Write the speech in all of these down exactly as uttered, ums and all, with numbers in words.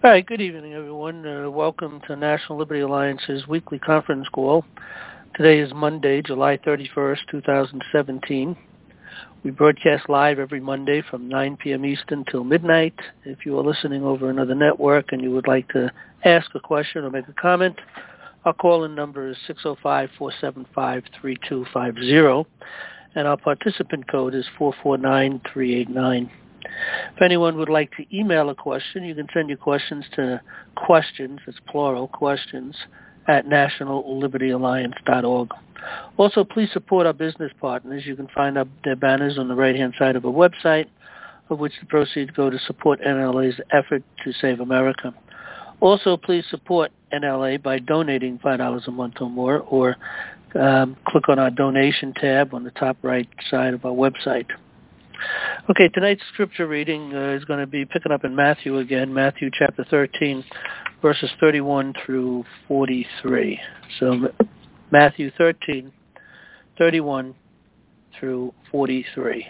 All right, good evening, everyone. Uh, welcome to National Liberty Alliance's weekly conference call. Today is Monday, July thirty-first, twenty seventeen. We broadcast live every Monday from nine p.m. Eastern till midnight. If you are listening over another network and you would like to ask a question or make a comment, our call-in number is six oh five, four seven five, three two five zero, and our participant code is four four nine, three eight nine. If anyone would like to email a question, you can send your questions to questions, it's plural, questions, at national liberty alliance dot org. Also, please support our business partners. You can find out their banners on the right-hand side of our website, of which the proceeds go to support N L A's effort to save America. Also, please support N L A by donating five dollars a month or more, or um, click on our donation tab on the top right side of our website. Okay, tonight's scripture reading uh, is going to be picking up in Matthew again, Matthew chapter thirteen, verses thirty-one through forty-three. So Matthew thirteen, thirty-one through forty-three.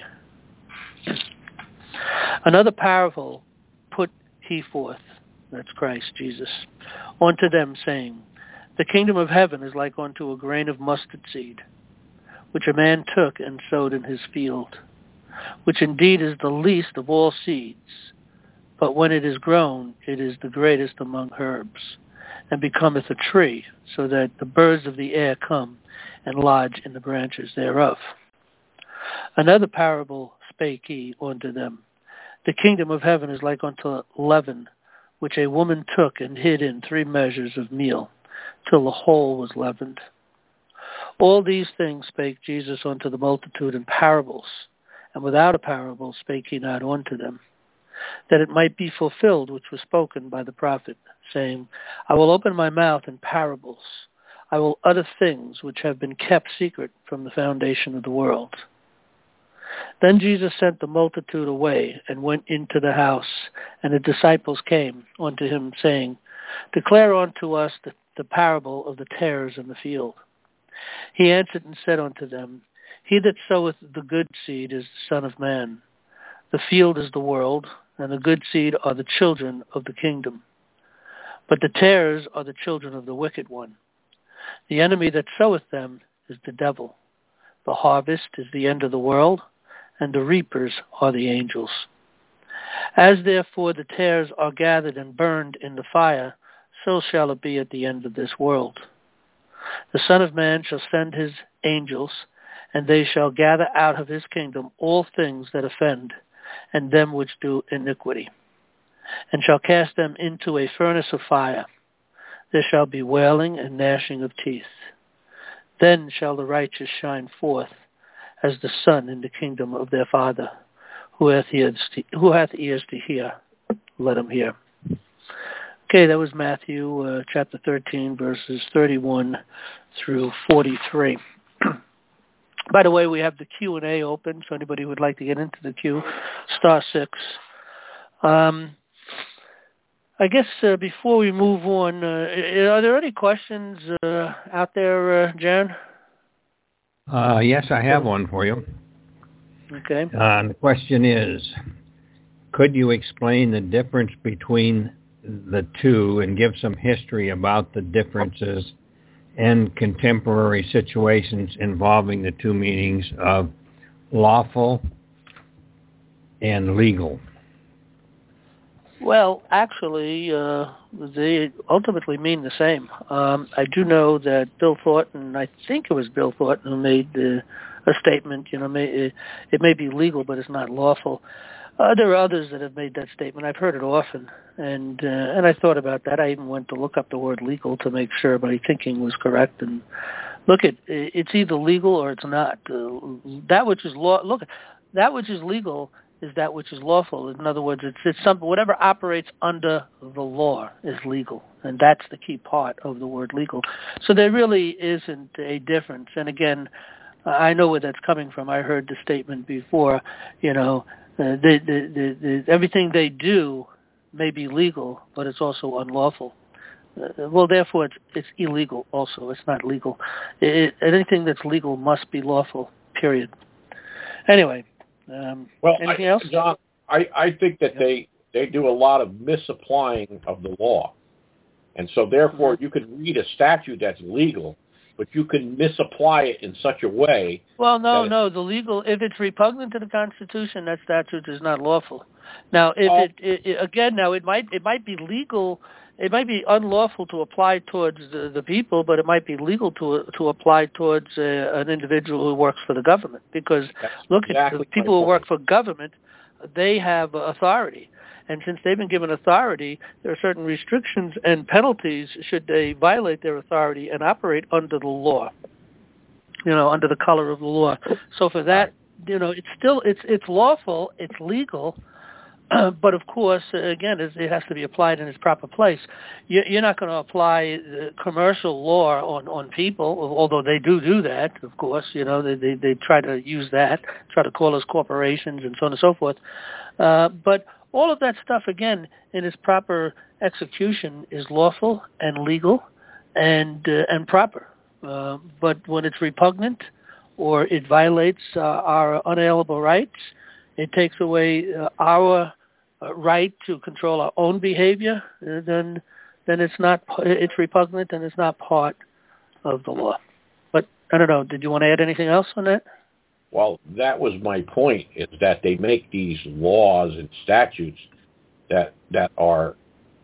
Another parable put he forth, that's Christ Jesus, unto them, saying, The kingdom of heaven is like unto a grain of mustard seed, which a man took and sowed in his field, which indeed is the least of all seeds, but when it is grown, it is the greatest among herbs, and becometh a tree, so that the birds of the air come and lodge in the branches thereof. Another parable spake he unto them, The kingdom of heaven is like unto leaven, which a woman took and hid in three measures of meal, till the whole was leavened. All these things spake Jesus unto the multitude in parables, and without a parable spake he not unto them, that it might be fulfilled which was spoken by the prophet, saying, I will open my mouth in parables. I will utter things which have been kept secret from the foundation of the world. Then Jesus sent the multitude away, and went into the house, and the disciples came unto him, saying, Declare unto us the, the parable of the tares in the field. He answered and said unto them, He that soweth the good seed is the Son of Man. The field is the world, and the good seed are the children of the kingdom. But the tares are the children of the wicked one. The enemy that soweth them is the devil. The harvest is the end of the world, and the reapers are the angels. As therefore the tares are gathered and burned in the fire, so shall it be at the end of this world. The Son of Man shall send his angels, and they shall gather out of his kingdom all things that offend, and them which do iniquity, and shall cast them into a furnace of fire. There shall be wailing and gnashing of teeth. Then shall the righteous shine forth as the sun in the kingdom of their Father. Who hath ears to, who hath ears to hear, let him hear. Okay, that was Matthew uh, chapter thirteen, verses thirty-one through forty-three. By the way, we have the Q and A open, so anybody who would like to get into the queue, star six. Um, I guess uh, before we move on, uh, are there any questions uh, out there, uh, Jan? Uh, yes, I have one for you. Okay. Uh, the question is, could you explain the difference between the two and give some history about the differences and contemporary situations involving the two meanings of lawful and legal? Well, actually, uh, they ultimately mean the same. Um, I do know that Bill Thornton, I think it was Bill Thornton who made uh, a statement, you know, may, it, it may be legal, but it's not lawful. Uh, there are others that have made that statement. I've heard it often, and uh, and I thought about that. I even went to look up the word legal to make sure my thinking was correct. And look, it it's either legal or it's not. Uh, that which is law. Look, that which is legal is that which is lawful. In other words, it's it's something whatever operates under the law is legal, and that's the key part of the word legal. So there really isn't a difference. And again, I know where that's coming from. I heard the statement before. You know. Uh, the, the, the, the, everything they do may be legal, but it's also unlawful. Uh, well, therefore, it's, it's illegal also. It's not legal. It, anything that's legal must be lawful, period. Anyway, um, well, anything I, else? John, I, I think that yep. they they do a lot of misapplying of the law. And so therefore you could read a statute that's legal, but you can misapply it in such a way. Well, no, no, the legal, if it's repugnant to the Constitution, that statute is not lawful. Now, if oh, it, it, it, again, now it might, it might be legal, it might be unlawful to apply towards the, the people, but it might be legal to to apply towards uh, an individual who works for the government. Because look exactly at the people who work for government, they have authority. And since they've been given authority, there are certain restrictions and penalties should they violate their authority and operate under the law, you know, under the color of the law. So for that, you know, it's still, it's it's lawful, it's legal, uh, but of course, again, it has to be applied in its proper place. You, you're not going to apply the commercial law on, on people, although they do do that, of course. You know, they, they, they try to use that, try to call us corporations and so on and so forth. Uh, but all of that stuff, again, in its proper execution, is lawful and legal and uh, and proper. Uh, but when it's repugnant or it violates uh, our unalienable rights, it takes away uh, our uh, right to control our own behavior, uh, then then it's not it's repugnant and it's not part of the law. But I don't know. Did you want to add anything else on that? Well, that was my point, is that they make these laws and statutes that that are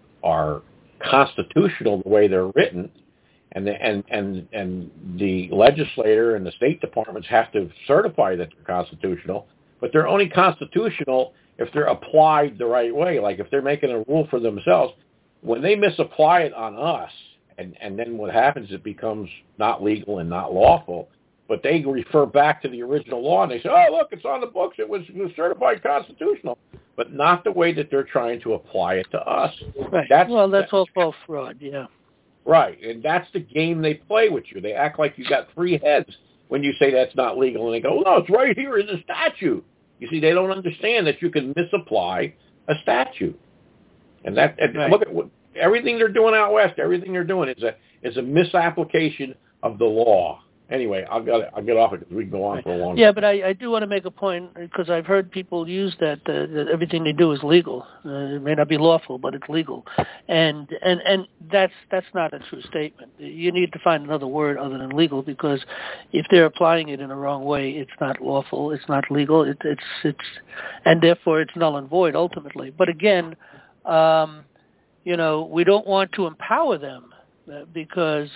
are constitutional the way they're written, and the, and and and the legislator and the State Departments have to certify that they're constitutional, but they're only constitutional if they're applied the right way. Like if they're making a rule for themselves, when they misapply it on us, and, and then what happens, it becomes not legal and not lawful. But they refer back to the original law, and they say, oh, look, it's on the books. It was, it was certified constitutional. But not the way that they're trying to apply it to us. Right. That's, well, that's, that's all false fraud, yeah. Right. And that's the game they play with you. They act like you got three heads when you say that's not legal. And they go, no, it's right here in the statute. You see, they don't understand that you can misapply a statute. And that and right. Look at what, everything they're doing out west. Everything they're doing is a is a misapplication of the law. Anyway, I'll get I'll get off it because we can go on for a long time. Yeah, but I, I do want to make a point because I've heard people use that uh, that everything they do is legal. Uh, it may not be lawful, but it's legal, and and and that's that's not a true statement. You need to find another word other than legal, because if they're applying it in the wrong way, it's not lawful, it's not legal, it, it's it's and therefore it's null and void ultimately. But again, um, you know, we don't want to empower them uh, because.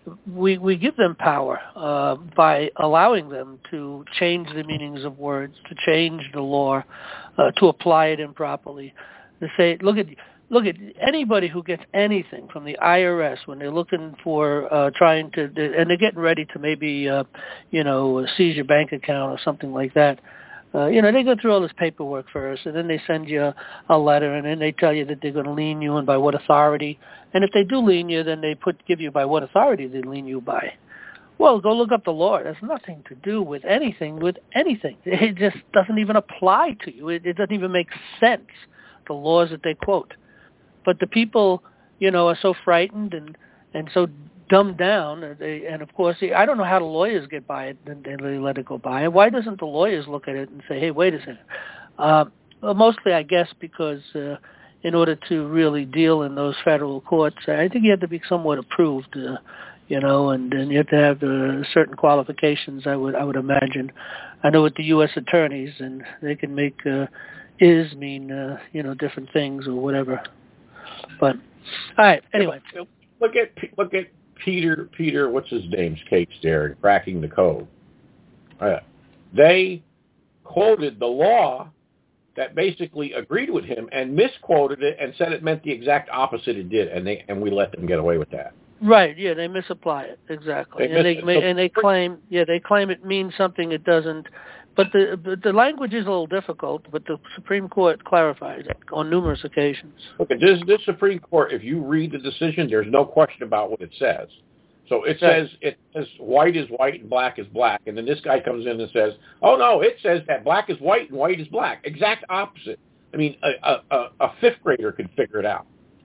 We we give them power uh, by allowing them to change the meanings of words, to change the law, uh, to apply it improperly. To say, look at look at anybody who gets anything from the I R S when they're looking for uh, trying to, and they're getting ready to maybe uh, you know seize your bank account or something like that. Uh, you know, they go through all this paperwork first, and then they send you a, a letter, and then they tell you that they're going to lien you and by what authority. And if they do lien you, then they put give you by what authority they lien you by. Well, go look up the law. It has nothing to do with anything, with anything. It just doesn't even apply to you. It, it doesn't even make sense, the laws that they quote. But the people, you know, are so frightened and, and so dumbed down, they, and of course, I don't know how the lawyers get by it, and they let it go by. Why doesn't the lawyers look at it and say, hey, wait a second? Uh, well, mostly, I guess, because uh, in order to really deal in those federal courts, I think you have to be somewhat approved, uh, you know, and, and you have to have uh, certain qualifications, I would I would imagine. I know with the U S attorneys, and they can make uh, is mean, uh, you know, different things or whatever. But, all right, anyway. Look at, look at, Peter, Peter, what's his name's case there, Cracking the Code. Uh, they quoted the law that basically agreed with him and misquoted it and said it meant the exact opposite it did, and they and we let them get away with that. Right, yeah, they misapply it, exactly. They and, mis- they, so, and they claim, yeah, they claim it means something it doesn't. But the but the language is a little difficult, but the Supreme Court clarifies it on numerous occasions. Okay, this, this Supreme Court, if you read the decision, there's no question about what it says. So it says it says white is white and black is black, and then this guy comes in and says, "Oh no, it says that black is white and white is black." Exact opposite. I mean, a, a, a fifth grader could figure it out,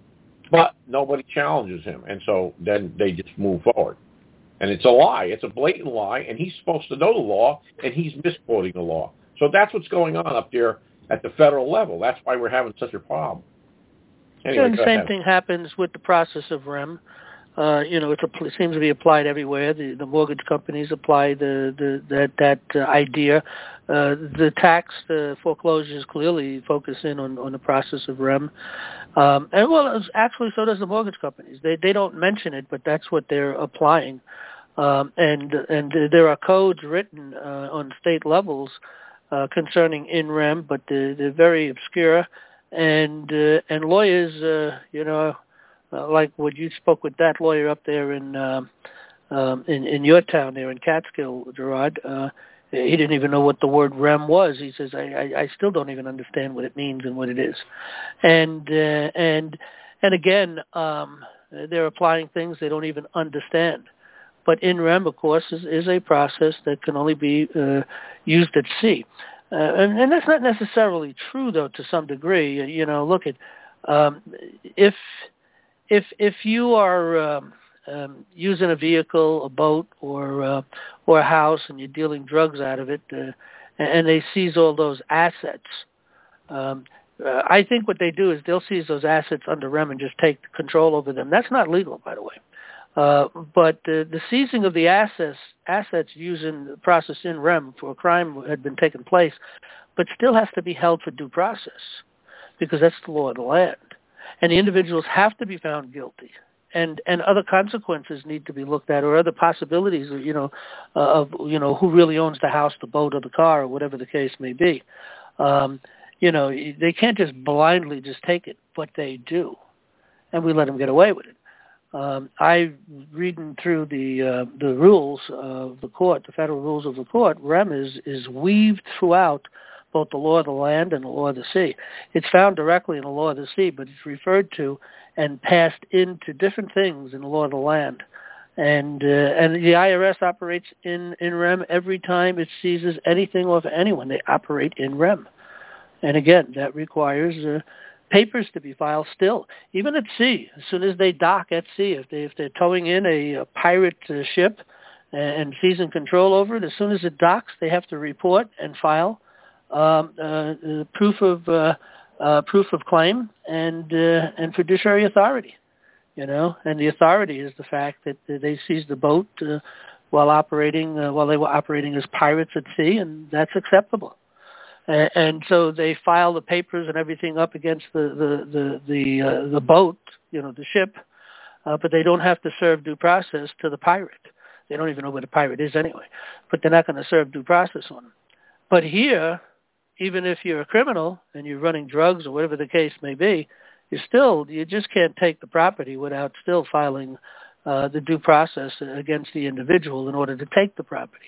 but nobody challenges him, and so then they just move forward. And it's a lie. It's a blatant lie, and he's supposed to know the law, and he's misquoting the law. So that's what's going on up there at the federal level. That's why we're having such a problem. Anyway, and the go same ahead. thing happens with the process of R E M. Uh, you know, it's a, it seems to be applied everywhere. The, the mortgage companies apply the, the that that uh, idea. Uh, the tax the foreclosures clearly focus in on, on the process of R E M. Um, and well, actually, so does the mortgage companies. They they don't mention it, but that's what they're applying. Um, and and there are codes written uh, on state levels uh, concerning in R E M, but they're, they're very obscure. And uh, and lawyers, uh, you know. Uh, like what you spoke with that lawyer up there in um, um, in, in your town there in Catskill, Gerard. Uh, he didn't even know what the word R E M was. He says, I, I, I still don't even understand what it means and what it is. And uh, and and again, um, they're applying things they don't even understand. But in R E M, of course, is, is a process that can only be uh, used at sea. Uh, and, and that's not necessarily true, though, to some degree. You know, look at um, if... If if you are um, um, using a vehicle, a boat, or uh, or a house, and you're dealing drugs out of it, uh, and they seize all those assets, um, uh, I think what they do is they'll seize those assets under R E M and just take control over them. That's not legal, by the way. Uh, but uh, the seizing of the assets assets using the process in R E M for a crime had been taken place, but still has to be held for due process because that's the law of the land. And the individuals have to be found guilty, and and other consequences need to be looked at, or other possibilities, you know, uh, of you know who really owns the house, the boat, or the car, or whatever the case may be. Um, you know, they can't just blindly just take it, but they do, and we let them get away with it. Um, I reading through the uh, the rules of the court, the federal rules of the court. R E M is is weaved throughout both the law of the land and the law of the sea. It's found directly in the law of the sea, but it's referred to and passed into different things in the law of the land. And uh, and the I R S operates in, in R E M every time it seizes anything off anyone. They operate in R E M. And again, that requires uh, papers to be filed still, even at sea. As soon as they dock at sea, if, they, if they're towing in a, a pirate uh, ship and, and seizing control over it, as soon as it docks, they have to report and file Um, uh, uh, proof of uh, uh, proof of claim and uh, and fiduciary authority, you know, and the authority is the fact that they seized the boat uh, while operating uh, while they were operating as pirates at sea, and that's acceptable. Uh, and so they file the papers and everything up against the the the the, uh, the boat, you know, the ship, uh, but they don't have to serve due process to the pirate. They don't even know what a pirate is anyway, but they're not going to serve due process on them. But here, even if you're a criminal and you're running drugs or whatever the case may be, you still, you just can't take the property without still filing uh, the due process against the individual in order to take the property.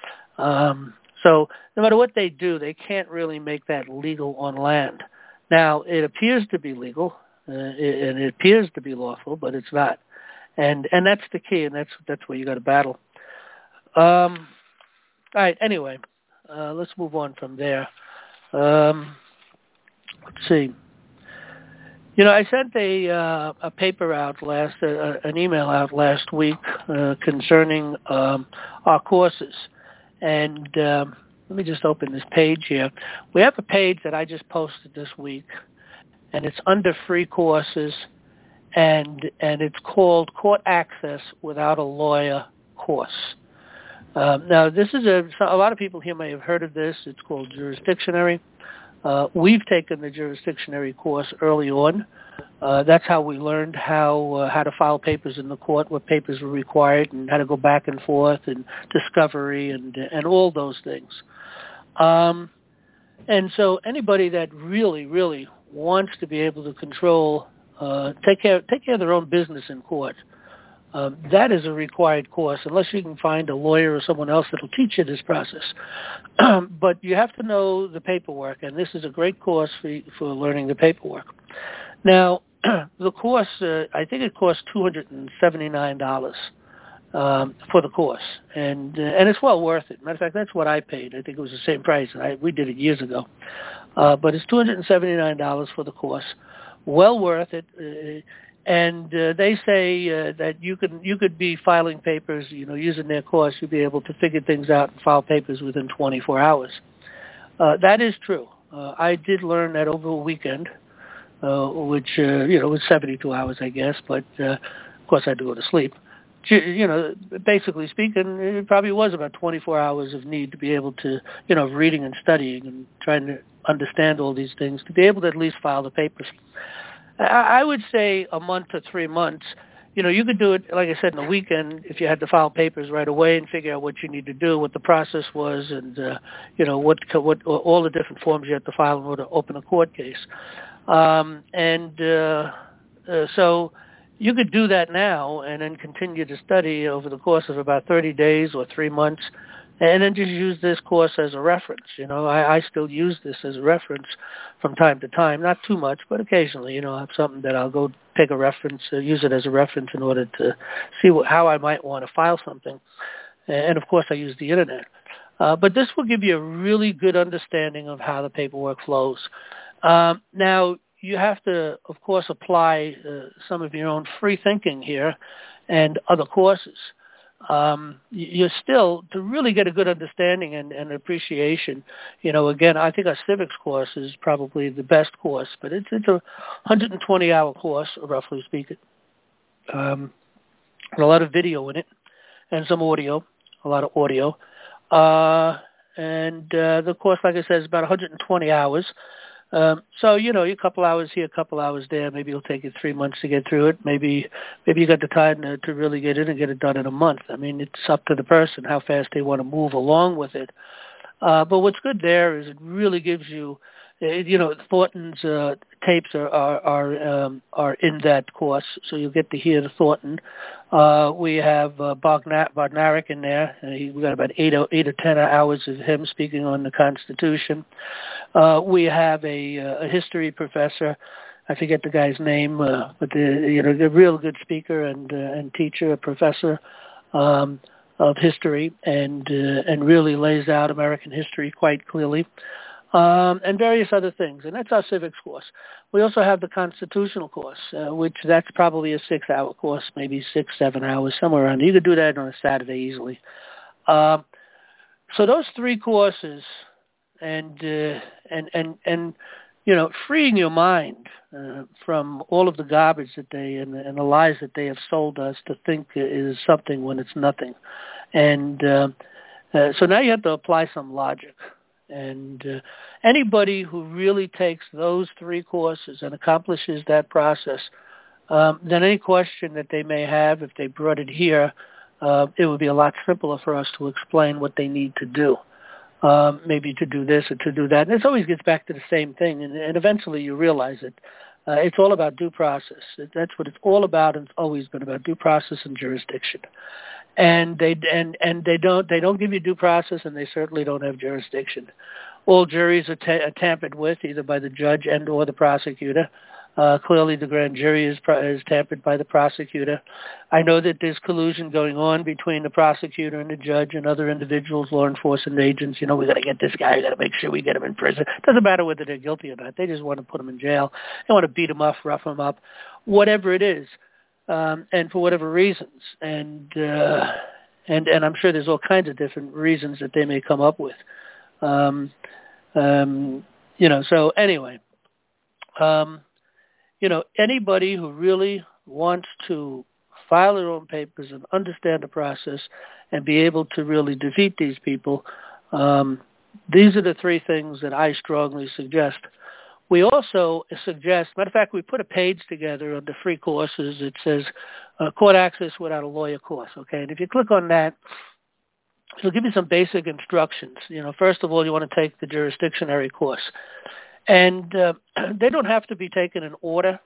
Um, so no matter what they do, they can't really make that legal on land. Now, it appears to be legal, uh, and it appears to be lawful, but it's not. And and that's the key, and that's that's where you got to battle. Um, all right, anyway, uh, let's move on from there. Um, let's see. You know, I sent a uh, a paper out last, uh, an email out last week uh, concerning um, our courses, and um, let me just open this page here. We have a page that I just posted this week, and it's under free courses, and and it's called Court Access Without a Lawyer course. Um, now, this is a, a lot of people here may have heard of this. It's called Jurisdictionary. Uh, we've taken the Jurisdictionary course early on. Uh, that's how we learned how uh, how to file papers in the court, what papers were required, and how to go back and forth, and discovery, and and all those things. Um, and so anybody that really, really wants to be able to control, uh, take care, take care of their own business in court, Um, that is a required course, unless you can find a lawyer or someone else that will teach you this process. But you have to know the paperwork, and this is a great course for for learning the paperwork. Now, the course, uh, I think it costs two hundred seventy-nine dollars um, for the course, and uh, and it's well worth it. Matter of fact, that's what I paid. I think it was the same price. I, we did it years ago. Uh, but it's two hundred seventy-nine dollars for the course. Well worth it. Uh, And uh, they say uh, that you could you could be filing papers, you know, using their course, you'd be able to figure things out and file papers within twenty-four hours. Uh, that is true. Uh, I did learn that over a weekend, uh, which, uh, you know, was seventy-two hours, I guess, but, uh, of course I had to go to sleep. You know, basically speaking, it probably was about twenty-four hours of need to be able to, you know, reading and studying and trying to understand all these things, to be able to at least file the papers. I would say a month to three months. You know, you could do it, like I said, in a weekend if you had to file papers right away and figure out what you need to do, what the process was, and, uh, you know, what, what all the different forms you have to file in order to open a court case. Um, and uh, uh, so you could do that now and then continue to study over the course of about thirty days or three months, and then just use this course as a reference. You know, I, I still use this as a reference from time to time, not too much, but occasionally. You know, I have something that I'll go take a reference, uh, use it as a reference in order to see what, how I might want to file something. And, of course, I use the Internet. Uh, but this will give you a really good understanding of how the paperwork flows. Um, now, you have to, of course, apply uh, some of your own free thinking here and other courses. Um, you're still, to really get a good understanding and, and appreciation, you know, again, I think our civics course is probably the best course, but it's, it's a one hundred twenty hour course, roughly speaking, um, and a lot of video in it, and some audio, a lot of audio. Uh, and uh, the course, like I said, is about one hundred twenty hours. Um, so, you know, a couple hours here, a couple hours there. Maybe it'll take you three months to get through it. Maybe maybe you got the time to, to really get in and get it done in a month. I mean, it's up to the person how fast they want to move along with it. Uh, but what's good there is it really gives you, you know, Thornton's uh, tapes are are are, um, are in that course, so you'll get to hear the Thornton. Uh, we have uh, Bodnarik in there. Uh, he, we got about eight or, eight or ten hours of him speaking on the Constitution. Uh, we have a, a history professor. I forget the guy's name, uh, but the, you know, a real good speaker and uh, and teacher, a professor um, of history, and uh, and really lays out American history quite clearly. Um, and various other things. And that's our civics course. We also have the constitutional course, uh, which that's probably a six-hour course, maybe six, seven hours, somewhere around there. You could do that on a Saturday easily. Um, so those three courses and, uh, and, and, and, you know, freeing your mind uh, from all of the garbage that they and, and the lies that they have sold us to think is something when it's nothing. And uh, uh, so now you have to apply some logic. And uh, anybody who really takes those three courses and accomplishes that process, um, then any question that they may have, if they brought it here, uh, it would be a lot simpler for us to explain what they need to do, um, maybe to do this or to do that. And it always gets back to the same thing, and, and eventually you realize it. Uh, it's all about due process. That's what it's all about, and it's always been about due process and jurisdiction. And they and and they don't they don't give you due process, and they certainly don't have jurisdiction. All juries are, ta- are tampered with, either by the judge and or the prosecutor. Uh, clearly, the grand jury is, pro- is tampered by the prosecutor. I know that there's collusion going on between the prosecutor and the judge and other individuals, law enforcement agents. You know, we got to get this guy. We got to make sure we get him in prison. It doesn't matter whether they're guilty or not. They just want to put him in jail. They want to beat him up, rough him up, whatever it is. Um, and for whatever reasons, and uh, and and I'm sure there's all kinds of different reasons that they may come up with, um, um, you know. So anyway, um, you know, anybody who really wants to file their own papers and understand the process and be able to really defeat these people, um, these are the three things that I strongly suggest. We also suggest, matter of fact, we put a page together under free courses. It says uh, court access without a lawyer course, okay? And if you click on that, it'll give you some basic instructions. You know, first of all, you want to take the jurisdictionary course. And uh, they don't have to be taken in order,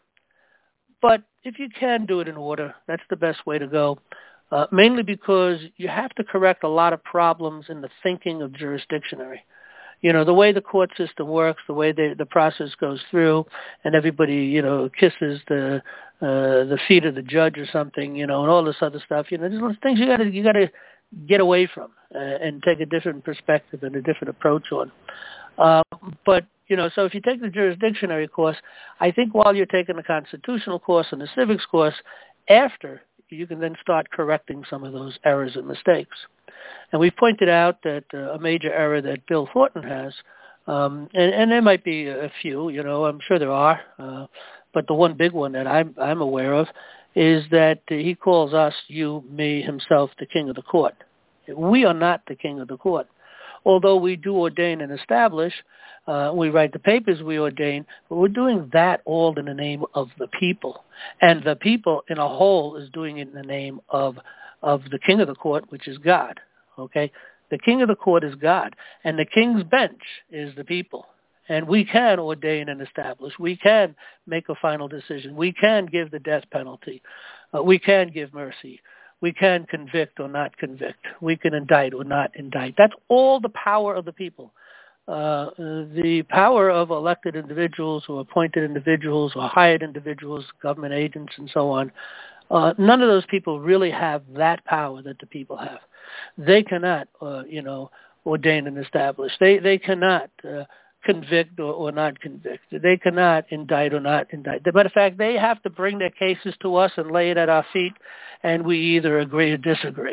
but if you can do it in order, that's the best way to go, uh, mainly because you have to correct a lot of problems in the thinking of jurisdictionary. You know, the way the court system works, the way they, the process goes through, and everybody, you know, kisses the uh, the feet of the judge or something, you know, and all this other stuff. You know, there's things you got to you got to get away from uh, and take a different perspective and a different approach on. Uh, but you know, so if you take the jurisdictionary course, I think while you're taking the constitutional course and the civics course, after you can then start correcting some of those errors and mistakes. And we've pointed out that uh, a major error that Bill Thornton has Um, and, and there might be a few, you know, I'm sure there are. Uh, but the one big one that I'm, I'm aware of is that he calls us, you, me, himself, the king of the court. We are not the king of the court. Although we do ordain and establish, uh, we write the papers we ordain, but we're doing that all in the name of the people. And the people in a whole is doing it in the name of of the king of the court, which is God. Okay? The king of the court is God, and the king's bench is the people. And we can ordain and establish. We can make a final decision. We can give the death penalty. Uh, we can give mercy. We can convict or not convict. We can indict or not indict. That's all the power of the people. Uh, the power of elected individuals or appointed individuals or hired individuals, government agents and so on, uh, none of those people really have that power that the people have. They cannot, uh, you know, ordain and establish. They they cannot uh, convict or, or not convict. They cannot indict or not indict. As a matter of fact, they have to bring their cases to us and lay it at our feet, and we either agree or disagree.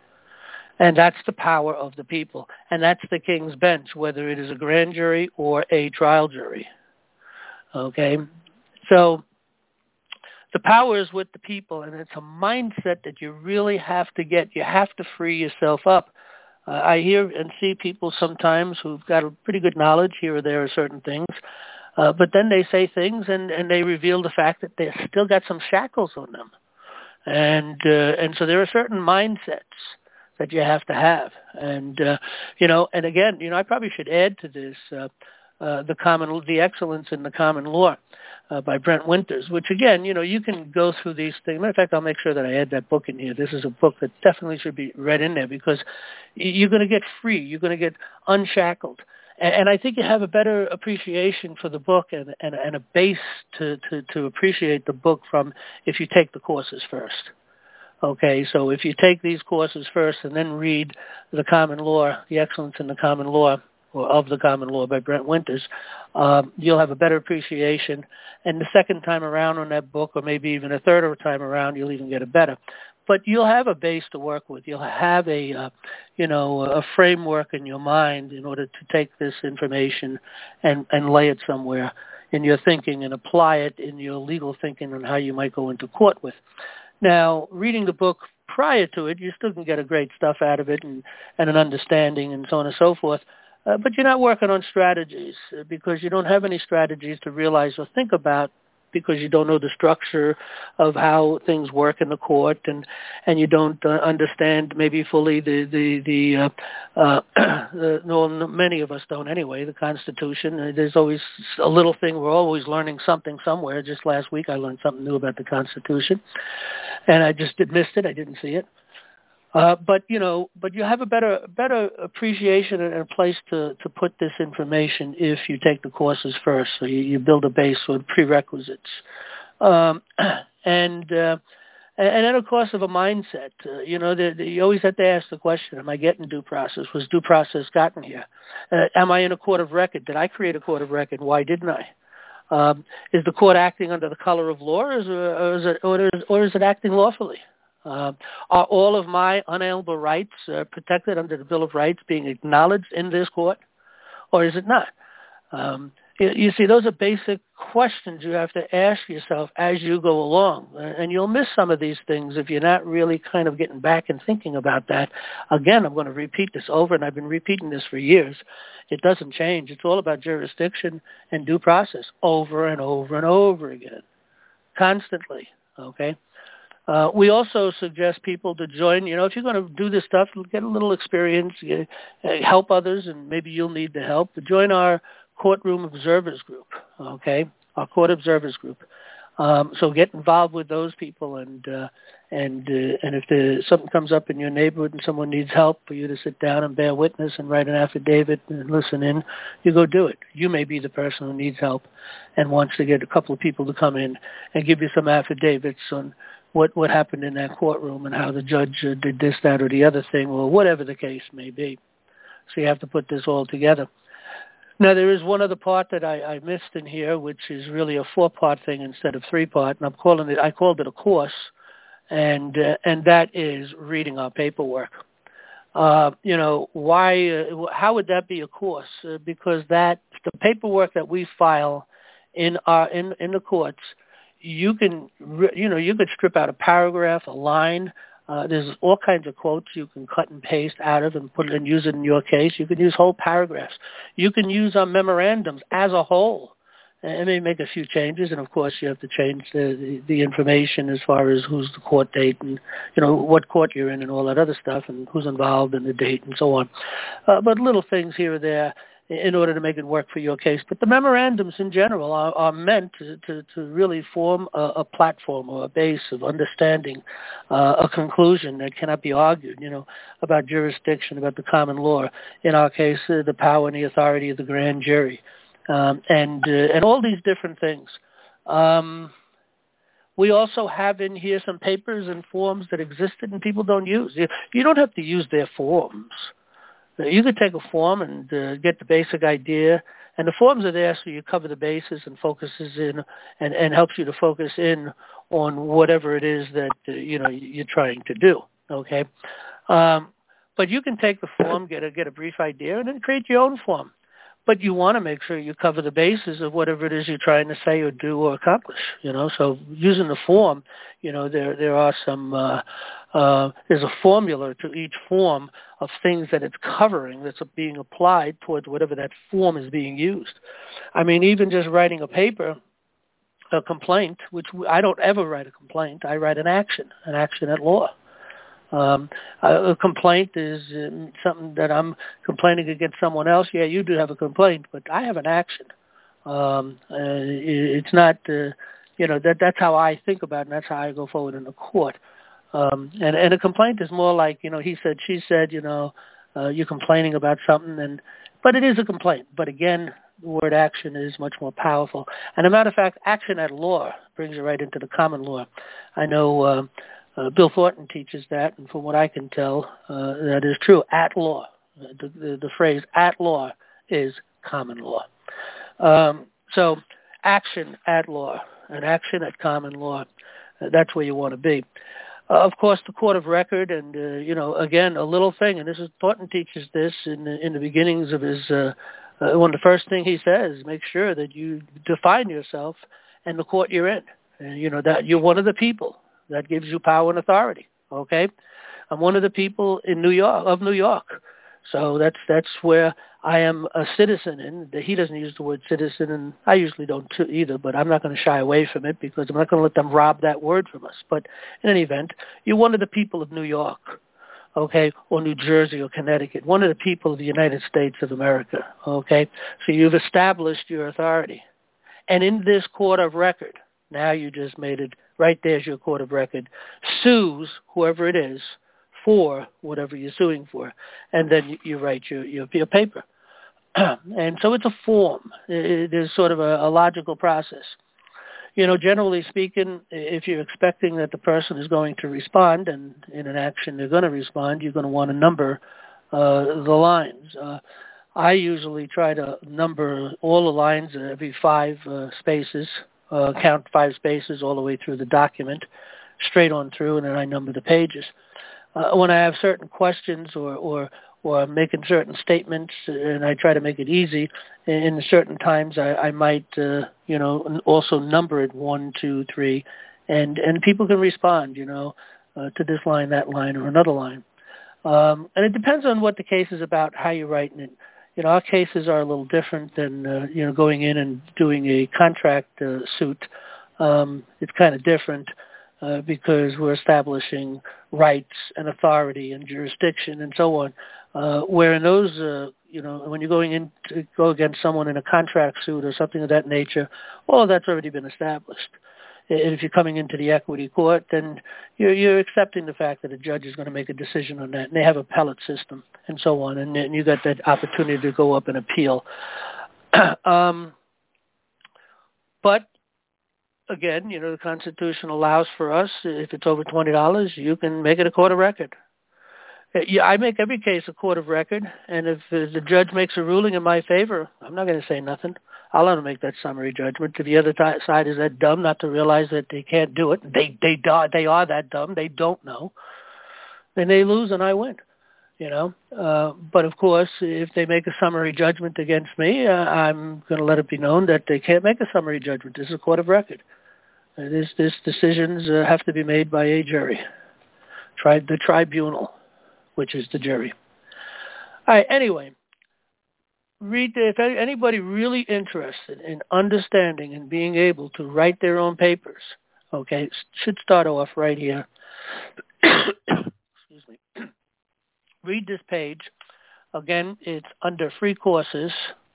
And that's the power of the people. And that's the king's bench, whether it is a grand jury or a trial jury. Okay? So the power is with the people, and it's a mindset that you really have to get. You have to free yourself up. Uh, I hear and see people sometimes who've got a pretty good knowledge here or there of certain things, uh, but then they say things and, and they reveal the fact that they've still got some shackles on them. And uh, and so there are certain mindsets that you have to have. And, uh, you know, and again, you know, I probably should add to this uh, uh, the common, the Excellence in the Common Law uh, by Brent Winters, which again, you know, you can go through these things. Matter of fact, I'll make sure that I add that book in here. This is a book that definitely should be read in there because you're going to get free. You're going to get unshackled. And, and I think you have a better appreciation for the book and, and, and a base to, to, to appreciate the book from if you take the courses first. Okay, so if you take these courses first and then read The Common Law, The Excellence in the Common Law, or Of the Common Law by Brent Winters, um, you'll have a better appreciation. And the second time around on that book, or maybe even a third time around, you'll even get it better. But you'll have a base to work with. You'll have a, uh, you know, a framework in your mind in order to take this information and, and lay it somewhere in your thinking and apply it in your legal thinking on how you might go into court with. Now, reading the book prior to it, you still can get a great stuff out of it and, and an understanding and so on and so forth. Uh, but you're not working on strategies uh, because you don't have any strategies to realize or think about because you don't know the structure of how things work in the court and, and you don't uh, understand maybe fully the, the, the, uh, uh, the no, many of us don't anyway, the Constitution. Uh, there's always a little thing. We're always learning something somewhere. Just last week I learned something new about the Constitution and I just missed it. I didn't see it. Uh, but, you know, but you have a better better appreciation and a place to, to put this information if you take the courses first. So you, you build a base with prerequisites. Um, and uh, and then, of course, of a mindset. Uh, you know, the, the, you always have to ask the question, am I getting due process? Was due process gotten here? Uh, am I in a court of record? Did I create a court of record? Why didn't I? Um, is the court acting under the color of law, or is, or is, it, or is, or is it acting lawfully? Uh, are all of my unalienable rights uh, protected under the Bill of Rights being acknowledged in this court, or is it not? Um, you, you see, those are basic questions you have to ask yourself as you go along, and you'll miss some of these things if you're not really kind of getting back and thinking about that. Again, I'm going to repeat this over, and I've been repeating this for years. It doesn't change. It's all about jurisdiction and due process over and over and over again, constantly, okay? Uh, we also suggest people to join, you know, if you're going to do this stuff, get a little experience, get, uh, help others, and maybe you'll need the help. But join our courtroom observers group, okay, our court observers group. Um, so get involved with those people, and uh, and uh, and if the, something comes up in your neighborhood and someone needs help for you to sit down and bear witness and write an affidavit and listen in, you go do it. You may be the person who needs help and wants to get a couple of people to come in and give you some affidavits on what what happened in that courtroom and how the judge uh, did this, that, or the other thing, or whatever the case may be. So you have to put this all together. Now, there is one other part that I, I missed in here, which is really a four-part thing instead of three-part, and I'm calling it, I called it a course, and uh, and that is reading our paperwork. Uh, you know, why? Uh, how would that be a course? Uh, because that the paperwork that we file in our in in the courts, you can you know you could strip out a paragraph, a line. Uh, there's all kinds of quotes you can cut and paste out of and put it and use it in your case. You can use whole paragraphs. You can use our memorandums as a whole. And may make a few changes, and of course you have to change the, the, the information as far as who's the court date and, you know, what court you're in and all that other stuff and who's involved and the date and so on. Uh, but little things here or there in order to make it work for your case. But the memorandums in general are, are meant to, to, to really form a, a platform or a base of understanding, uh, a conclusion that cannot be argued, you know, about jurisdiction, about the common law. In our case, uh, the power and the authority of the grand jury. Um, and uh, and all these different things. Um, we also have in here some papers and forms that existed and people don't use. You, you don't have to use their forms. You could take a form and uh, get the basic idea, and the forms are there so you cover the bases and focuses in and, and helps you to focus in on whatever it is that uh, you know you're trying to do. Okay, um, but you can take the form, get a get a brief idea, and then create your own form. But you want to make sure you cover the bases of whatever it is you're trying to say or do or accomplish, you know. So using the form, you know, there there are some, uh, uh, there's a formula to each form of things that it's covering that's being applied towards whatever that form is being used. I mean, even just writing a paper, a complaint, which I don't ever write a complaint. I write an action, an action at law. Um, a, a complaint is uh, something that I'm complaining against someone else. Yeah, you do have a complaint, but I have an action. Um, uh, it, it's not, uh, you know, that that's how I think about it, and that's how I go forward in the court. Um, and, and a complaint is more like, you know, he said, she said, you know, uh, you're complaining about something, and but it is a complaint. But again, the word action is much more powerful. And a matter of fact, action at law brings you right into the common law. I know uh, uh, Bill Thornton teaches that, and from what I can tell, uh, that is true. At law, the, the, the phrase at law is common law. Um, so action at law and action at common law, uh, that's where you want to be. Uh, of course, the court of record, and, uh, you know, again, a little thing, and this is, Thornton teaches this in the, in the beginnings of his, uh, uh, one of the first thing he says, make sure that you define yourself and the court you're in. And, you know, that you're one of the people. That gives you power and authority, okay? I'm one of the people in New York, of New York. So that's that's where I am a citizen in. He doesn't use the word citizen, and I usually don't too either, but I'm not going to shy away from it because I'm not going to let them rob that word from us. But in any event, you're one of the people of New York, okay, or New Jersey or Connecticut, one of the people of the United States of America, okay? So you've established your authority. And in this court of record, now you just made it, right there's your court of record, sues whoever it is for whatever you're suing for, and then you, you write your, your, your paper. And so it's a form. It is sort of a, a logical process. You know, generally speaking, if you're expecting that the person is going to respond, and in an action they're going to respond, you're going to want to number uh, the lines. Uh, I usually try to number all the lines every five uh, spaces, uh, count five spaces all the way through the document, straight on through, and then I number the pages. Uh, when I have certain questions or, or or I'm making certain statements, and I try to make it easy, in certain times I, I might, uh, you know, also number it one, two, three, and, and people can respond, you know, uh, to this line, that line, or another line. Um, and it depends on what the case is about, how you're writing it. You know, our cases are a little different than, uh, you know, going in and doing a contract uh, suit. Um, it's kind of different. Uh, because we're establishing rights and authority and jurisdiction and so on. Uh, where in those, uh, you know, when you're going in to go against someone in a contract suit or something of that nature, well, that's already been established. And if you're coming into the equity court, then you're, you're accepting the fact that a judge is going to make a decision on that, and they have an appellate system and so on, and, and you got that opportunity to go up and appeal. um, but Again, you know, the Constitution allows for us, if it's over twenty dollars, you can make it a court of record. Yeah, I make every case a court of record, and if the judge makes a ruling in my favor, I'm not going to say nothing. I'll let him make that summary judgment. If the other t- side is that dumb not to realize that they can't do it, they they they are that dumb, they don't know, then they lose and I win. you know. Uh, but of course, if they make a summary judgment against me, uh, I'm going to let it be known that they can't make a summary judgment. This is a court of record. Uh, this, this decisions uh, have to be made by a jury, Tri- the tribunal, which is the jury. All right. Anyway, read the, if anybody really interested in understanding and being able to write their own papers, okay, should start off right here. Excuse me. Read this page. Again, it's under free courses,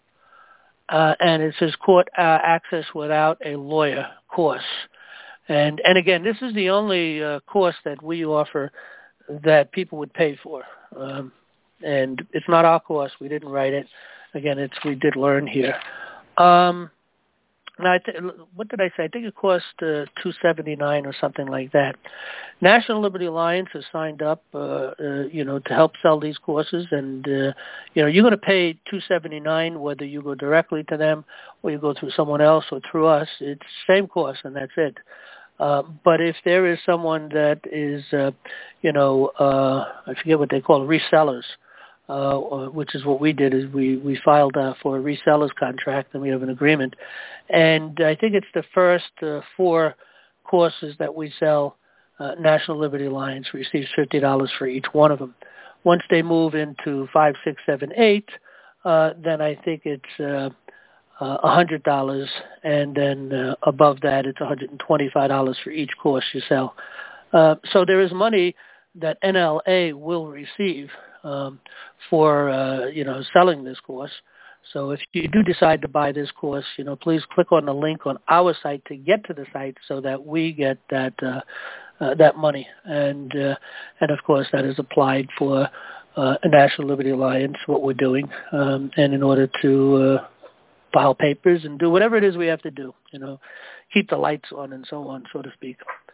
uh, and it says Court uh, Access Without a Lawyer course. And and again, this is the only uh, course that we offer that people would pay for. Um, and it's not our course. We didn't write it. Again, it's we did learn here. Um, now, I th- what did I say? I think it cost uh, two hundred seventy-nine dollars or something like that. National Liberty Alliance has signed up, uh, uh, you know, to help sell these courses, and uh, you know, you're going to pay two hundred seventy-nine dollars whether you go directly to them or you go through someone else or through us. It's the same course, and that's it. Uh, but if there is someone that is, uh, you know, uh, I forget what they call resellers. Uh, which is what we did, is we, we filed uh, for a reseller's contract, and we have an agreement. And I think it's the first uh, four courses that we sell, uh, National Liberty Alliance receives fifty dollars for each one of them. Once they move into five, six, seven, eight, uh, then I think it's uh, uh, one hundred dollars, and then uh, above that it's one hundred twenty-five dollars for each course you sell. Uh, so there is money that N L A will receive Um, for, uh, you know, selling this course. So if you do decide to buy this course, you know, please click on the link on our site to get to the site so that we get that uh, uh, that money. And, uh, and of course, that is applied for uh, a National Liberty Alliance, what we're doing, um, and in order to uh, file papers and do whatever it is we have to do, you know, keep the lights on and so on, so to speak.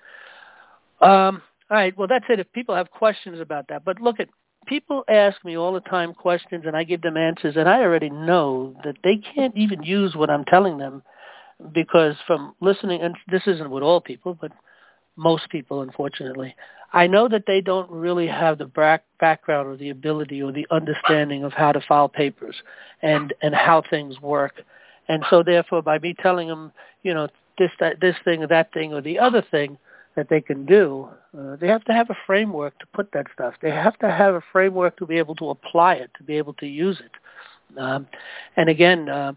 Um, all right, well, that's it. If people have questions about that. But look at, people ask me all the time questions, and I give them answers, and I already know that they can't even use what I'm telling them, because from listening, and this isn't with all people, but most people, unfortunately, I know that they don't really have the back, background or the ability or the understanding of how to file papers and, and how things work. And so therefore, by me telling them, you know, this, that, this thing or that thing or the other thing that they can do, uh, they have to have a framework to put that stuff. They have to have a framework to be able to apply it, to be able to use it. Um, and again, uh,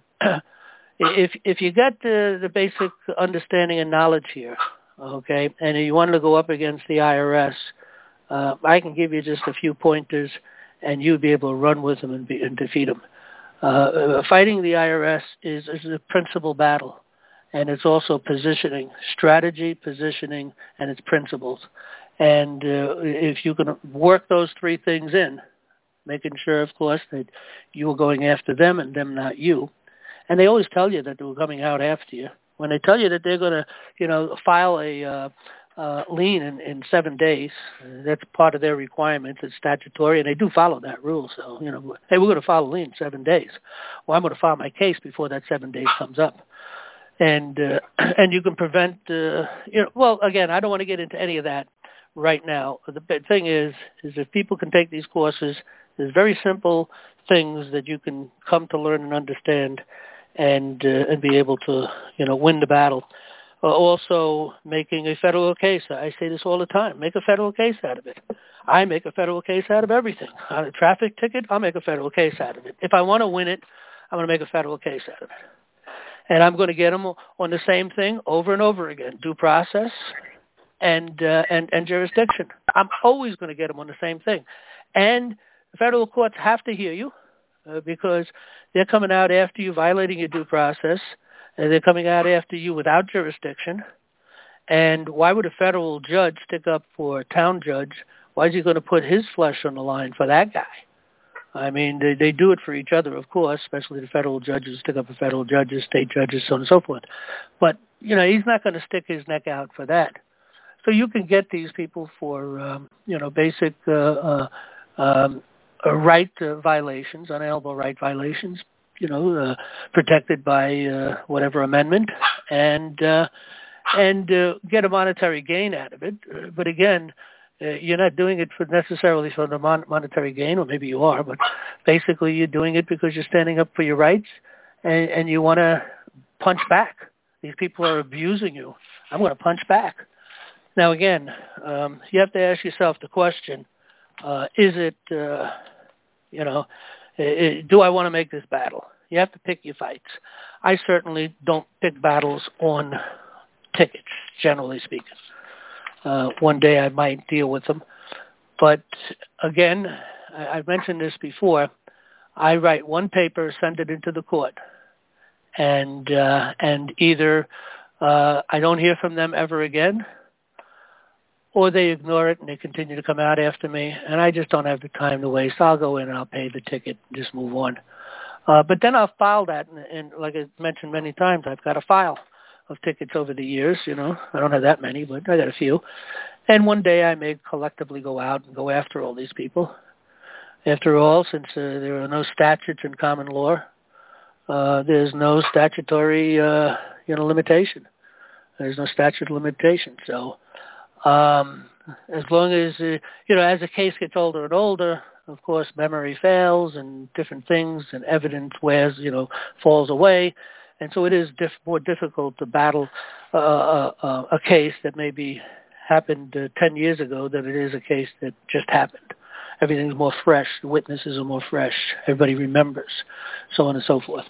if if you got the, the basic understanding and knowledge here, okay, and you wanted to go up against the I R S, uh, I can give you just a few pointers, and you'd be able to run with them and, be, and defeat them. Uh, fighting the I R S is, is a principal battle. And it's also positioning, strategy, positioning, and its principles. And uh, if you can work those three things in, making sure, of course, that you are going after them and them not you. And they always tell you that they were coming out after you. When they tell you that they're going to, you know, file a uh, uh, lien in, in seven days, uh, that's part of their requirements. It's statutory, and they do follow that rule. So, you know, hey, we're going to file a lien in seven days. Well, I'm going to file my case before that seven days comes up. And uh, and you can prevent, uh, you know, well, again, I don't want to get into any of that right now. The big thing is, is if people can take these courses, there's very simple things that you can come to learn and understand, and uh, and be able to, you know, win the battle. Uh, also, making a federal case. I say this all the time. Make a federal case out of it. I make a federal case out of everything. On a traffic ticket, I'll make a federal case out of it. If I want to win it, I'm going to make a federal case out of it. And I'm going to get them on the same thing over and over again, due process and uh, and, and jurisdiction. I'm always going to get them on the same thing. And the federal courts have to hear you uh, because they're coming out after you violating your due process, and they're coming out after you without jurisdiction. And why would a federal judge stick up for a town judge? Why is he going to put his flesh on the line for that guy? I mean, they, they do it for each other, of course, especially the federal judges stick up for federal judges, state judges, so on and so forth. But, you know, he's not going to stick his neck out for that. So you can get these people for, um, you know, basic uh, uh, um, uh, right uh, violations, unalienable right violations, you know, uh, protected by uh, whatever amendment, and uh, and uh, get a monetary gain out of it. Uh, but again, Uh, you're not doing it for necessarily for the mon- monetary gain, or maybe you are, but basically you're doing it because you're standing up for your rights and, and you want to punch back. These people are abusing you. I'm going to punch back. Now, again, um, you have to ask yourself the question, uh, is it, uh, you know, it, do I want to make this battle? You have to pick your fights. I certainly don't pick battles on tickets, generally speaking. Uh, one day I might deal with them. But again, I, I've mentioned this before, I write one paper, send it into the court, and uh, and either uh, I don't hear from them ever again, or they ignore it and they continue to come out after me, and I just don't have the time to waste. I'll go in and I'll pay the ticket and just move on. Uh, but then I'll file that, and, and like I mentioned many times, I've got a file of tickets over the years. You know, I don't have that many, but I got a few. And one day I may collectively go out and go after all these people. After all, since uh, there are no statutes in common law, uh, there's no statutory, uh, you know, limitation. There's no statute of limitation. So um, as long as, uh, you know, as the case gets older and older, of course, memory fails and different things and evidence wears, you know, falls away. And so it is diff- more difficult to battle uh, uh, a case that maybe happened uh, ten years ago than it is a case that just happened. Everything's more fresh. The witnesses are more fresh. Everybody remembers, so on and so forth.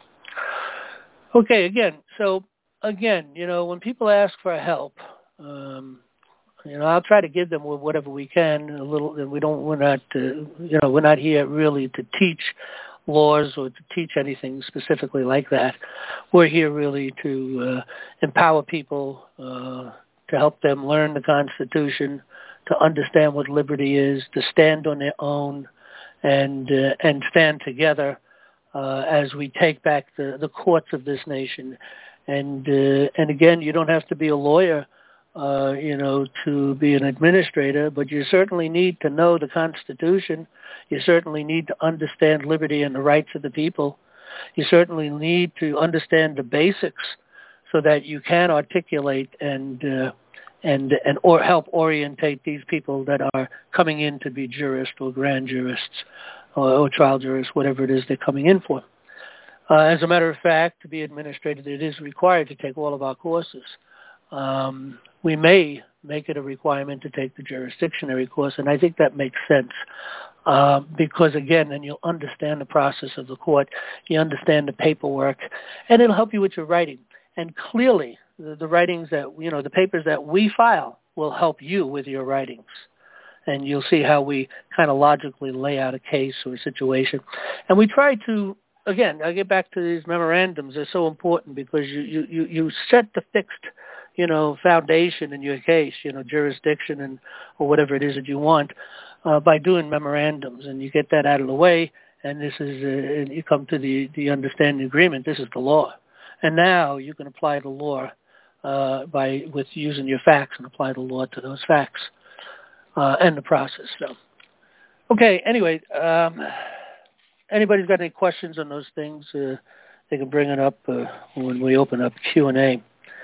Okay, again, so again, you know, when people ask for help, um, you know, I'll try to give them whatever we can. A little. We don't. We're not. Uh, you know, we're not here really to teach laws or to teach anything specifically like that. We're here really to uh, empower people, uh, to help them learn the Constitution, to understand what liberty is, to stand on their own, and uh, and stand together uh, as we take back the, the courts of this nation. And uh, and again, you don't have to be a lawyer, uh, you know, to be an administrator, but you certainly need to know the Constitution. You certainly need to understand liberty and the rights of the people. You certainly need to understand the basics so that you can articulate and uh, and and or help orientate these people that are coming in to be jurists or grand jurists or, or trial jurists, whatever it is they're coming in for. Uh, as a matter of fact, to be administrator, it is required to take all of our courses. Um, we may make it a requirement to take the jurisdictionary course, and I think that makes sense. Uh, because again, then you'll understand the process of the court, you understand the paperwork, and it'll help you with your writing. And clearly, the, the writings that, you know, the papers that we file will help you with your writings. And you'll see how we kind of logically lay out a case or a situation. And we try to, again, I get back to these memorandums. They're so important because you, you, you, you set the fixed, you know, foundation in your case, you know, jurisdiction and or whatever it is that you want. Uh, by doing memorandums, and you get that out of the way, and this is, uh, and you come to the, the understanding agreement, this is the law. And now you can apply the law uh, by with using your facts and apply the law to those facts uh, and the process. So, okay, anyway, um, anybody's got any questions on those things, uh, they can bring it up uh, when we open up Q and A.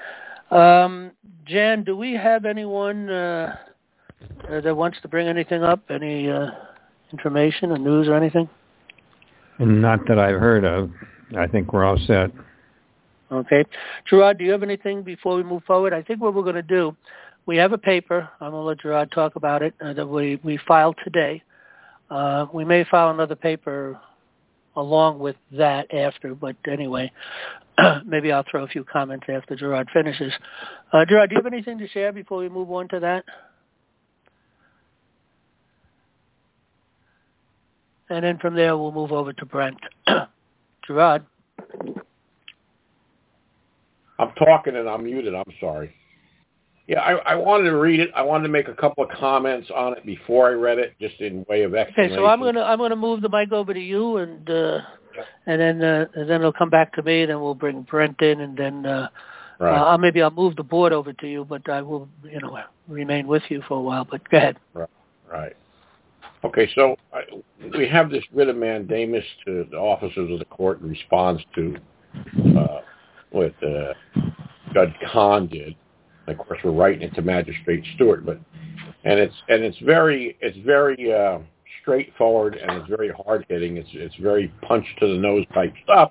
Um, Jan, do we have anyone... Uh, Uh, that wants to bring anything up, any uh, information or news or anything? Not that I've heard of. I think we're all set. Okay. Gerard, do you have anything before we move forward? I think what we're going to do, we have a paper. I'm going to let Gerard talk about it, uh, that we, we filed today. Uh, we may file another paper along with that after, but anyway, maybe I'll throw a few comments after Gerard finishes. Uh, Gerard, do you have anything to share before we move on to that? And then from there, we'll move over to Brent. Gerard? I'm talking and I'm muted. I'm sorry. Yeah, I, I wanted to read it. I wanted to make a couple of comments on it before I read it, just in way of explanation. Okay, so I'm gonna I'm gonna move the mic over to you, and uh, yeah. and then uh, and then it'll come back to me. Then we'll bring Brent in, and then uh, right. uh, maybe I'll move the board over to you, but I will, you know, remain with you for a while. But go ahead. Right. Right. Okay, so I, we have this writ of mandamus to the officers of the court in response to uh, what uh, Judge Kahn did. And of course, we're writing it to Magistrate Stewart, but and it's and it's very it's very uh, straightforward, and it's very hard hitting. It's it's very punch to the nose type stuff.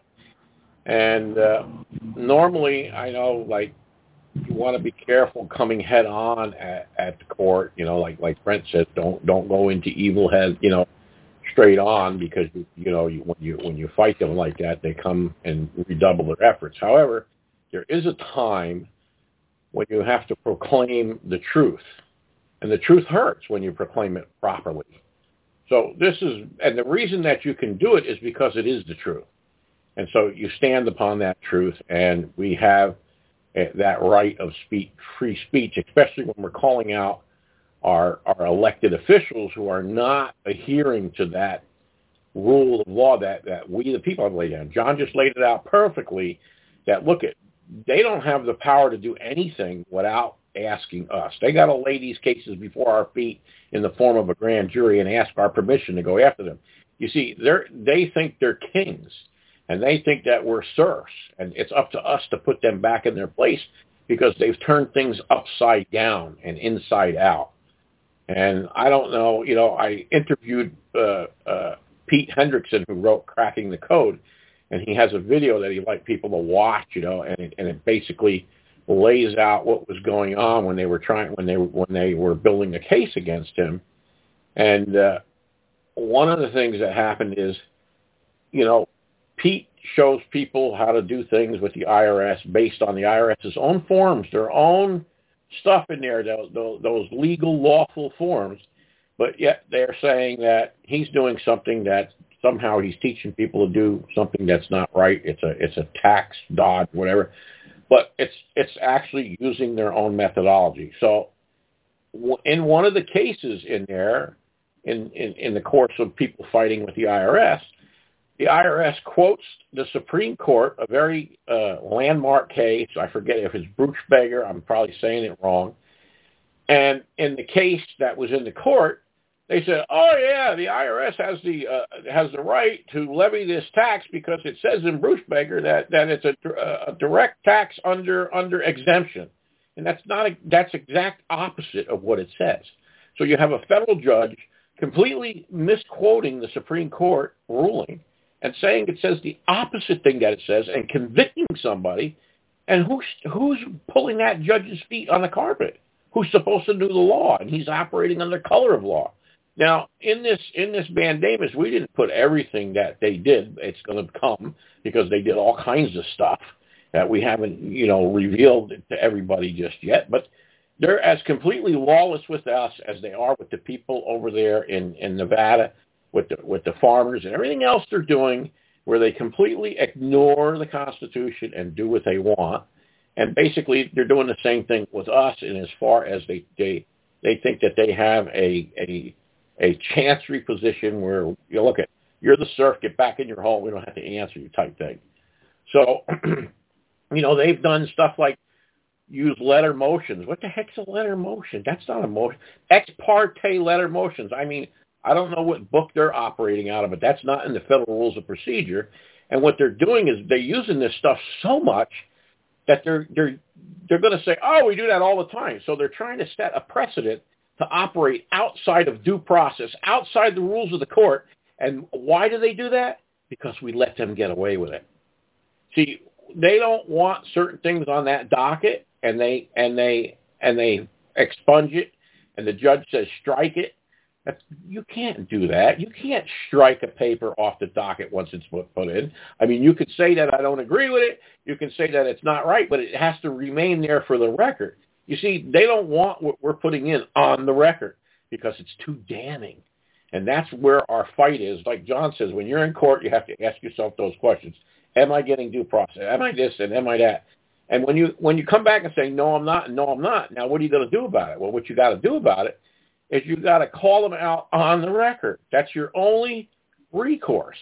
And uh, normally, I know, like, you want to be careful coming head on at, at the court. You know, like like Brent said, don't don't go into evil head. You know, straight on, because you, you know you, when you when you fight them like that, they come and redouble their efforts. However, there is a time when you have to proclaim the truth, and the truth hurts when you proclaim it properly. So this is, and the reason that you can do it is because it is the truth. And so you stand upon that truth, and we have uh, that right of speech, free speech, especially when we're calling out our, our elected officials who are not adhering to that rule of law that, that we, the people, have laid down. John just laid it out perfectly, that, look, at they don't have the power to do anything without asking us. They got to lay these cases before our feet in the form of a grand jury and ask our permission to go after them. You see, they're, they think they're kings, and they think that we're serfs, and it's up to us to put them back in their place, because they've turned things upside down and inside out. And I don't know, you know, I interviewed uh, uh, Pete Hendrickson, who wrote Cracking the Code, and he has a video that he'd like people to watch, you know, and it, and it basically lays out what was going on when they were trying, when they when they were building the case against him. And uh, one of the things that happened is, you know, Pete shows people how to do things with the I R S based on the IRS's own forms, their own stuff in there, those, those legal, lawful forms, but yet they're saying that he's doing something that somehow he's teaching people to do something that's not right. It's a it's a tax dodge, whatever. But it's it's actually using their own methodology. So in one of the cases in there, in, in, in the course of people fighting with the I R S, the I R S quotes the Supreme Court, a very uh, landmark case. I forget if it's Bruchberger. I'm probably saying it wrong. And in the case that was in the court, they said, "Oh yeah, the I R S has the uh, has the right to levy this tax because it says in Bruchberger that, that it's a, a direct tax under under exemption," and that's not a, that's exact opposite of what it says. So you have a federal judge completely misquoting the Supreme Court ruling and saying it says the opposite thing that it says, and convicting somebody, and who's who's pulling that judge's feet on the carpet? Who's supposed to do the law, and he's operating under color of law. Now, in this in this mandamus, we didn't put everything that they did. It's going to come because they did all kinds of stuff that we haven't, you know, revealed to everybody just yet. But they're as completely lawless with us as they are with the people over there in, in Nevada, with the with the farmers and everything else they're doing, where they completely ignore the Constitution and do what they want. And basically, they're doing the same thing with us, in as far as they they, they think that they have a a a chancery position where, you know, look at, you're the serf, get back in your home, we don't have to answer you type thing. So, you know, they've done stuff like use letter motions. What the heck's a letter motion? That's not a motion. Ex parte letter motions. I mean, I don't know what book they're operating out of, but that's not in the Federal Rules of Procedure. And what they're doing is they're using this stuff so much that they're they're they're going to say, oh, we do that all the time. So they're trying to set a precedent to operate outside of due process, outside the rules of the court. And why do they do that? Because we let them get away with it. See, they don't want certain things on that docket, and they and they and they expunge it, and the judge says strike it. That's, you can't do that. You can't strike a paper off the docket once it's put, put in. I mean, you could say that I don't agree with it. You can say that it's not right, but it has to remain there for the record. You see, they don't want what we're putting in on the record because it's too damning. And that's where our fight is. Like John says, when you're in court, you have to ask yourself those questions. Am I getting due process? Am I this and am I that? And when you when you come back and say, no, I'm not, and no, I'm not, now what are you going to do about it? Well, what you got to do about it is you got to call them out on the record. That's your only recourse.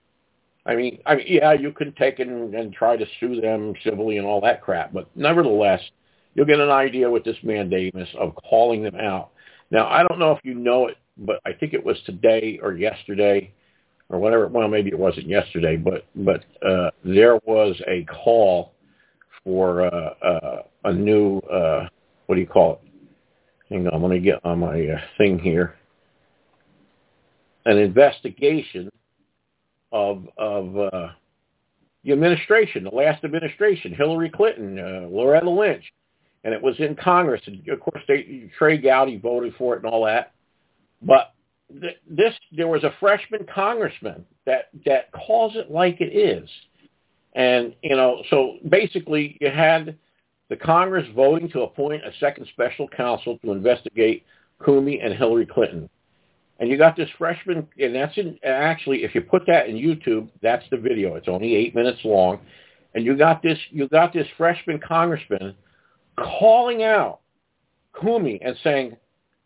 I mean, I mean, yeah, you can take it and, and try to sue them civilly and all that crap, but nevertheless, you'll get an idea with this mandamus of calling them out. Now, I don't know if you know it, but I think it was today or yesterday or whatever. Well, maybe it wasn't yesterday, but but uh, there was a call for uh, uh, a new, uh, what do you call it, hang on, let me get on my uh, thing here. An investigation of of uh, the administration, the last administration, Hillary Clinton, uh, Loretta Lynch, and it was in Congress. And of course, they, Trey Gowdy voted for it and all that. But th- this, there was a freshman congressman that that calls it like it is, and you know, so basically, you had the Congress voting to appoint a second special counsel to investigate Comey and Hillary Clinton. And you got this freshman, and that's in, actually, if you put that in YouTube, that's the video. It's only eight minutes long. And you got this, you got this freshman congressman calling out Comey and saying,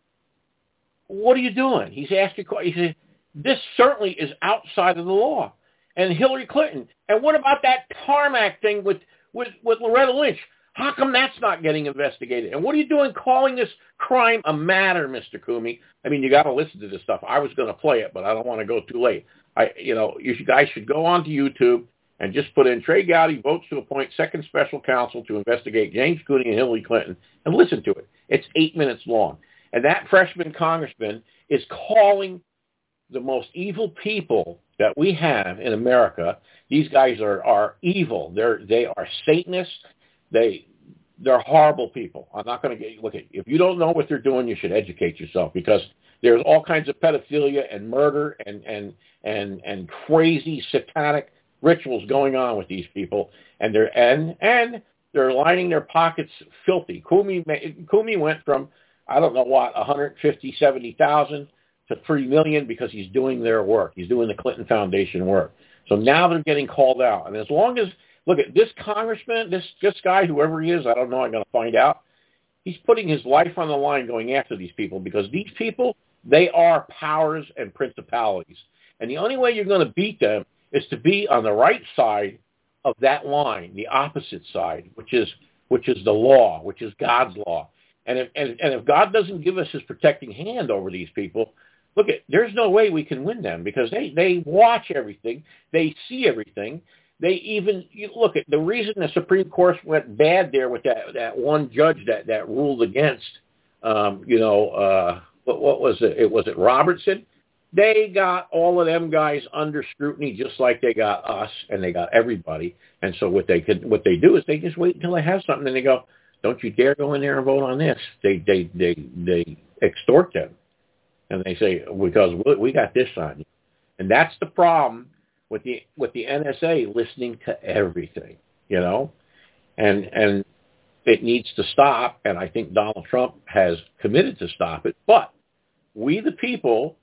what are you doing? He's asking, he said, this certainly is outside of the law. And Hillary Clinton, and what about that tarmac thing with, with, with Loretta Lynch? How come that's not getting investigated? And what are you doing calling this crime a matter, Mister Comey? I mean, you got to listen to this stuff. I was going to play it, but I don't want to go too late. I, you know, you guys should go onto YouTube and just put in Trey Gowdy votes to appoint second special counsel to investigate James Comey and Hillary Clinton, and listen to it. It's eight minutes long. And that freshman congressman is calling the most evil people that we have in America. These guys are, are evil. They're, they are Satanists. They, they're horrible people. I'm not going to get, look at, if you don't know what they're doing, you should educate yourself, because there's all kinds of pedophilia and murder and, and, and, and crazy satanic rituals going on with these people. And they're, and, and they're lining their pockets filthy. Comey, Comey went from, I don't know what, one hundred fifty, seventy thousand to three million because he's doing their work. He's doing the Clinton Foundation work. So now they're getting called out. And as long as, look at this congressman, this this guy, whoever he is, I don't know, I'm going to find out. He's putting his life on the line going after these people, because these people, they are powers and principalities. And the only way you're going to beat them is to be on the right side of that line, the opposite side, which is which is the law, which is God's law. And if and, and if God doesn't give us his protecting hand over these people, look, at there's no way we can win them, because they, they watch everything. They see everything. They even, you look at the reason the Supreme Court went bad there with that, that one judge that, that ruled against, um, you know, uh, what, what was it? It was it Robertson? They got all of them guys under scrutiny, just like they got us, and they got everybody. And so what they could, what they do is they just wait until they have something, and they go, "Don't you dare go in there and vote on this." They they they they extort them, and they say, "Because we, we got this on you," and that's the problem with the with the N S A listening to everything, you know, and and it needs to stop. And I think Donald Trump has committed to stop it. But we, the people,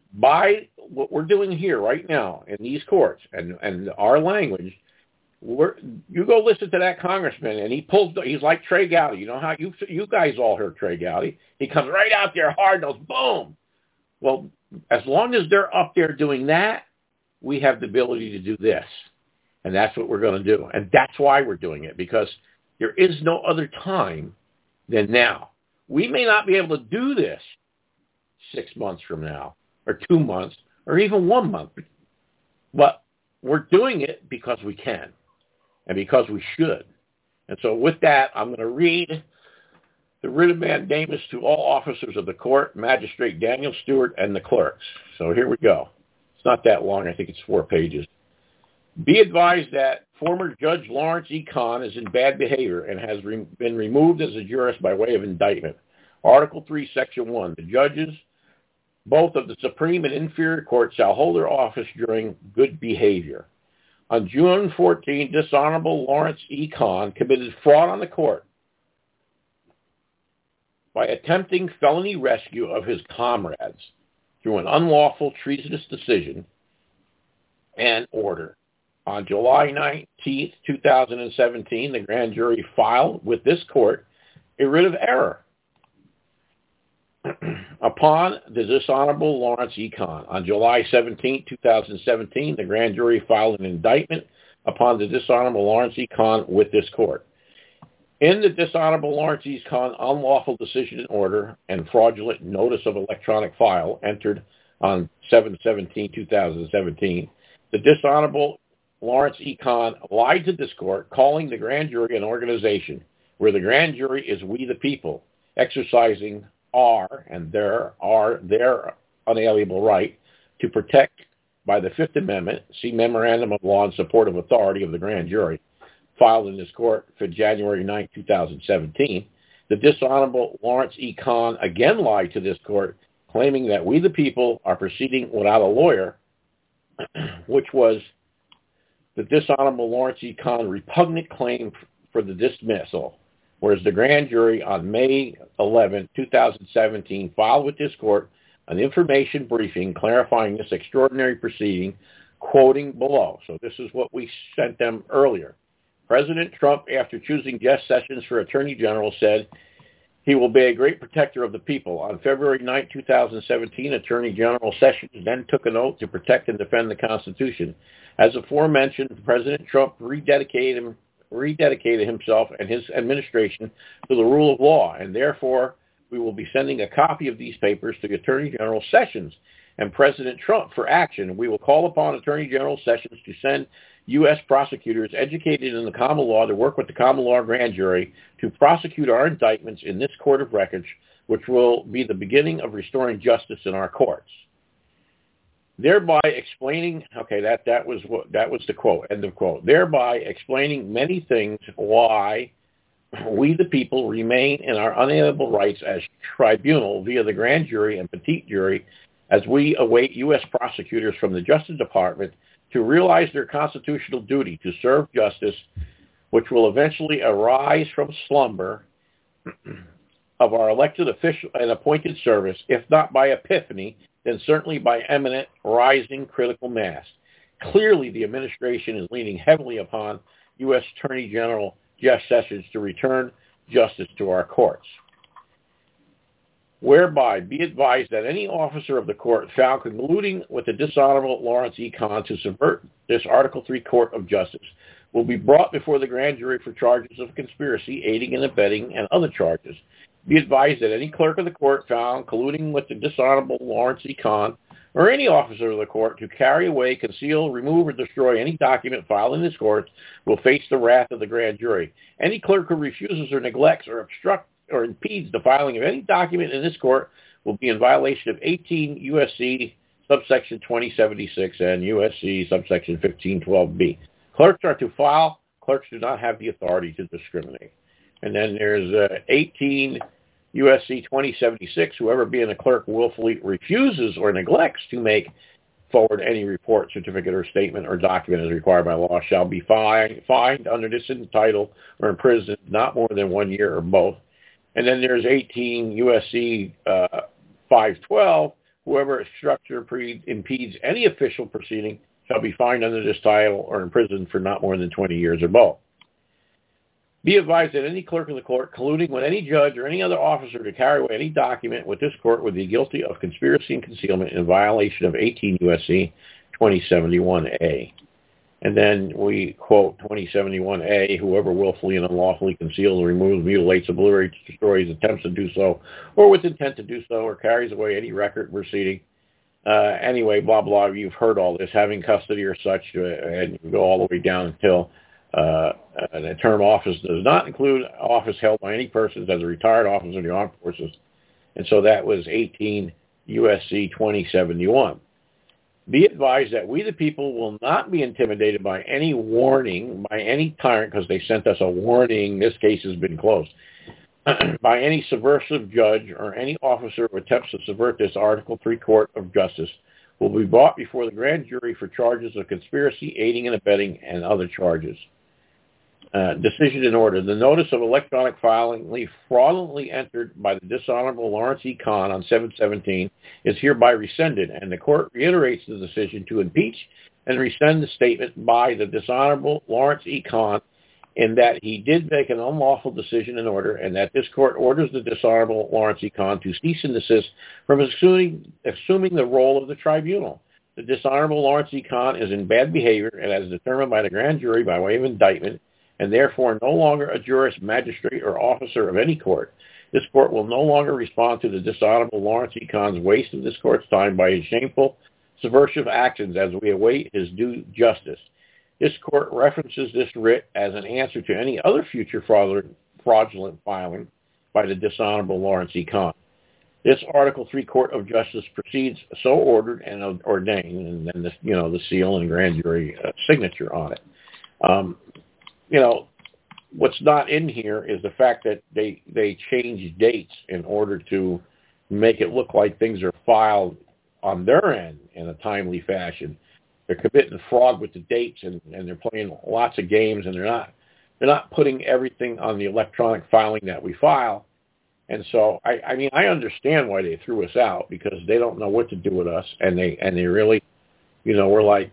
by what we're doing here right now in these courts and and our language, we're, you go listen to that congressman, and he pulls. He's like Trey Gowdy. You know how you you guys all heard Trey Gowdy. He comes right out there hard nose, boom. Well, as long as they're up there doing that, we have the ability to do this. And that's what we're going to do. And that's why we're doing it, because there is no other time than now. We may not be able to do this six months from now, or two months, or even one month. But we're doing it because we can, and because we should. And so with that, I'm going to read the writ of mandamus to all officers of the court, Magistrate Daniel Stewart, and the clerks. So here we go. It's not that long. I think it's four pages. Be advised that former Judge Lawrence E. Kahn is in bad behavior and has re- been removed as a jurist by way of indictment. Article three, Section one. The judges, both of the Supreme and Inferior Court, shall hold their office during good behavior. On June fourteenth, Dishonorable Lawrence E. Kahn committed fraud on the court by attempting felony rescue of his comrades through an unlawful treasonous decision and order. On July nineteenth, twenty seventeen, the grand jury filed with this court a writ of error upon the Dishonorable Lawrence E. Kahn. On July seventeenth, twenty seventeen, the grand jury filed an indictment upon the Dishonorable Lawrence E. Kahn with this court. In the Dishonorable Lawrence E. Kahn unlawful decision and order and fraudulent notice of electronic file entered on seven seventeen twenty seventeen, the Dishonorable Lawrence E. Kahn lied to this court, calling the grand jury an organization where the grand jury is we the people, exercising are, and there are their unalienable right to protect by the Fifth Amendment, see Memorandum of Law in Support of Authority of the Grand Jury, filed in this court for January ninth, twenty seventeen, the dishonorable Lawrence E. Kahn again lied to this court, claiming that we the people are proceeding without a lawyer, which was the dishonorable Lawrence E. Kahn repugnant claim for the dismissal, whereas the grand jury on May eleventh, twenty seventeen filed with this court an information briefing clarifying this extraordinary proceeding, quoting below. So this is what we sent them earlier. President Trump, after choosing Jeff Sessions for Attorney General, said he will be a great protector of the people. On February ninth, twenty seventeen, Attorney General Sessions then took an oath to protect and defend the Constitution. As aforementioned, President Trump rededicated, him, rededicated himself and his administration to the rule of law, and therefore we will be sending a copy of these papers to Attorney General Sessions and President Trump for action. We will call upon Attorney General Sessions to send U S prosecutors educated in the common law to work with the common law grand jury to prosecute our indictments in this court of records, which will be the beginning of restoring justice in our courts. Thereby explaining, okay, that, that was what, that was the quote, end of quote. Thereby explaining many things why we the people remain in our unalienable rights as tribunal via the grand jury and petite jury as we await U S prosecutors from the Justice Department to realize their constitutional duty to serve justice, which will eventually arise from slumber of our elected official and appointed service, if not by epiphany, then certainly by eminent rising critical mass. Clearly, the administration is leaning heavily upon U S Attorney General Jeff Sessions to return justice to our courts. Whereby, be advised that any officer of the court found colluding with the dishonorable Lawrence E. Kahn to subvert this Article three Court of Justice will be brought before the grand jury for charges of conspiracy, aiding and abetting, and other charges. Be advised that any clerk of the court found colluding with the dishonorable Lawrence E. Kahn or any officer of the court to carry away, conceal, remove, or destroy any document filed in this court will face the wrath of the grand jury. Any clerk who refuses or neglects or obstructs or impedes the filing of any document in this court will be in violation of eighteen U S C subsection twenty seventy-six and U S C subsection fifteen twelve B. Clerks are to file. Clerks do not have the authority to discriminate. And then there's uh, eighteen U S C twenty seventy-six. Whoever being a clerk willfully refuses or neglects to make forward any report, certificate, or statement or document as required by law shall be fined, fined under this title or imprisoned not more than one year or both. And then there's eighteen U S C uh, five twelve. Whoever obstructs or pre- impedes any official proceeding shall be fined under this title or imprisoned for not more than twenty years or both. Be advised that any clerk of the court colluding with any judge or any other officer to carry away any document with this court would be guilty of conspiracy and concealment in violation of eighteen U S C twenty seventy-one A. And then we quote twenty seventy-one A, whoever willfully and unlawfully conceals, removes, mutilates, obliterates, destroys, attempts to do so, or with intent to do so, or carries away any record proceeding. Uh, anyway, blah, blah, you've heard all this, having custody or such, uh, and you go all the way down until uh, the term office does not include office held by any persons as a retired officer in the armed forces. And so that was eighteen U S C twenty seventy-one. Be advised that we the people will not be intimidated by any warning, by any tyrant, because they sent us a warning, this case has been closed, by any subversive judge or any officer who attempts to subvert this Article three Court of Justice will be brought before the grand jury for charges of conspiracy, aiding and abetting, and other charges. Uh, decision in order. The notice of electronic filing fraudulently entered by the dishonorable Lawrence E. Kahn on seven seventeen is hereby rescinded, and the court reiterates the decision to impeach and rescind the statement by the dishonorable Lawrence E. Kahn in that he did make an unlawful decision in order, and that this court orders the dishonorable Lawrence E. Kahn to cease and desist from assuming, assuming the role of the tribunal. The dishonorable Lawrence E. Kahn is in bad behavior and as determined by the grand jury by way of indictment, and therefore no longer a jurist, magistrate, or officer of any court. This court will no longer respond to the dishonorable Lawrence E. Kahn's waste of this court's time by his shameful, subversive actions as we await his due justice. This court references this writ as an answer to any other future fraudulent, fraudulent filing by the dishonorable Lawrence E. Kahn. This Article three Court of Justice proceeds so ordered and ordained, and then the, you know, the seal and grand jury uh, signature on it. Um, you know, what's not in here is the fact that they, they change dates in order to make it look like things are filed on their end in a timely fashion. They're committing fraud with the dates, and, and they're playing lots of games, and they're not they're not putting everything on the electronic filing that we file. And so, I, I mean, I understand why they threw us out, because they don't know what to do with us, and they and they really, you know, we're like,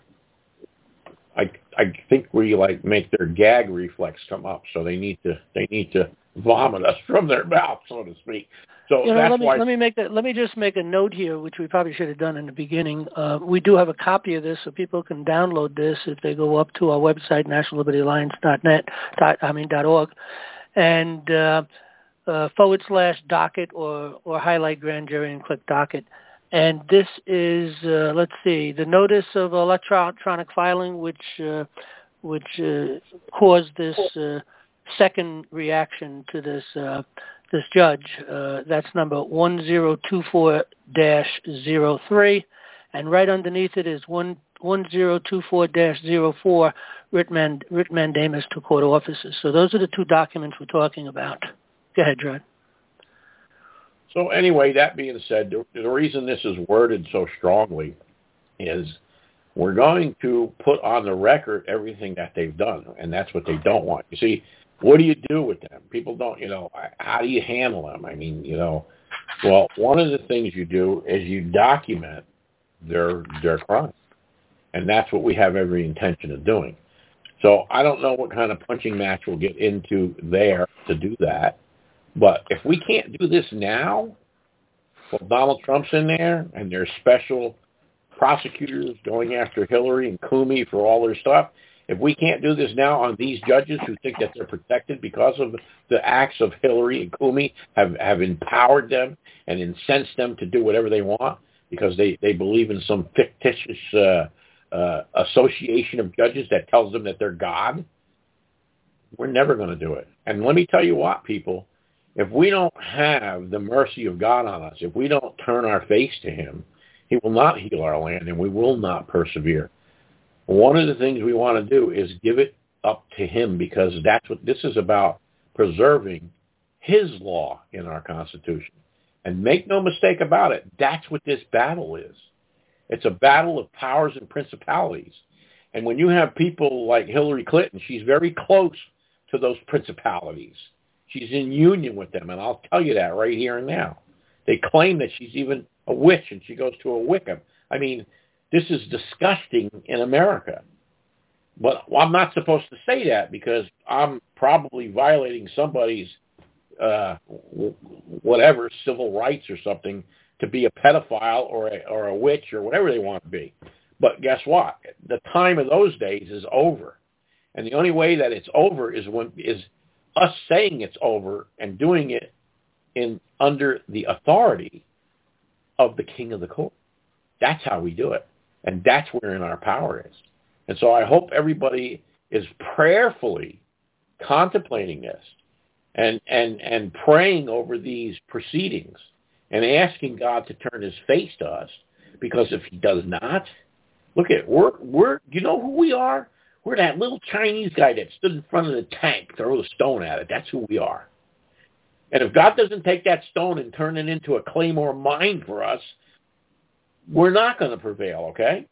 I I think we like make their gag reflex come up, so they need to they need to vomit us from their mouth, so to speak. So you know, that's let me why. let me make that. Let me just make a note here, which we probably should have done in the beginning. Uh, we do have a copy of this, so people can download this if they go up to our website, national liberty alliance dot net. Dot, I mean dot org, and uh, uh, forward slash docket or or highlight grand jury and click docket. And this is uh, let's see, the notice of electronic filing, which uh, which uh, caused this uh, second reaction to this. Uh, This judge, uh, that's number one zero two four dash zero three, and right underneath it is one one zero two four dash zero four, writ, mand- writ mandamus to court officers. So those are the two documents we're talking about. Go ahead, Dred. So anyway, that being said, the, the reason this is worded so strongly is we're going to put on the record everything that they've done, and that's what they don't want. You see, what do you do with them? People don't, you know, how do you handle them? I mean, you know, well, one of the things you do is you document their their crime. And that's what we have every intention of doing. So I don't know what kind of punching match we'll get into there to do that. But if we can't do this now, well, Donald Trump's in there, and there's special prosecutors going after Hillary and Comey for all their stuff. If we can't do this now on these judges who think that they're protected because of the acts of Hillary and Comey have, have empowered them and incensed them to do whatever they want because they, they believe in some fictitious uh, uh, association of judges that tells them that they're God, we're never going to do it. And let me tell you what, people, if we don't have the mercy of God on us, if we don't turn our face to him, he will not heal our land and we will not persevere. One of the things we want to do is give it up to him because that's what this is about, preserving his law in our Constitution. And make no mistake about it, that's what this battle is. It's a battle of powers and principalities. And when you have people like Hillary Clinton, she's very close to those principalities. She's in union with them, and I'll tell you that right here and now. They claim that she's even a witch and she goes to a Wicca. I mean, this is disgusting in America. But I'm not supposed to say that because I'm probably violating somebody's uh, whatever, civil rights or something to be a pedophile or a, or a witch or whatever they want to be. But guess what? The time of those days is over. And the only way that it's over is when is us saying it's over and doing it in under the authority of the king of the court. That's how we do it. And that's wherein our power is. And so I hope everybody is prayerfully contemplating this and, and, and praying over these proceedings and asking God to turn his face to us. Because if he does not, look at, we're, we're, you know who we are? We're that little Chinese guy that stood in front of the tank, throw a stone at it. That's who we are. And if God doesn't take that stone and turn it into a claymore mine for us, we're not going to prevail, okay?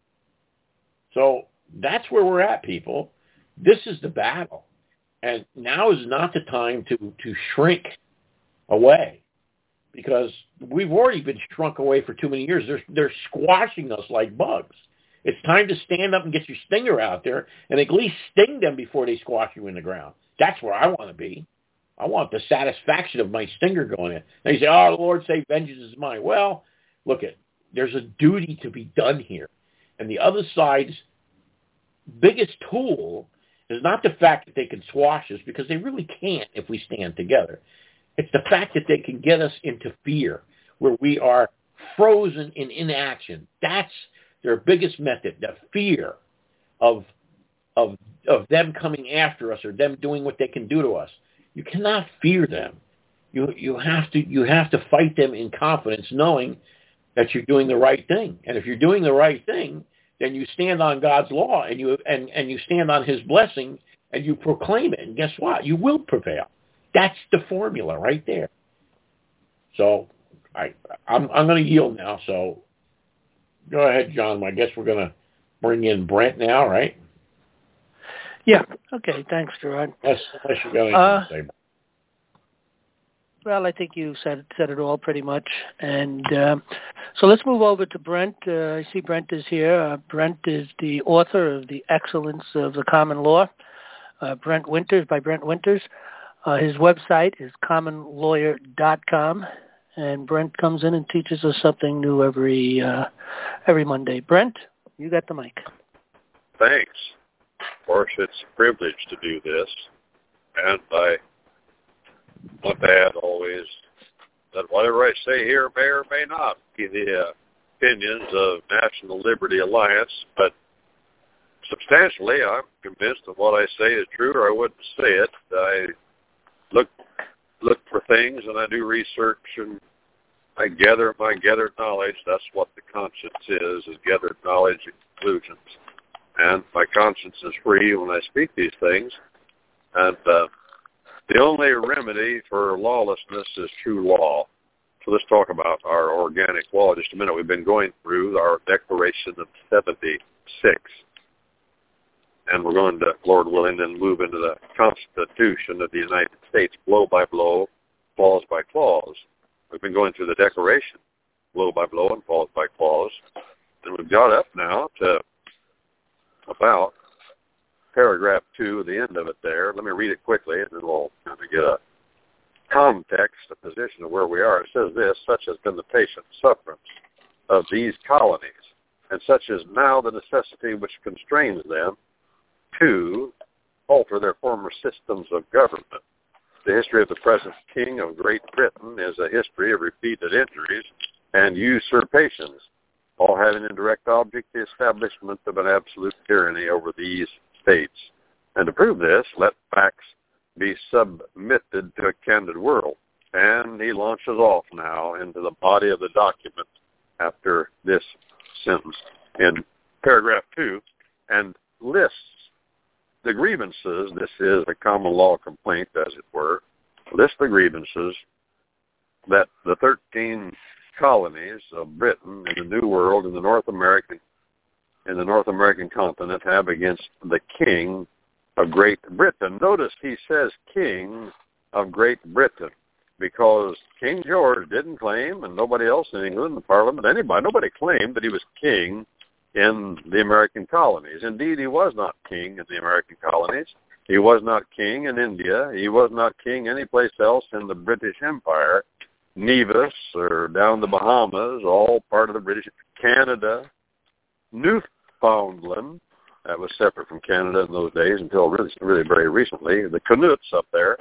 So that's where we're at, people. This is the battle. And now is not the time to, to shrink away because we've already been shrunk away for too many years. They're, they're squashing us like bugs. It's time to stand up and get your stinger out there and at least sting them before they squash you in the ground. That's where I want to be. I want the satisfaction of my stinger going in. And you say, oh, the Lord say vengeance is mine. Well, look at there's a duty to be done here. And the other side's biggest tool is not the fact that they can squash us, because they really can't if we stand together. It's the fact that they can get us into fear, where we are frozen in inaction. That's their biggest method, the fear of, of, of them coming after us or them doing what they can do to us. You cannot fear them. You you have to you have to fight them in confidence, knowing that you're doing the right thing. And if you're doing the right thing, then you stand on God's law and you and, and you stand on his blessing and you proclaim it. And guess what? You will prevail. That's the formula right there. So I I'm I'm going to yield now. So go ahead, John. I guess we're going to bring in Brent now, right? Yeah. Okay. Thanks, Gerard. Unless, unless you got anything uh, to say. Well, I think you said said it all pretty much. And um, so let's move over to Brent. Uh, I see Brent is here. Uh, Brent is the author of The Excellence of the Common Law. Uh, Brent Winters, by Brent Winters. Uh, his website is common lawyer dot com. And Brent comes in and teaches us something new every uh, every Monday. Brent, you got the mic. Thanks. Of course, it's a privilege to do this. And I want to add always that whatever I say here may or may not be the uh, opinions of National Liberty Alliance, but substantially I'm convinced that what I say is true, or I wouldn't say it. I look look for things and I do research and I gather my gathered knowledge. That's what the conscience is, is gathered knowledge and conclusions. And my conscience is free when I speak these things. And uh, the only remedy for lawlessness is true law. So let's talk about our organic law just a minute. We've been going through our Declaration of seventy-six. And we're going to, Lord willing, then move into the Constitution of the United States, blow by blow, clause by clause. We've been going through the Declaration, blow by blow and clause by clause. And we've got up now to about paragraph two, the end of it there. Let me read it quickly, and then we'll kind of get a context, a position of where we are. It says this: such has been the patient sufferance of these colonies, and such is now the necessity which constrains them to alter their former systems of government. The history of the present King of Great Britain is a history of repeated injuries and usurpations, all having in direct object the establishment of an absolute tyranny over these states. And to prove this, let facts be submitted to a candid world. And he launches off now into the body of the document after this sentence in paragraph two and lists the grievances. This is a common law complaint, as it were. Lists the grievances that the thirteen colonies of Britain in the New World, in the North American, in the North American continent, have against the King of Great Britain. Notice he says King of Great Britain, because King George didn't claim, and nobody else in England, the Parliament, anybody, nobody claimed that he was king in the American colonies. Indeed, he was not king in the American colonies. He was not king in India. He was not king anyplace else in the British Empire. Nevis, or down the Bahamas, all part of the British, Canada, Newfoundland, that was separate from Canada in those days until really, really very recently, the Canuts up there.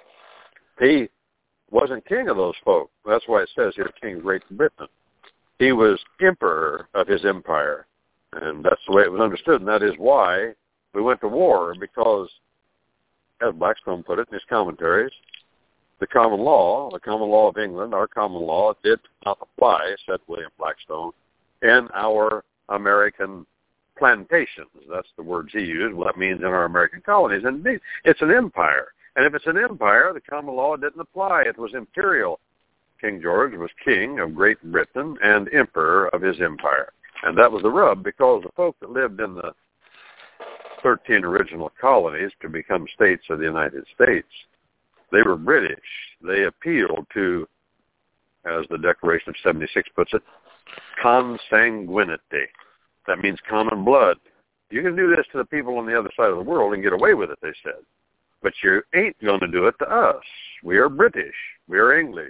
He wasn't king of those folk. That's why it says here, King of Great Britain. He was emperor of his empire, and that's the way it was understood, and that is why we went to war, because, as Blackstone put it in his commentaries, the common law, the common law of England, our common law, did not apply, said William Blackstone, in our American plantations. That's the words he used. Well, that means in our American colonies. And it's an empire. And if it's an empire, the common law didn't apply. It was imperial. King George was king of Great Britain and emperor of his empire. And that was the rub, because the folk that lived in the thirteen original colonies to become states of the United States, they were British. They appealed to, as the Declaration of seventy-six puts it, consanguinity. That means common blood. You can do this to the people on the other side of the world and get away with it, they said. But you ain't going to do it to us. We are British. We are English.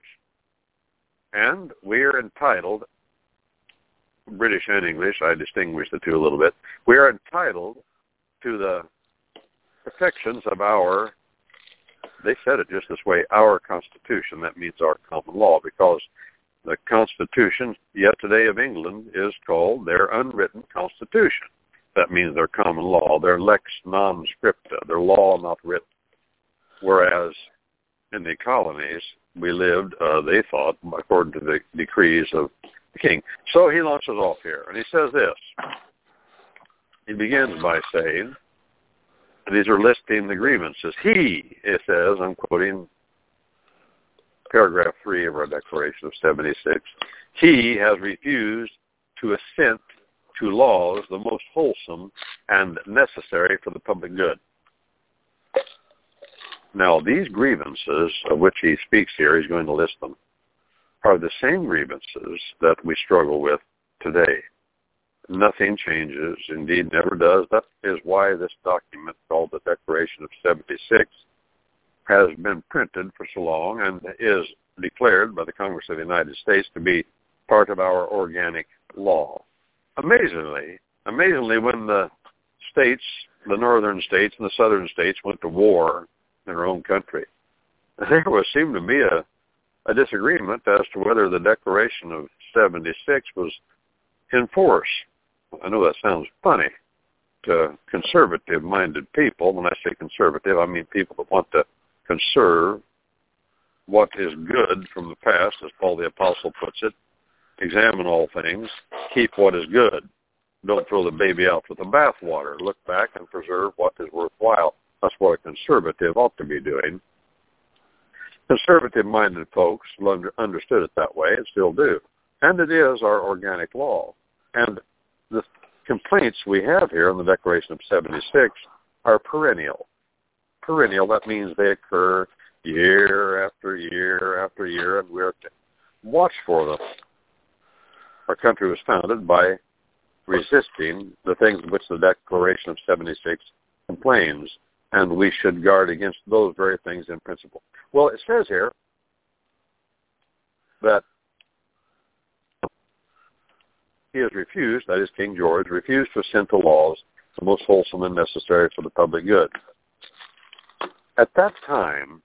And we are entitled, British and English, I distinguish the two a little bit, we are entitled to the protections of our, they said it just this way, our Constitution. That means our common law, because the Constitution, yet today, of England is called their unwritten Constitution. That means their common law, their lex non scripta, their law not written. Whereas in the colonies, we lived, uh, they thought, according to the decrees of the king. So he launches off here, and he says this. He begins by saying, these are listing the grievances. He, it says, I'm quoting paragraph three of our Declaration of seventy-six, he has refused to assent to laws the most wholesome and necessary for the public good. Now, these grievances of which he speaks here, he's going to list them, are the same grievances that we struggle with today. Nothing changes, indeed never does. That is why this document called the Declaration of seventy-six has been printed for so long and is declared by the Congress of the United States to be part of our organic law. Amazingly, amazingly, when the states, the northern states and the southern states went to war in their own country, there was seemed to be a, a disagreement as to whether the Declaration of seventy-six was in force. I know that sounds funny to conservative-minded people. When I say conservative, I mean people that want to conserve what is good from the past, as Paul the Apostle puts it. Examine all things. Keep what is good. Don't throw the baby out with the bathwater. Look back and preserve what is worthwhile. That's what a conservative ought to be doing. Conservative-minded folks understood it that way and still do. And it is our organic law. And the complaints we have here in the Declaration of seventy-six are perennial. Perennial, that means they occur year after year after year, and we're to watch for them. Our country was founded by resisting the things which the Declaration of seventy-six complains, and we should guard against those very things in principle. Well, it says here that he has refused, that is King George, refused to assent to laws the most wholesome and necessary for the public good. At that time,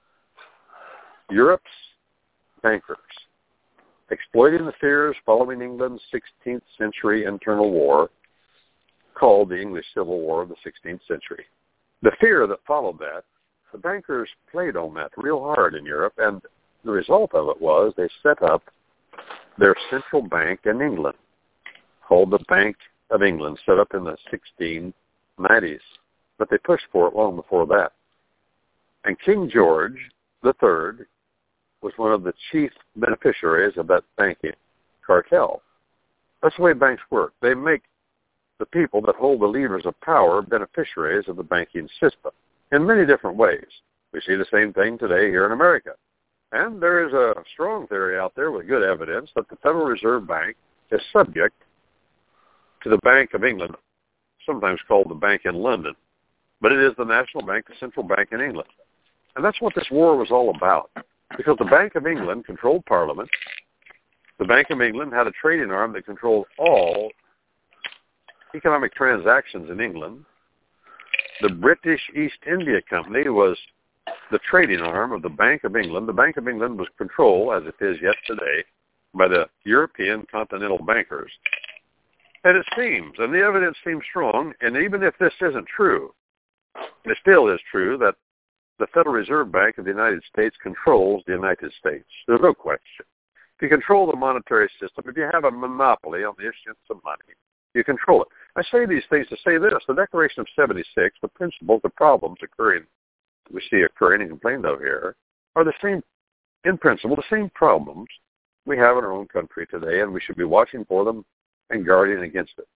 Europe's bankers, exploiting the fears following England's sixteenth century internal war, called the English Civil War of the sixteenth century. The fear that followed that, the bankers played on that real hard in Europe, and the result of it was they set up their central bank in England, called the Bank of England, set up in the sixteen nineties. But they pushed for it long before that. And King George the Third was one of the chief beneficiaries of that banking cartel. That's the way banks work. They make the people that hold the levers of power beneficiaries of the banking system in many different ways. We see the same thing today here in America. And there is a strong theory out there with good evidence that the Federal Reserve Bank is subject to the Bank of England, sometimes called the Bank in London. But it is the national bank, the central bank in England. And that's what this war was all about. Because the Bank of England controlled Parliament. The Bank of England had a trading arm that controlled all economic transactions in England. The British East India Company was the trading arm of the Bank of England. The Bank of England was controlled, as it is yet today, by the European continental bankers. And it seems, and the evidence seems strong, and even if this isn't true, it still is true that the Federal Reserve Bank of the United States controls the United States. There's no question. If you control the monetary system, if you have a monopoly on the issuance of money, you control it. I say these things to say this. The Declaration of seventy-six, the principles, the problems occurring, we see occurring and complained of here, are the same, in principle, the same problems we have in our own country today, and we should be watching for them and guarding against it.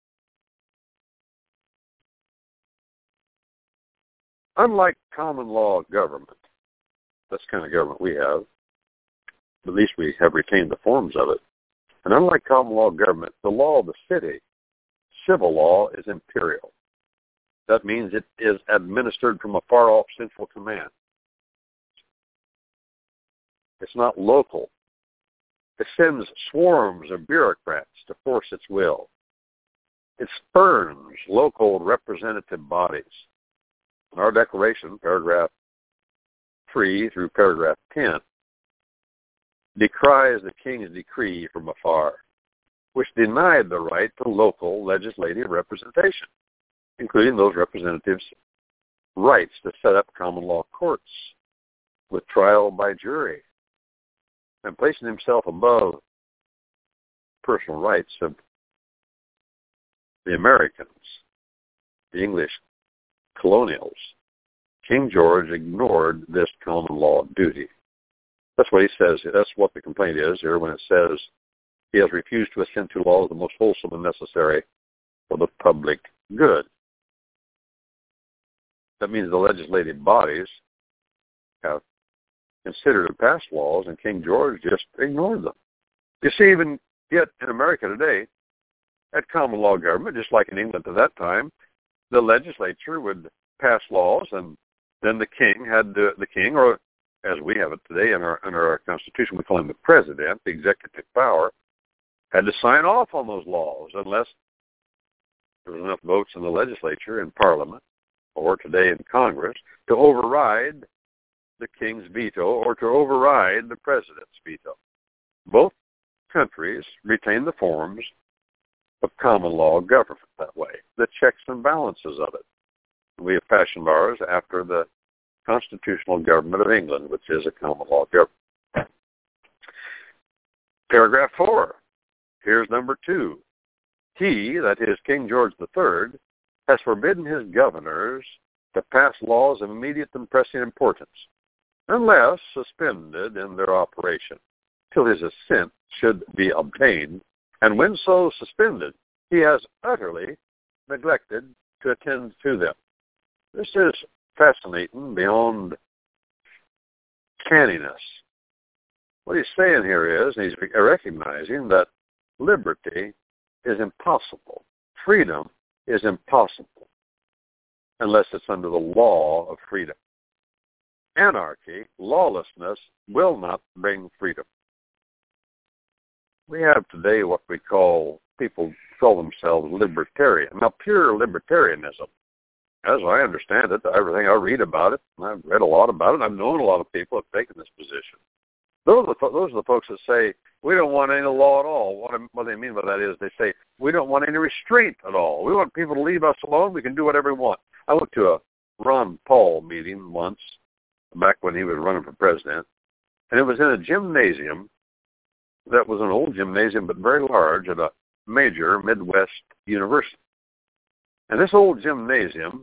Unlike common law government, that's the kind of government we have, at least we have retained the forms of it, and unlike common law government, the law of the city, civil law, is imperial. That means it is administered from a far-off central command. It's not local. It sends swarms of bureaucrats to force its will. It spurns local representative bodies. In our declaration, paragraph three through paragraph ten, decries the king's decree from afar, which denied the right to local legislative representation, including those representatives' rights to set up common law courts. with trial by jury, and placing himself above personal rights of the Americans, the English colonials. King George ignored this common law duty. That's what he says. That's what the complaint is here when it says he has refused to assent to laws the most wholesome and necessary for the public good. That means the legislative bodies have considered and passed laws, and King George just ignored them. You see, even yet in America today, at common law government, just like in England at that time, the legislature would pass laws, and then the king had to, the king, or as we have it today in our, under our Constitution, we call him the president, the executive power, had to sign off on those laws unless there was enough votes in the legislature, in Parliament, or today in Congress, to override the king's veto or to override the president's veto. Both countries retain the forms of common law government that way, the checks and balances of it. We have fashioned ours after the constitutional government of England, which is a common law government. Paragraph four. Here's number two. He, that is King George the Third, has forbidden his governors to pass laws of immediate and pressing importance, unless suspended in their operation, till his assent should be obtained, and when so suspended, he has utterly neglected to attend to them. This is fascinating beyond canniness. What he's saying here is, and he's recognizing that liberty is impossible. Freedom is impossible unless it's under the law of freedom. Anarchy, lawlessness, will not bring freedom. We have today what we call, people call themselves libertarian. Now, pure libertarianism, as I understand it, everything I read about it, and I've read a lot about it, I've known a lot of people who have taken this position. Those are, the, those are the folks that say, we don't want any law at all. What, what they mean by that is they say, we don't want any restraint at all. We want people to leave us alone. We can do whatever we want. I went to a Ron Paul meeting once, back when he was running for president, and it was in a gymnasium that was an old gymnasium, but very large, at a major Midwest university. And this old gymnasium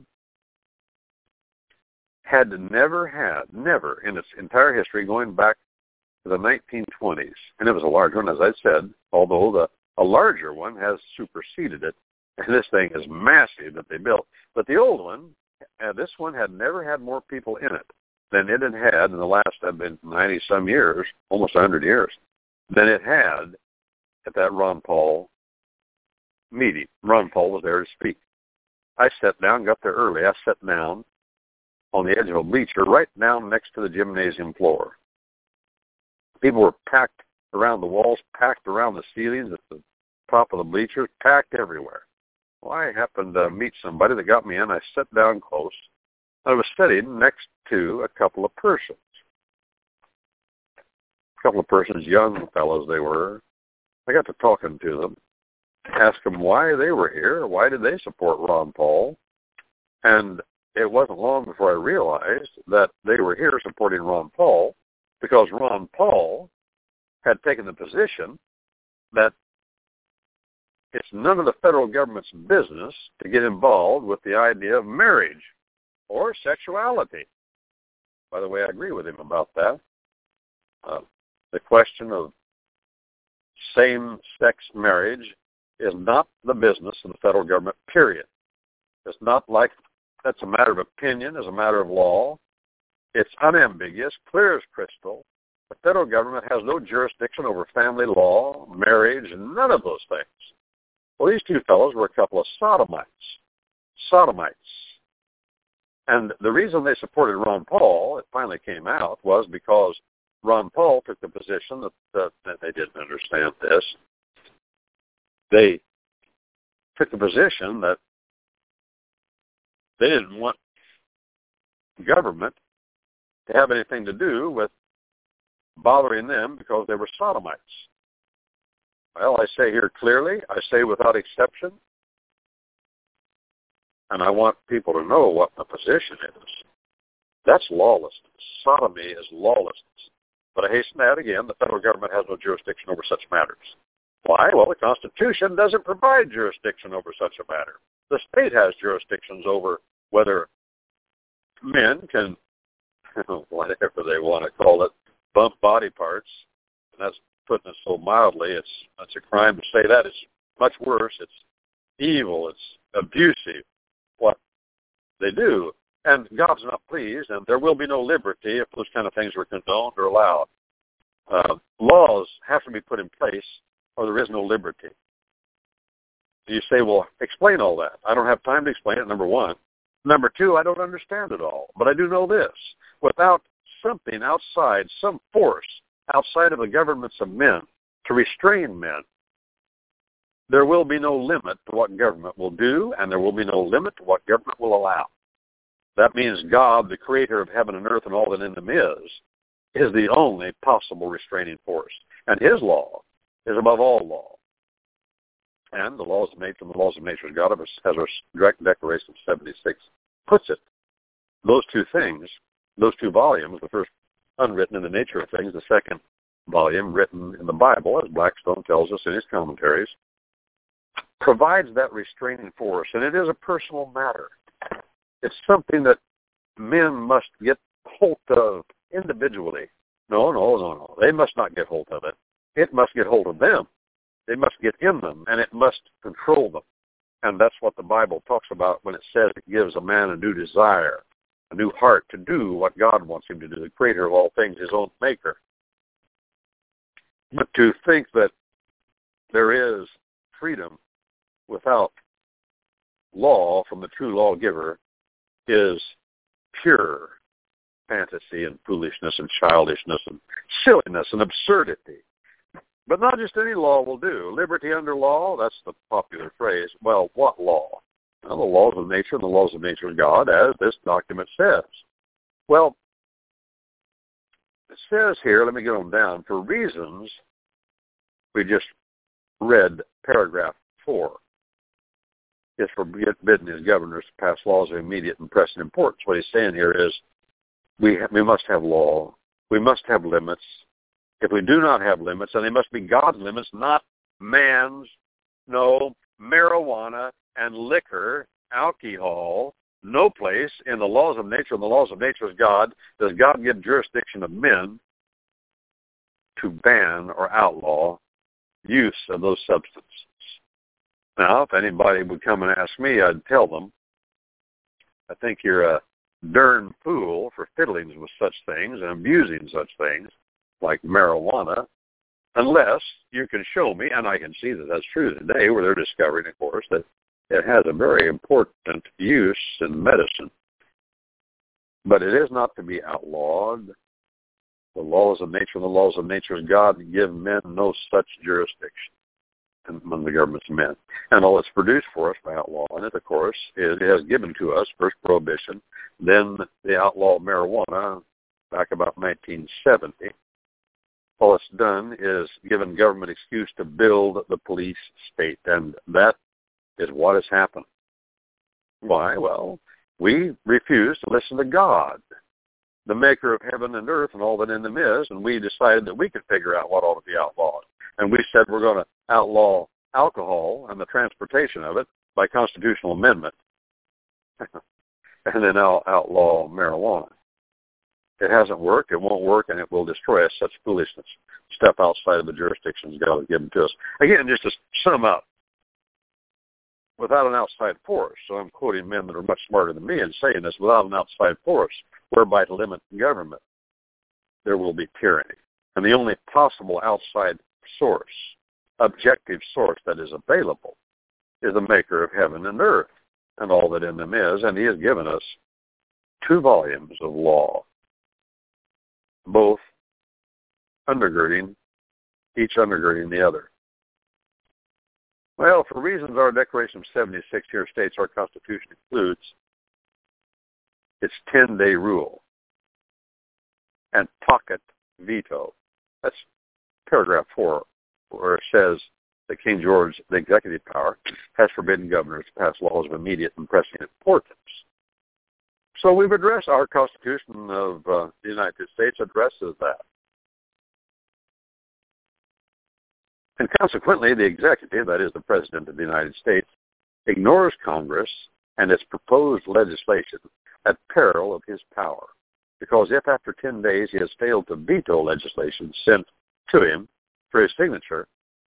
had never had, never in its entire history, going back to the nineteen twenties, and it was a large one, as I said, although the a larger one has superseded it, and this thing is massive that they built. But the old one, uh, this one had never had more people in it than it had had in the last, I've been ninety-some years, almost one hundred years, than it had at that Ron Paul meeting. Ron Paul was there to speak. I sat down, got there early. I sat down on the edge of a bleacher right down next to the gymnasium floor. People were packed around the walls, packed around the ceilings, at the top of the bleachers, packed everywhere. Well, I happened to meet somebody that got me in. I sat down close. I was sitting next to a couple of persons. A couple of persons, young fellows they were. I got to talking to them, asked them why they were here, why did they support Ron Paul, and it wasn't long before I realized that they were here supporting Ron Paul because Ron Paul had taken the position that it's none of the federal government's business to get involved with the idea of marriage or sexuality. By the way, I agree with him about that. Uh, the question of same-sex marriage is not the business of the federal government, period. It's not like that's a matter of opinion, it's a matter of law. It's unambiguous, clear as crystal. The federal government has no jurisdiction over family law, marriage, and none of those things. Well, these two fellows were a couple of sodomites. Sodomites. And the reason they supported Ron Paul, it finally came out, was because Ron Paul took the position that, that, that they didn't understand this. They took the position that they didn't want government to have anything to do with bothering them because they were sodomites. Well, I say here clearly, I say without exception, and I want people to know what my position is. That's lawlessness. Sodomy is lawlessness. But I hasten to add again, the federal government has no jurisdiction over such matters. Why? Well, the Constitution doesn't provide jurisdiction over such a matter. The state has jurisdictions over whether men can, whatever they want to call it, bump body parts. And that's putting it so mildly. It's, it's a crime to say that. It's much worse. It's evil. It's abusive, what they do. And God's not pleased, and there will be no liberty if those kind of things were condoned or allowed. Uh, laws have to be put in place, or there is no liberty. You say, well, explain all that. I don't have time to explain it, number one. Number two, I don't understand it all. But I do know this. Without something outside, some force outside of the governments of men to restrain men, there will be no limit to what government will do, and there will be no limit to what government will allow. That means God, the creator of heaven and earth and all that in them is, is the only possible restraining force. And his law is above all law. And the laws of nature and the laws of nature, God, as our direct declaration of seventy-six puts it. Those two things, those two volumes, the first unwritten in the nature of things, the second volume written in the Bible, as Blackstone tells us in his commentaries, provides that restraining force. And it is a personal matter. It's something that men must get hold of individually. No, no, no, no. They must not get hold of it. It must get hold of them. They must get in them, and it must control them. And that's what the Bible talks about when it says it gives a man a new desire, a new heart to do what God wants him to do, the creator of all things, his own maker. But to think that there is freedom without law from the true lawgiver is pure fantasy and foolishness and childishness and silliness and absurdity. But not just any law will do. Liberty under law, that's the popular phrase. Well, what law? Well, the laws of nature and the laws of nature of God, as this document says. Well, it says here, let me get them down, for reasons, we just read paragraph four. It's forbidden his governors to pass laws of immediate and pressing importance. What he's saying here is we we must have law. We must have limits. If we do not have limits, then they must be God's limits, not man's. No, marijuana and liquor, alcohol, no place in the laws of nature and the laws of nature of God does God give jurisdiction of men to ban or outlaw use of those substances. Now, if anybody would come and ask me, I'd tell them, I think you're a darn fool for fiddling with such things and abusing such things like marijuana, unless you can show me, and I can see that that's true today, where they're discovering, of course, that it has a very important use in medicine. But it is not to be outlawed. The laws of nature and the laws of nature of God give men no such jurisdiction among the governments of men. And all it's produced for us by outlawing it, of course, is it has given to us first prohibition, then the outlaw of marijuana back about nineteen seventy. All it's done is given government excuse to build the police state, and that is what has happened. Why? Well, we refuse to listen to God, the maker of heaven and earth and all that in them is, and we decided that we could figure out what ought to be outlawed. And we said we're going to outlaw alcohol and the transportation of it by constitutional amendment, and then out, outlaw marijuana. It hasn't worked, it won't work, and it will destroy us. Such foolishness. Step outside of the jurisdictions God has given to us. Again, just to sum up, without an outside force, so I'm quoting men that are much smarter than me and saying this, without an outside force, whereby to limit government, there will be tyranny. And the only possible outside source, objective source that is available, is the maker of heaven and earth and all that in them is, and he has given us two volumes of law, both undergirding, each undergirding the other. Well, for reasons our Declaration of seventy-six here states our Constitution includes its ten-day rule and pocket veto. That's paragraph four, where it says that King George, the executive power, has forbidden governors to pass laws of immediate and pressing importance. So we've addressed, our Constitution of uh, the United States addresses that. And consequently, the executive, that is the President of the United States, ignores Congress and its proposed legislation at peril of his power. Because if after ten days he has failed to veto legislation sent to him for his signature,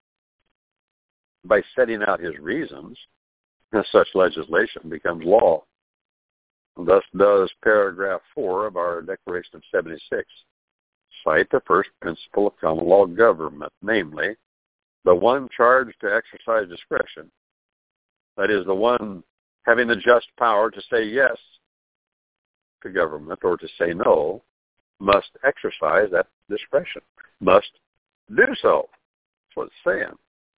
by setting out his reasons, such legislation becomes law. And thus does paragraph four of our Declaration of seventy-six cite the first principle of common law government, namely, the one charged to exercise discretion, that is, the one having the just power to say yes to government or to say no, must exercise that discretion, must do so. That's what it's saying.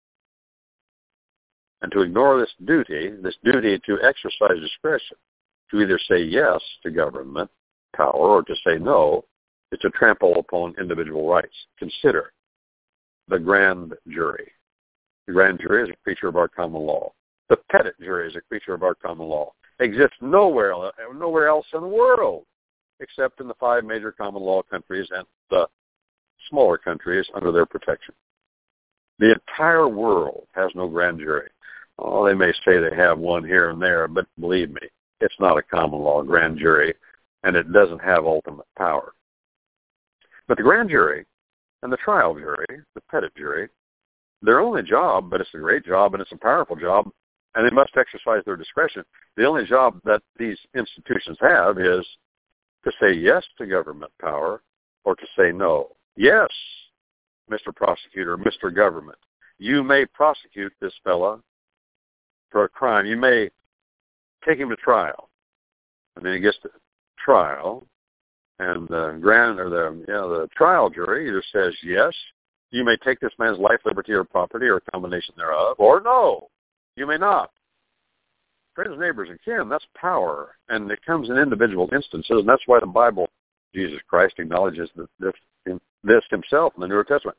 And to ignore this duty, this duty to exercise discretion, to either say yes to government power or to say no, is to trample upon individual rights. Consider the grand jury. The grand jury is a creature of our common law. The petit jury is a creature of our common law. Exists nowhere, nowhere else in the world except in the five major common law countries and the smaller countries under their protection. The entire world has no grand jury. Oh, they may say they have one here and there, but believe me, it's not a common law grand jury, and it doesn't have ultimate power. But the grand jury and the trial jury, the petit jury, their only job, but it's a great job and it's a powerful job, and they must exercise their discretion. The only job that these institutions have is to say yes to government power or to say no. Yes, Mister Prosecutor, Mister Government, you may prosecute this fella for a crime. You may take him to trial. And then he gets to trial, and the grand or the you know the trial jury either says yes, you may take this man's life, liberty, or property, or a combination thereof, or no, you may not. Friends, neighbors, and kin, that's power, and it comes in individual instances, and that's why the Bible, Jesus Christ, acknowledges this, this himself in the New Testament.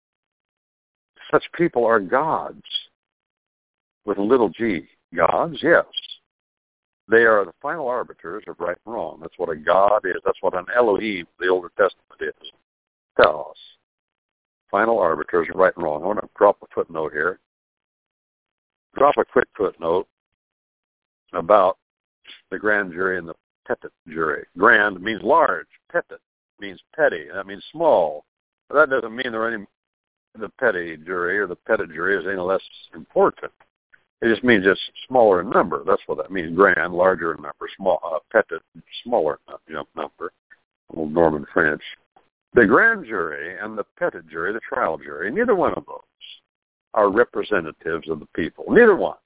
Such people are gods, with a little g. Gods, yes. They are the final arbiters of right and wrong. That's what a god is. That's what an Elohim, the Old Testament, is. Telos. Final arbiters of right and wrong. I want to drop a footnote here. Drop a quick footnote about the grand jury and the petit jury. Grand means large. Petit means petty. That means small. But that doesn't mean there are any, the petty jury or the petit jury is any less important. It just means it's smaller in number. That's what that means. Grand, larger in number. Small, uh, petit, smaller you know, number. Old Norman French. The grand jury and the petit jury, the trial jury, neither one of those are representatives of the people. Neither one.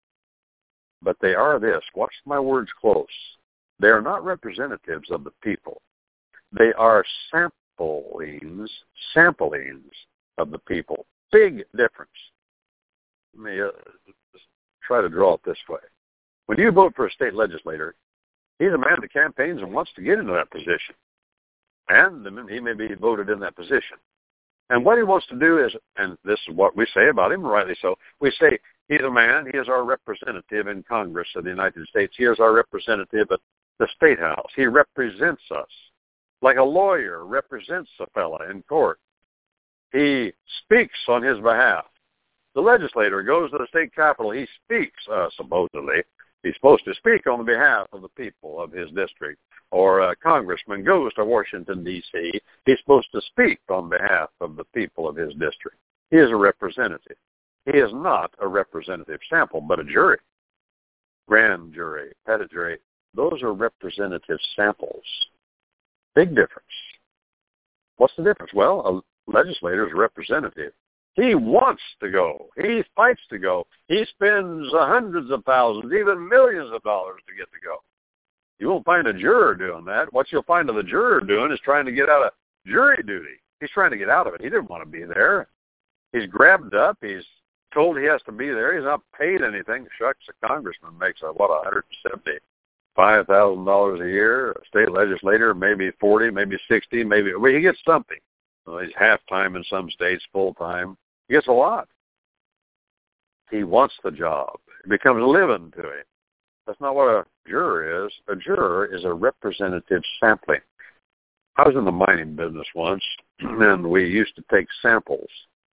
But they are this. Watch my words close. They are not representatives of the people. They are samplings, samplings of the people. Big difference. Let me uh, try to draw it this way. When you vote for a state legislator, he's a man that campaigns and wants to get into that position. And he may be voted in that position. And what he wants to do is, and this is what we say about him, rightly so, we say he's a man, he is our representative in Congress of the United States. He is our representative at the State House. He represents us like a lawyer represents a fella in court. He speaks on his behalf. The legislator goes to the state capitol. He speaks, uh, supposedly. He's supposed to speak on behalf of the people of his district. Or a congressman goes to Washington, D C He's supposed to speak on behalf of the people of his district. He is a representative. He is not a representative sample, but a jury. Grand jury, petit jury, those are representative samples. Big difference. What's the difference? Well, a legislator is a representative. He wants to go. He fights to go. He spends hundreds of thousands, even millions of dollars to get to go. You won't find a juror doing that. What you'll find the juror doing is trying to get out of jury duty. He's trying to get out of it. He didn't want to be there. He's grabbed up. He's told he has to be there. He's not paid anything. Shucks, a congressman makes, a, what, one hundred seventy-five thousand dollars a year. A state legislator, maybe forty, maybe sixty, maybe. Well, he gets something. Well, he's half-time in some states, full-time. He gets a lot. He wants the job. It becomes a living to him. That's not what a juror is. A juror is a representative sampling. I was in the mining business once, and we used to take samples,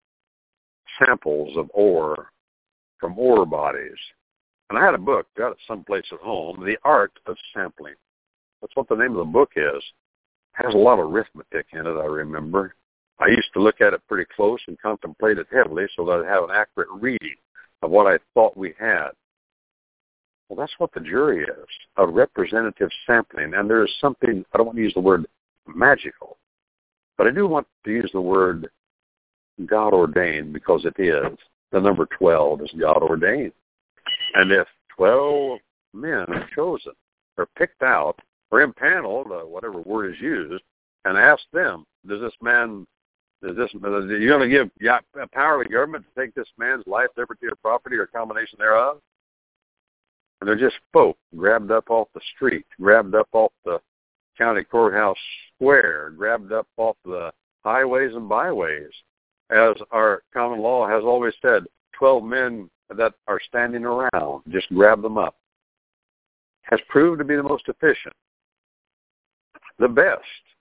samples of ore from ore bodies. And I had a book, got it someplace at home, The Art of Sampling. That's what the name of the book is. It has a lot of arithmetic in it, I remember. I used to look at it pretty close and contemplate it heavily so that I'd have an accurate reading of what I thought we had. Well, that's what the jury is, a representative sampling. And there is something, I don't want to use the word magical, but I do want to use the word God-ordained, because it is. The number twelve is God-ordained. And if twelve men are chosen, or picked out, or impaneled, uh, whatever word is used, and asked them, does this man, does this, are you going to give power to the government to take this man's life, liberty, or property, or a combination thereof? And they're just folk grabbed up off the street, grabbed up off the county courthouse square, grabbed up off the highways and byways. As our common law has always said, twelve men that are standing around, just grab them up. Has proved to be the most efficient, the best,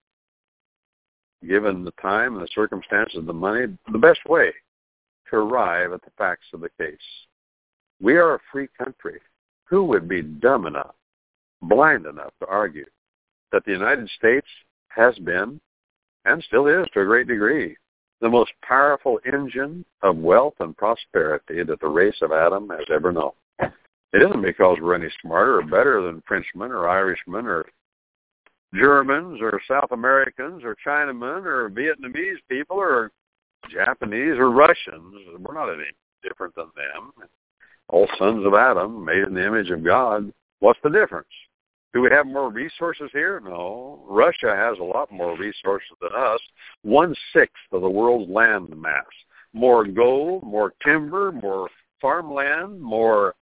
given the time and the circumstances, the money, the best way to arrive at the facts of the case. We are a free country. Who would be dumb enough, blind enough to argue that the United States has been, and still is to a great degree, the most powerful engine of wealth and prosperity that the race of Adam has ever known? It isn't because we're any smarter or better than Frenchmen or Irishmen or Germans or South Americans or Chinamen or Vietnamese people or Japanese or Russians. We're not any different than them. All sons of Adam, made in the image of God. What's the difference? Do we have more resources here? No. Russia has a lot more resources than us. One-sixth of the world's land mass. More gold, more timber, more farmland, more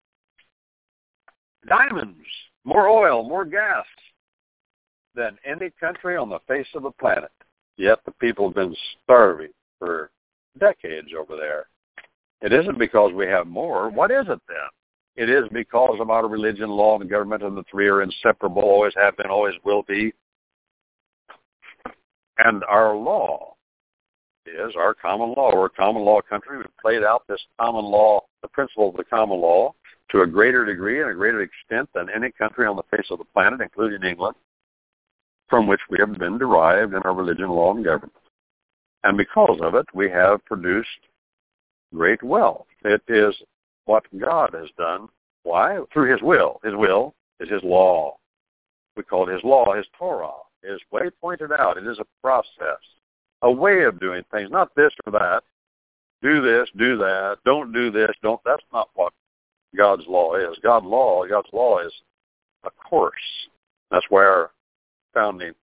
diamonds, more oil, more gas than any country on the face of the planet. Yet the people have been starving for decades over there. It isn't because we have more. What is it then? It is because of our religion, law, and government, and the three are inseparable, always have been, always will be. And our law is our common law. We're a common law country. We've played out this common law, the principle of the common law, to a greater degree and a greater extent than any country on the face of the planet, including England, from which we have been derived in our religion, law, and government. And because of it, we have produced great wealth. It is what God has done. Why? Through his will. His will is his law. We call it his law, his Torah. His way pointed out. It is a process, a way of doing things, not this or that. Do this, do that. Don't do this, don't. That's not what God's law is. God's law, God's law is a course. That's why our founding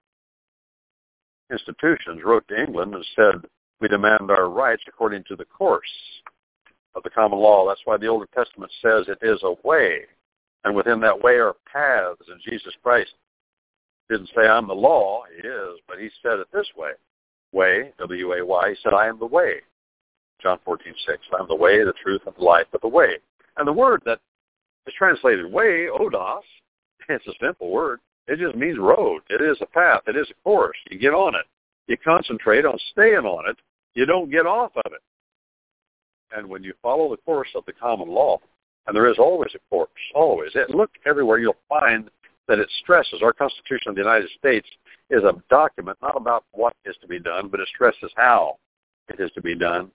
institutions wrote to England and said, we demand our rights according to the course of the common law. That's why the Old Testament says it is a way. And within that way are paths. And Jesus Christ didn't say, I'm the law. He is, but he said it this way. Way, W A Y. He said, I am the way. John fourteen six. I am the way, the truth, and the life, but the way. And the word that is translated way, odos, it's a simple word. It just means road. It is a path. It is a course. You get on it. You concentrate on staying on it. You don't get off of it. And when you follow the course of the common law, and there is always a course, always. And look everywhere, you'll find that it stresses. Our Constitution of the United States is a document not about what is to be done, but it stresses how it is to be done.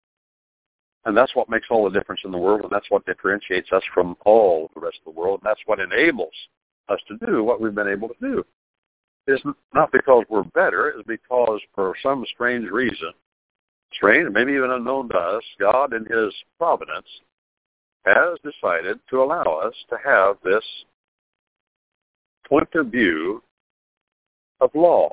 And that's what makes all the difference in the world, and that's what differentiates us from all the rest of the world, and that's what enables us to do what we've been able to do. It's not because we're better, it's because for some strange reason, strange, maybe even unknown to us, God in his providence has decided to allow us to have this point of view of law.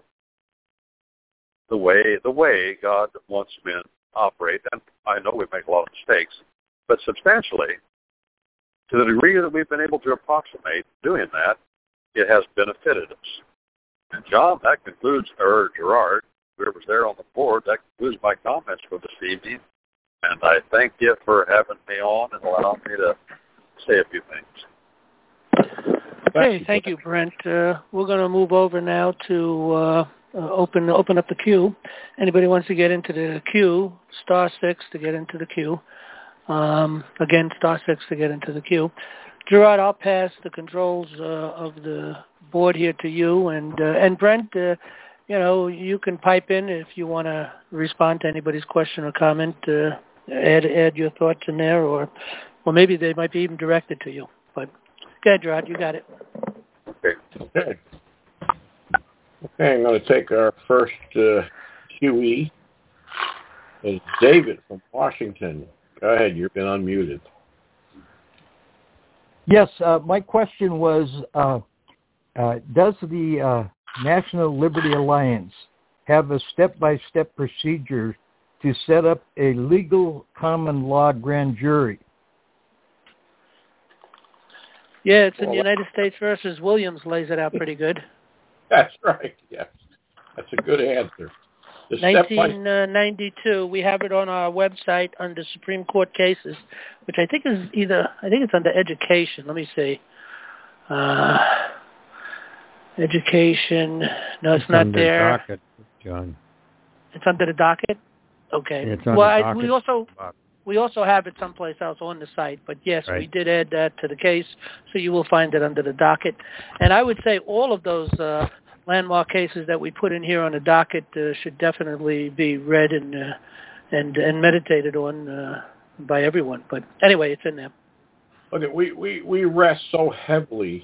The way the way God wants men to operate, and I know we make a lot of mistakes, but substantially, to the degree that we've been able to approximate doing that, it has benefited us. And John, that concludes, or Gerard, whoever's there on the board, that concludes my comments for this evening. And I thank you for having me on and allowing me to say a few things. Okay, thank you, Brent. Uh, we're going to move over now to uh, uh, open open up the queue. Anybody wants to get into the queue, star six to get into the queue. Um, again, star six to get into the queue. Gerard, I'll pass the controls uh, of the board here to you. And, uh, and Brent, uh, you know, you can pipe in if you want to respond to anybody's question or comment. Uh, add add your thoughts in there, or or maybe they might be even directed to you. But go ahead, Gerard, you got it. Okay. Okay. Okay, I'm going to take our first uh, Q E. It's David from Washington. Go ahead, you've been unmuted. Yes, uh, my question was, uh, uh, does the uh, National Liberty Alliance have a step-by-step procedure to set up a legal common law grand jury? Yeah, it's in well, United States versus Williams lays it out pretty good. That's right, yes. That's a good answer. nineteen ninety-two, we have it on our website under Supreme Court cases, which I think is either, I think it's under education. Let me see. Uh, education, no, it's, it's not under there. Docket, John. It's under the docket? Okay. Yeah, it's under well, the I, docket. we also we also have it someplace else on the site, but yes, right. we did add that to the case, so you will find it under the docket. And I would say all of those uh, landmark cases that we put in here on the docket uh, should definitely be read and uh, and and meditated on uh, by everyone. But anyway, it's in there. Okay, we, we, we rest so heavily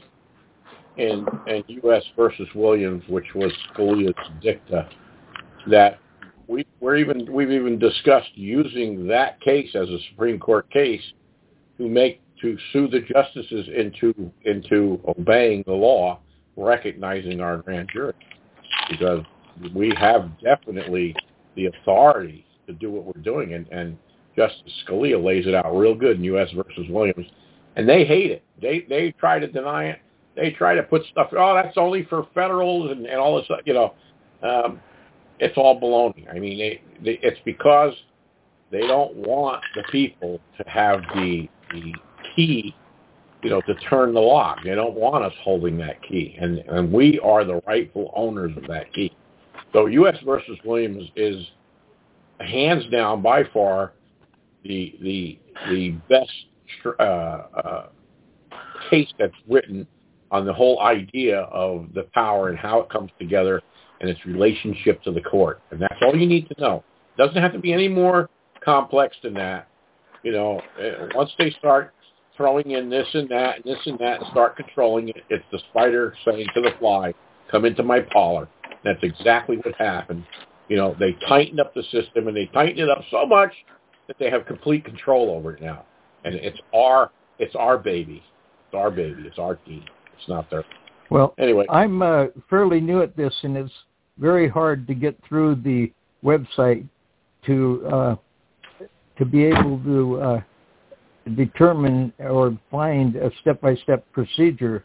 in in U S versus Williams, which was Scalia's dicta, that we we're even we've even discussed using that case as a Supreme Court case to make to sue the justices into into obeying the law, recognizing our grand jury, because we have definitely the authority to do what we're doing, and, and Justice Scalia lays it out real good in U S versus Williams, and they hate it. They they try to deny it. They try to put stuff. Oh, that's only for federals and, and all this. You know, um, it's all baloney. I mean, they, they, it's because they don't want the people to have the the key, you know, to turn the lock. They don't want us holding that key, and and we are the rightful owners of that key. So U S versus Williams is hands down by far the the the best uh, uh, case that's written on the whole idea of the power and how it comes together and its relationship to the court. And that's all you need to know. It doesn't have to be any more complex than that. You know, once they start throwing in this and that and this and that and start controlling it, it's the spider saying to the fly, come into my parlor. That's exactly what happened. You know, they tightened up the system, and they tightened it up so much that they have complete control over it now. And it's our it's our baby. It's our baby. It's our team. It's not their. Well, anyway, I'm uh, fairly new at this, and it's very hard to get through the website to uh, to be able to uh, determine or find a step-by-step procedure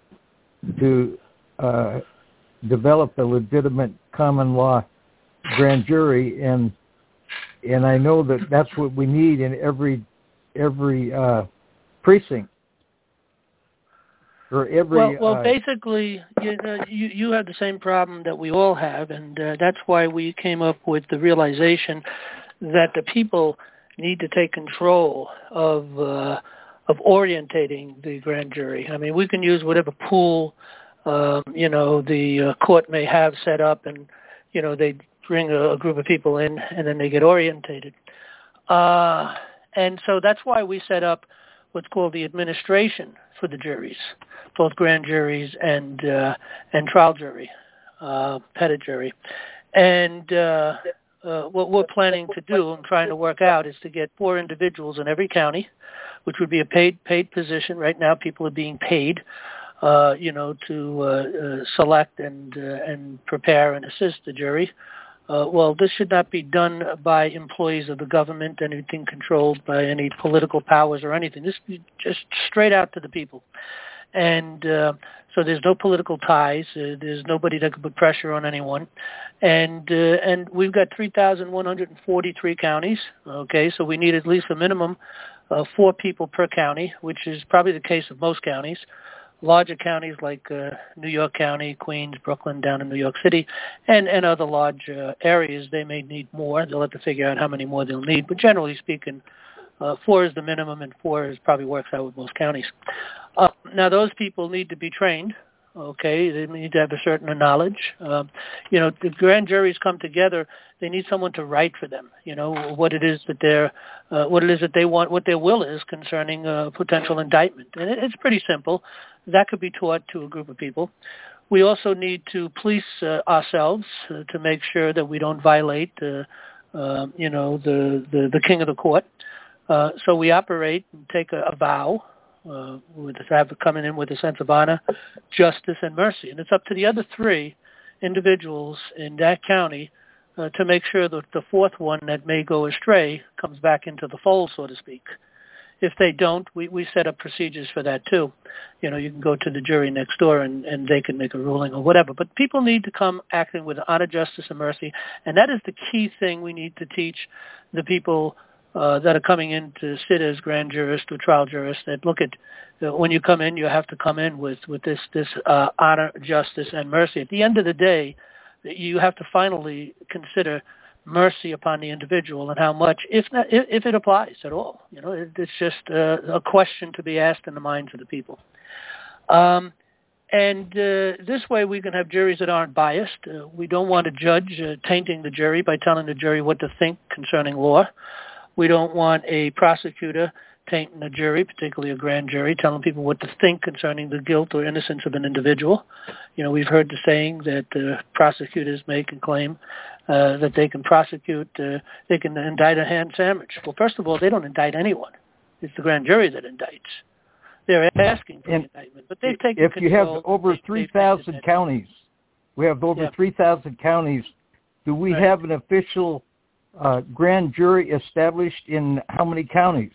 to uh, develop a legitimate common law grand jury, and and I know that that's what we need in every every uh, precinct. Or every, well, well, uh, basically, you, know, you you have the same problem that we all have, and uh, that's why we came up with the realization that the people need to take control of uh, of orientating the grand jury. I mean, we can use whatever pool, um, you know, the uh, court may have set up, and you know, they bring a, a group of people in, and then they get orientated. Uh, and so that's why we set up what's called the administration for the juries, both grand juries and uh, and trial jury, uh, petit jury. And uh, uh, what we're planning to do and trying to work out is to get four individuals in every county, which would be a paid paid position. Right now, people are being paid, uh, you know, to uh, uh, select and uh, and prepare and assist the jury. Uh, well, this should not be done by employees of the government, anything controlled by any political powers or anything. This is just straight out to the people. And uh, so there's no political ties. Uh, there's nobody that can put pressure on anyone. And uh, and we've got three thousand one hundred forty-three counties, okay, so we need at least a minimum of four people per county, which is probably the case of most counties. larger counties like uh, New York County, Queens, Brooklyn, down in New York City, and, and other large uh, areas, they may need more. They'll have to figure out how many more they'll need. But generally speaking, uh, four is the minimum, and four is probably works out with most counties. Uh, now, those people need to be trained. Okay, they need to have a certain knowledge. Um, you know, the grand juries come together. They need someone to write for them. You know what it is that they're, uh, what it is that they want, what their will is concerning uh, potential indictment, and it, it's pretty simple. That could be taught to a group of people. We also need to police uh, ourselves uh, to make sure that we don't violate, uh, uh, you know, the, the the king of the court. Uh, so we operate and take a, a vow. Uh, with have coming in with a sense of honor, justice, and mercy. And it's up to the other three individuals in that county uh, to make sure that the fourth one that may go astray comes back into the fold, so to speak. If they don't, we, we set up procedures for that too. You know, you can go to the jury next door and, and they can make a ruling or whatever. But people need to come acting with honor, justice, and mercy. And that is the key thing we need to teach the people Uh, that are coming in to sit as grand jurist or trial jurist. That look at uh, when you come in, you have to come in with with this this uh, honor, justice, and mercy. At the end of the day, you have to finally consider mercy upon the individual and how much, if not, if, if it applies at all. You know, it, it's just uh, a question to be asked in the minds of the people. Um, and uh, this way, we can have juries that aren't biased. Uh, we don't want a judge uh, tainting the jury by telling the jury what to think concerning law. We don't want a prosecutor tainting a jury, particularly a grand jury, telling people what to think concerning the guilt or innocence of an individual. You know, we've heard the saying that uh, prosecutors make and claim uh, that they can prosecute, uh, they can indict a ham sandwich. Well, first of all, they don't indict anyone. It's the grand jury that indicts. They're asking for and the indictment, but they've taken If control. you have over three thousand counties, we have over yeah. three thousand counties, do we right. have an official Uh, grand jury established in how many counties?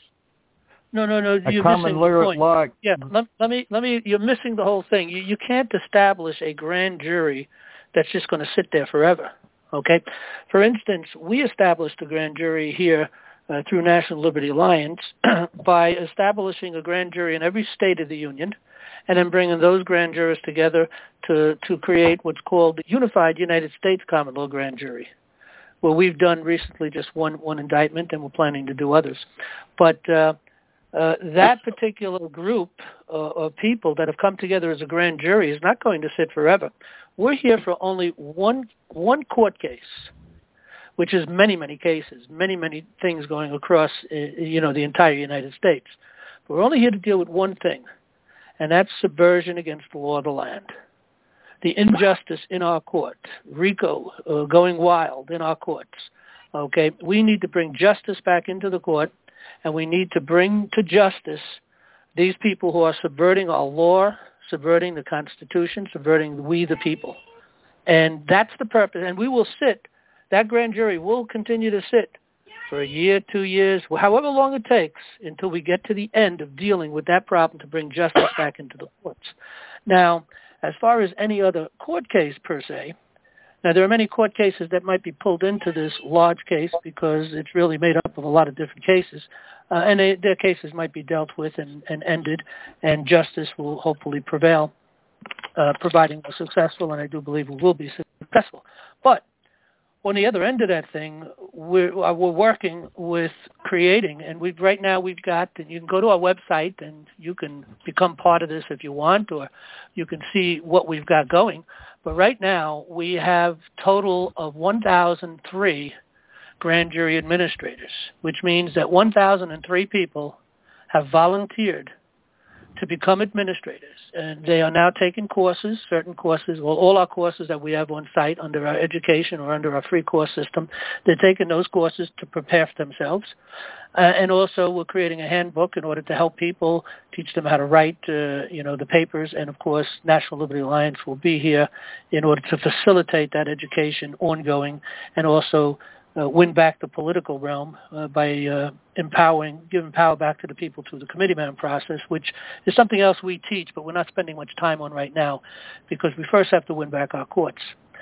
No, no, no. A You're common missing law. the point. law. Yeah, let, let me, let me. You're missing the whole thing. You, you can't establish a grand jury that's just going to sit there forever. Okay. For instance, we established a grand jury here uh, through National Liberty Alliance by establishing a grand jury in every state of the union, and then bringing those grand jurors together to to create what's called the Unified United States Common Law Grand Jury. Well, we've done recently just one, one indictment, and we're planning to do others. But uh, uh, that particular group uh, of people that have come together as a grand jury is not going to sit forever. We're here for only one one court case, which is many, many cases, many, many things going across, uh, you know, the entire United States. But we're only here to deal with one thing, and that's subversion against the law of the land. The injustice in our court, RICO uh, going wild in our courts. Okay, we need to bring justice back into the court, and we need to bring to justice these people who are subverting our law, subverting the Constitution, subverting we the people. And that's the purpose. And we will sit, that grand jury will continue to sit for a year, two years, however long it takes, until we get to the end of dealing with that problem to bring justice back into the courts. Now, as far as any other court case per se, now there are many court cases that might be pulled into this large case because it's really made up of a lot of different cases, uh, and they, their cases might be dealt with and, and ended, and justice will hopefully prevail, uh, providing we're successful, and I do believe we will be successful. But on the other end of that thing, we're, we're working with creating, and we've right now we've got, and you can go to our website and you can become part of this if you want, or you can see what we've got going. But right now we have total of one thousand three grand jury administrators, which means that one thousand three people have volunteered to become administrators. And they are now taking courses, certain courses, well, all our courses that we have on site under our education or under our free course system. They're taking those courses to prepare for themselves. Uh, and also we're creating a handbook in order to help people, teach them how to write, uh, you know, the papers. And of course, National Liberty Alliance will be here in order to facilitate that education ongoing, and also Uh, win back the political realm uh, by uh, empowering, giving power back to the people through the committeeman process, which is something else we teach, but we're not spending much time on right now because we first have to win back our courts.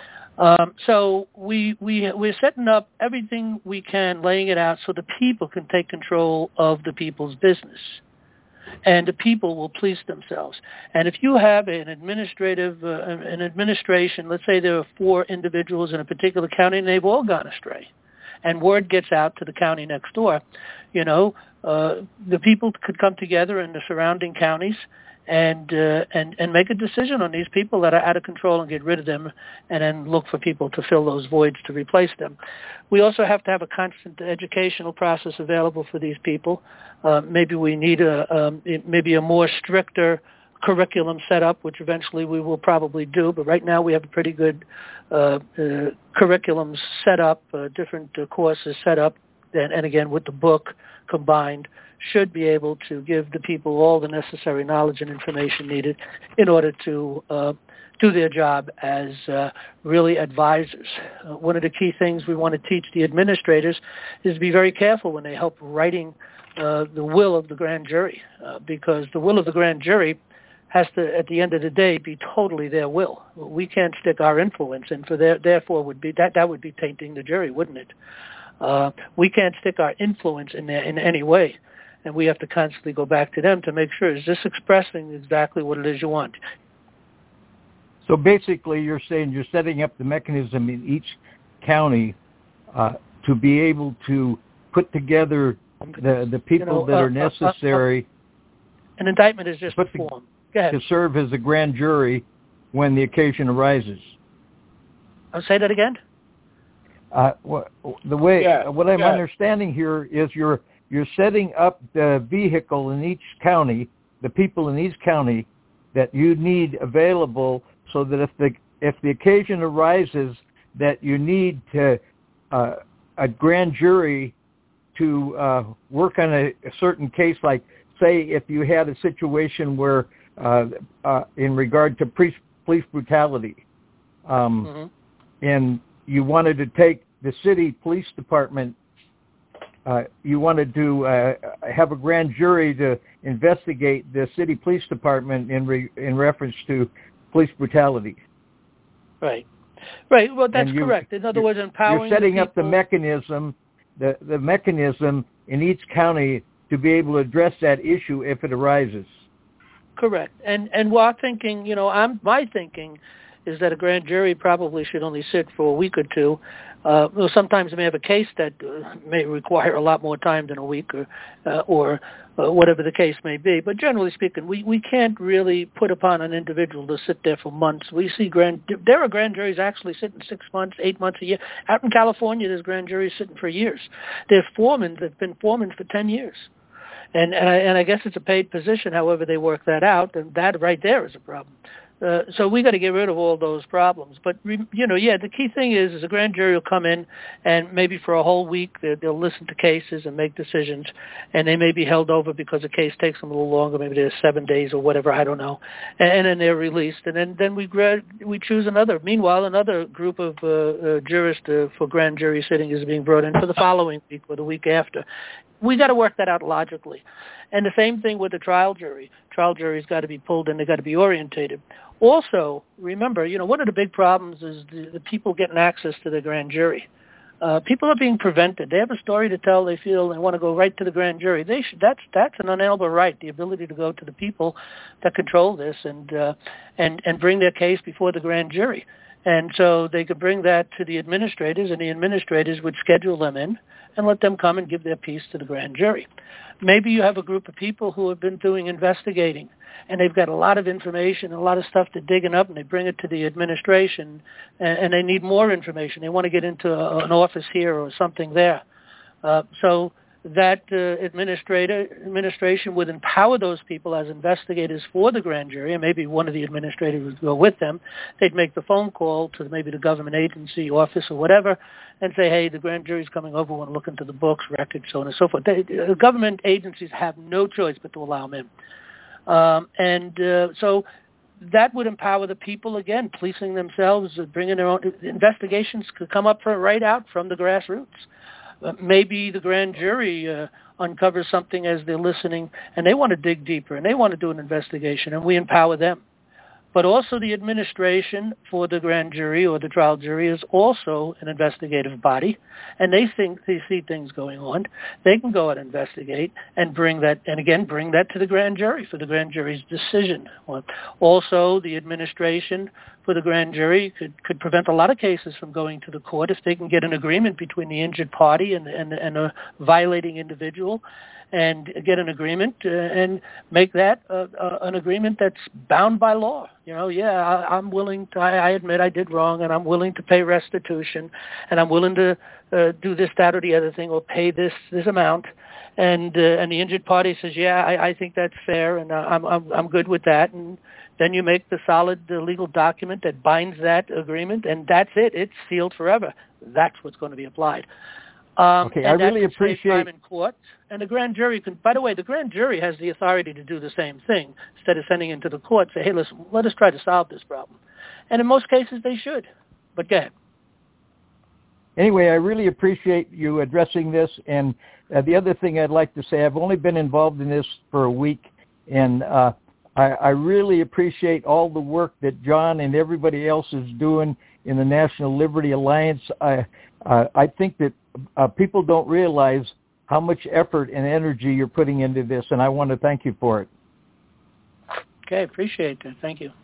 Um, so we, we, we're setting up everything we can, laying it out so the people can take control of the people's business. and the people will police themselves. And if you have an administrative, uh, an administration, let's say there are four individuals in a particular county and they've all gone astray, and word gets out to the county next door, you know, uh, the people could come together in the surrounding counties and uh, and and make a decision on these people that are out of control and get rid of them, and then look for people to fill those voids to replace them. We also have to have a constant educational process available for these people. Uh, maybe we need a um, maybe a more stricter curriculum set up, which eventually we will probably do. But right now we have a pretty good uh, uh, curriculum set up, uh, different uh, courses set up, and, and again with the book combined, should be able to give the people all the necessary knowledge and information needed in order to uh, do their job as uh, really advisors. Uh, one of the key things we want to teach the administrators is to be very careful when they help writing uh, the will of the grand jury, uh, because the will of the grand jury has to, at the end of the day, be totally their will. We can't stick our influence in, for their, therefore would be that that would be tainting the jury, wouldn't it? Uh, we can't stick our influence in there in any way. And we have to constantly go back to them to make sure, is this expressing exactly what it is you want? So basically you're saying you're setting up the mechanism in each county uh, to be able to put together the, the people you know, that uh, are necessary. Uh, uh, an indictment is just a form. Go ahead. To serve as a grand jury when the occasion arises. I'll say that again? Uh, what, the way, yeah, what I'm yeah. understanding here is you're You're setting up the vehicle in each county, the people in each county that you need available, so that if the if the occasion arises that you need to uh, a grand jury to uh, work on a, a certain case, like say if you had a situation where uh, uh, in regard to police, police brutality, um, mm-hmm. and you wanted to take the city police department. Uh, you wanted to uh, have a grand jury to investigate the city police department in re- in reference to police brutality. Right, right. Well, that's you, correct. In other words, empowering. You're setting the up the mechanism, the the mechanism in each county to be able to address that issue if it arises. Correct. And and while thinking, you know, I'm my thinking is that a grand jury probably should only sit for a week or two. Uh, well, sometimes they may have a case that uh, may require a lot more time than a week, or uh, or uh, whatever the case may be. But generally speaking, we, we can't really put upon an individual to sit there for months. We see grand there are grand juries actually sitting six months, eight months a year. Out in California, there's grand juries sitting for years. There's foremen that've been foremen for ten years. And and I, and I guess it's a paid position. However, they work that out, and that right there is a problem. Uh, so we got to get rid of all those problems. But, you know, yeah, the key thing is, is a grand jury will come in and maybe for a whole week they, they'll listen to cases and make decisions, and they may be held over because a case takes them a little longer. Maybe there's seven days or whatever, I don't know. And, and then they're released, and then, then we grad, we choose another. Meanwhile, another group of uh, uh, jurists uh, for grand jury sitting is being brought in for the following week or the week after. We got to work that out logically. And the same thing with the trial jury. Trial jury's got to be pulled in. They got to be orientated. Also, remember, you know, one of the big problems is the, the people getting access to the grand jury. Uh, people are being prevented. They have a story to tell. They feel they want to go right to the grand jury. They should. That's that's an unalienable right. The ability to go to the people that control this and uh, and and bring their case before the grand jury. And so they could bring that to the administrators, and the administrators would schedule them in and let them come and give their piece to the grand jury. Maybe you have a group of people who have been doing investigating, and they've got a lot of information and a lot of stuff to digging up, and they bring it to the administration, and, and they need more information. They want to get into a, an office here or something there. Uh, so that uh, administrator administration would empower those people as investigators for the grand jury, and maybe one of the administrators would go with them. They'd make the phone call to maybe the government agency, office, or whatever, and say, hey, the grand jury's coming over, we want to look into the books, records, so on and so forth. They, the government agencies have no choice but to allow them in. Um, and uh, so that would empower the people, again, policing themselves, bringing their own investigations could come up for, right out from the grassroots. Uh, maybe the grand jury uh, uncovers something as they're listening, and they want to dig deeper, and they want to do an investigation, and we empower them. But also the administration for the grand jury or the trial jury is also an investigative body, and they think they see things going on. They can go and investigate and bring that, and again, bring that to the grand jury for the grand jury's decision. Also, the administration for the grand jury could, could prevent a lot of cases from going to the court if they can get an agreement between the injured party and, and, and a violating individual, and get an agreement uh, and make that uh, uh, an agreement that's bound by law. You know, yeah, I, I'm willing to, I, I admit I did wrong, and I'm willing to pay restitution, and I'm willing to uh, do this, that, or the other thing, or pay this this amount. And uh, and the injured party says, yeah, I, I think that's fair, and I'm I'm I'm good with that. And then you make the solid uh, legal document that binds that agreement, and that's it. It's sealed forever. That's what's going to be applied. Um, okay, and I really that can appreciate save time in court. And the grand jury can, by the way, the grand jury has the authority to do the same thing instead of sending it to the court. Say, hey, listen, let us try to solve this problem. And in most cases, they should. But go ahead. Anyway, I really appreciate you addressing this. And uh, the other thing I'd like to say, I've only been involved in this for a week, and uh, I, I really appreciate all the work that John and everybody else is doing in the National Liberty Alliance. I uh, I think that uh, people don't realize how much effort and energy you're putting into this, and I want to thank you for it. Okay, appreciate that. Thank you.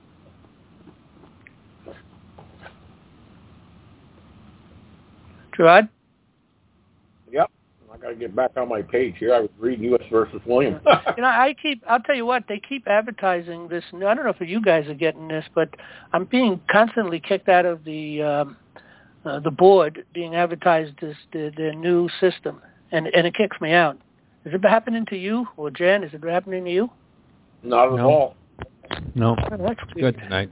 Gerard? Yep. I got to get back on my page here. I was reading U S versus William. You know, I keep, I'll tell you what, they keep advertising this. I don't know if you guys are getting this, but I'm being constantly kicked out of the um, uh, the board, being advertised as the, the new system, and, and it kicks me out. Is it happening to you, or Jan, is it happening to you? Not at No. all. No, Oh, that's it's good tonight.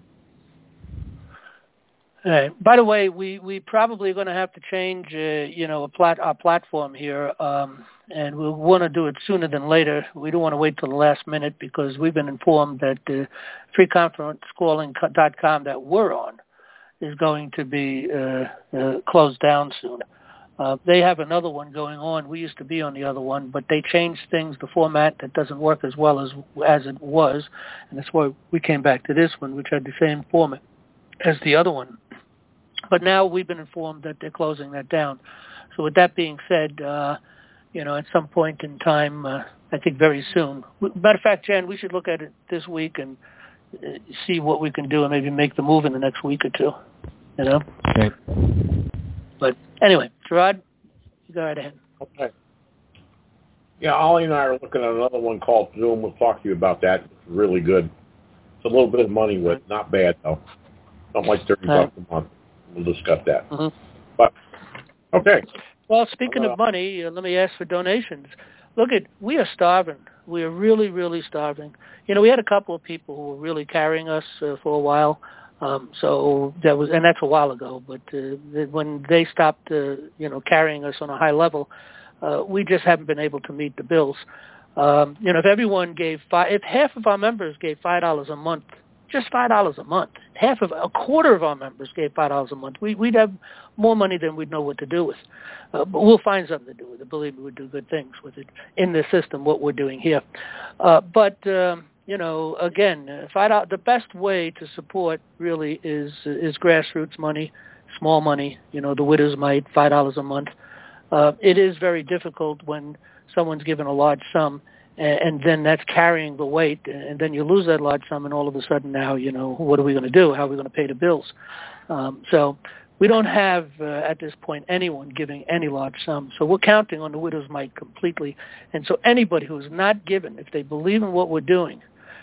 All right. By the way, we we probably going to have to change, uh, you know, a plat our platform here, um, and we'll want to do it sooner than later. We don't want to wait till the last minute because we've been informed that uh, free conference calling dot com that we're on is going to be uh, uh, closed down soon. Uh, they have another one going on. We used to be on the other one, but they changed things, the format that doesn't work as well as as it was, and that's why we came back to this one, which had the same format as the other one. But now we've been informed that they're closing that down. So with that being said, uh, you know, at some point in time, uh, I think very soon. Matter of fact, Jan, we should look at it this week and uh, see what we can do and maybe make the move in the next week or two, you know? Okay. But anyway, Gerard, you go right ahead. Okay. Yeah, Ollie and I are looking at another one called Zoom. We'll talk to you about that. It's really good. It's a little bit of money with, not bad though. Something like thirty Right. bucks a month. We'll discuss that. Mm-hmm. But okay. Well, speaking Uh, of money, uh, let me ask for donations. Look, at we are starving. We are really, really starving. You know, we had a couple of people who were really carrying us uh, for a while. Um, so that was, and that's a while ago. But uh, when they stopped, uh, you know, carrying us on a high level, uh, we just haven't been able to meet the bills. Um, you know, if everyone gave five, if half of our members gave five dollars a month, just five dollars a month, half of a quarter of our members gave five dollars a month, we, we'd have more money than we'd know what to do with. Uh, but we'll find something to do with it. Believe me, we'll do good things with it in the system. What we're doing here, uh, but. Um, You know, again, if I the best way to support really is is grassroots money, small money. You know, the widow's mite, five dollars a month. Uh, it is very difficult when someone's given a large sum, and, and then that's carrying the weight, and then you lose that large sum, and all of a sudden now, you know, what are we going to do? How are we going to pay the bills? Um, so we don't have uh, at this point anyone giving any large sum. So we're counting on the widow's mite completely, and so anybody who is not given, if they believe in what we're doing.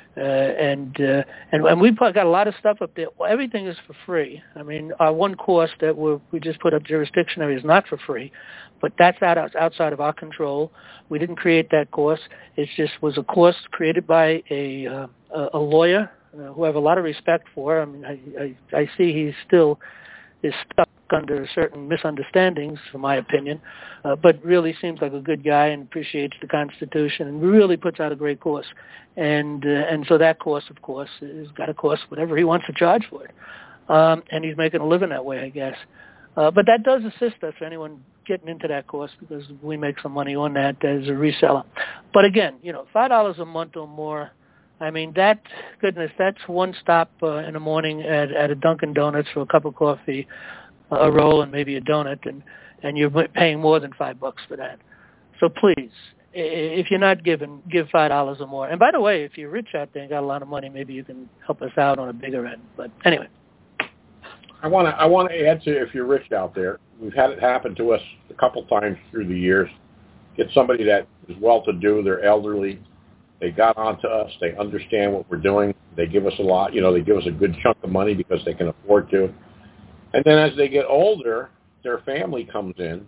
Uh, and, uh, and and we've got a lot of stuff up there. Everything is for free. I mean, our one course that we we just put up, Jurisdictionary, is not for free, but that's out, outside of our control. We didn't create that course. It just was a course created by a uh, a lawyer uh, who I have a lot of respect for. I mean, I, I, I see he's still is stuck under certain misunderstandings, in my opinion, uh, but really seems like a good guy and appreciates the Constitution and really puts out a great course. And uh, and so that course, of course, has got to cost whatever he wants to charge for it. Um, and he's making a living that way, I guess. Uh, but that does assist us, anyone getting into that course, because we make some money on that as a reseller. But again, you know, five dollars a month or more, I mean, that, goodness, that's one stop uh, in the morning at, at a Dunkin' Donuts for a cup of coffee, a roll, and maybe a donut, and, and you're paying more than five bucks for that. So please, if you're not giving, give five dollars or more. And by the way, if you're rich out there and got a lot of money, maybe you can help us out on a bigger end. But anyway. I want to I want to add to, if you're rich out there, we've had it happen to us a couple times through the years. Get somebody that is well-to-do, they're elderly, they got onto us, they understand what we're doing, they give us a lot, you know, they give us a good chunk of money because they can afford to. And then as they get older, their family comes in,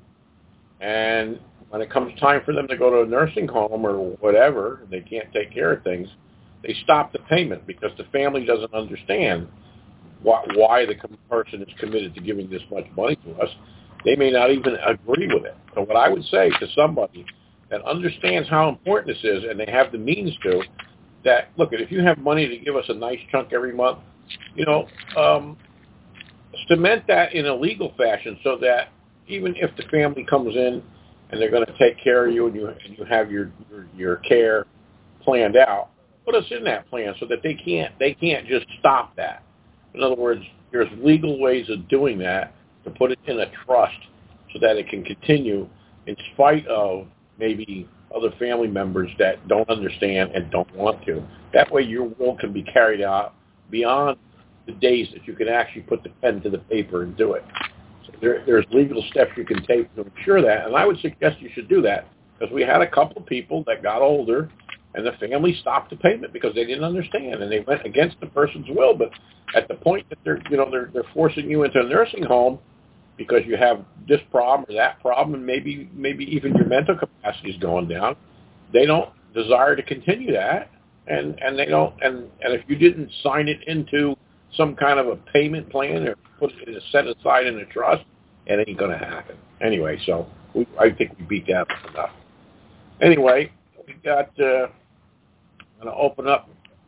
and when it comes time for them to go to a nursing home or whatever, they can't take care of things, they stop the payment because the family doesn't understand why, why the person is committed to giving this much money to us. They may not even agree with it. So what I would say to somebody that understands how important this is and they have the means to, that, look, if you have money to give us a nice chunk every month, you know, um, cement that in a legal fashion so that even if the family comes in and they're going to take care of you and you, and you have your, your, your care planned out, put us in that plan so that they can't, they can't just stop that. In other words, there's legal ways of doing that, to put it in a trust so that it can continue in spite of maybe other family members that don't understand and don't want to. That way your will can be carried out beyond the days that you can actually put the pen to the paper and do it. So there, there's legal steps you can take to ensure that, and I would suggest you should do that because we had a couple of people that got older and the family stopped the payment because they didn't understand and they went against the person's will. But at the point that they're, you know, they're, they're forcing you into a nursing home because you have this problem or that problem, and maybe maybe even your mental capacity is going down, they don't desire to continue that, and, and they don't. And, and if you didn't sign it into some kind of a payment plan or put it set aside in a trust, it ain't going to happen. Anyway, so we, I think we beat that enough. Anyway, we got. Uh, I'm going to open up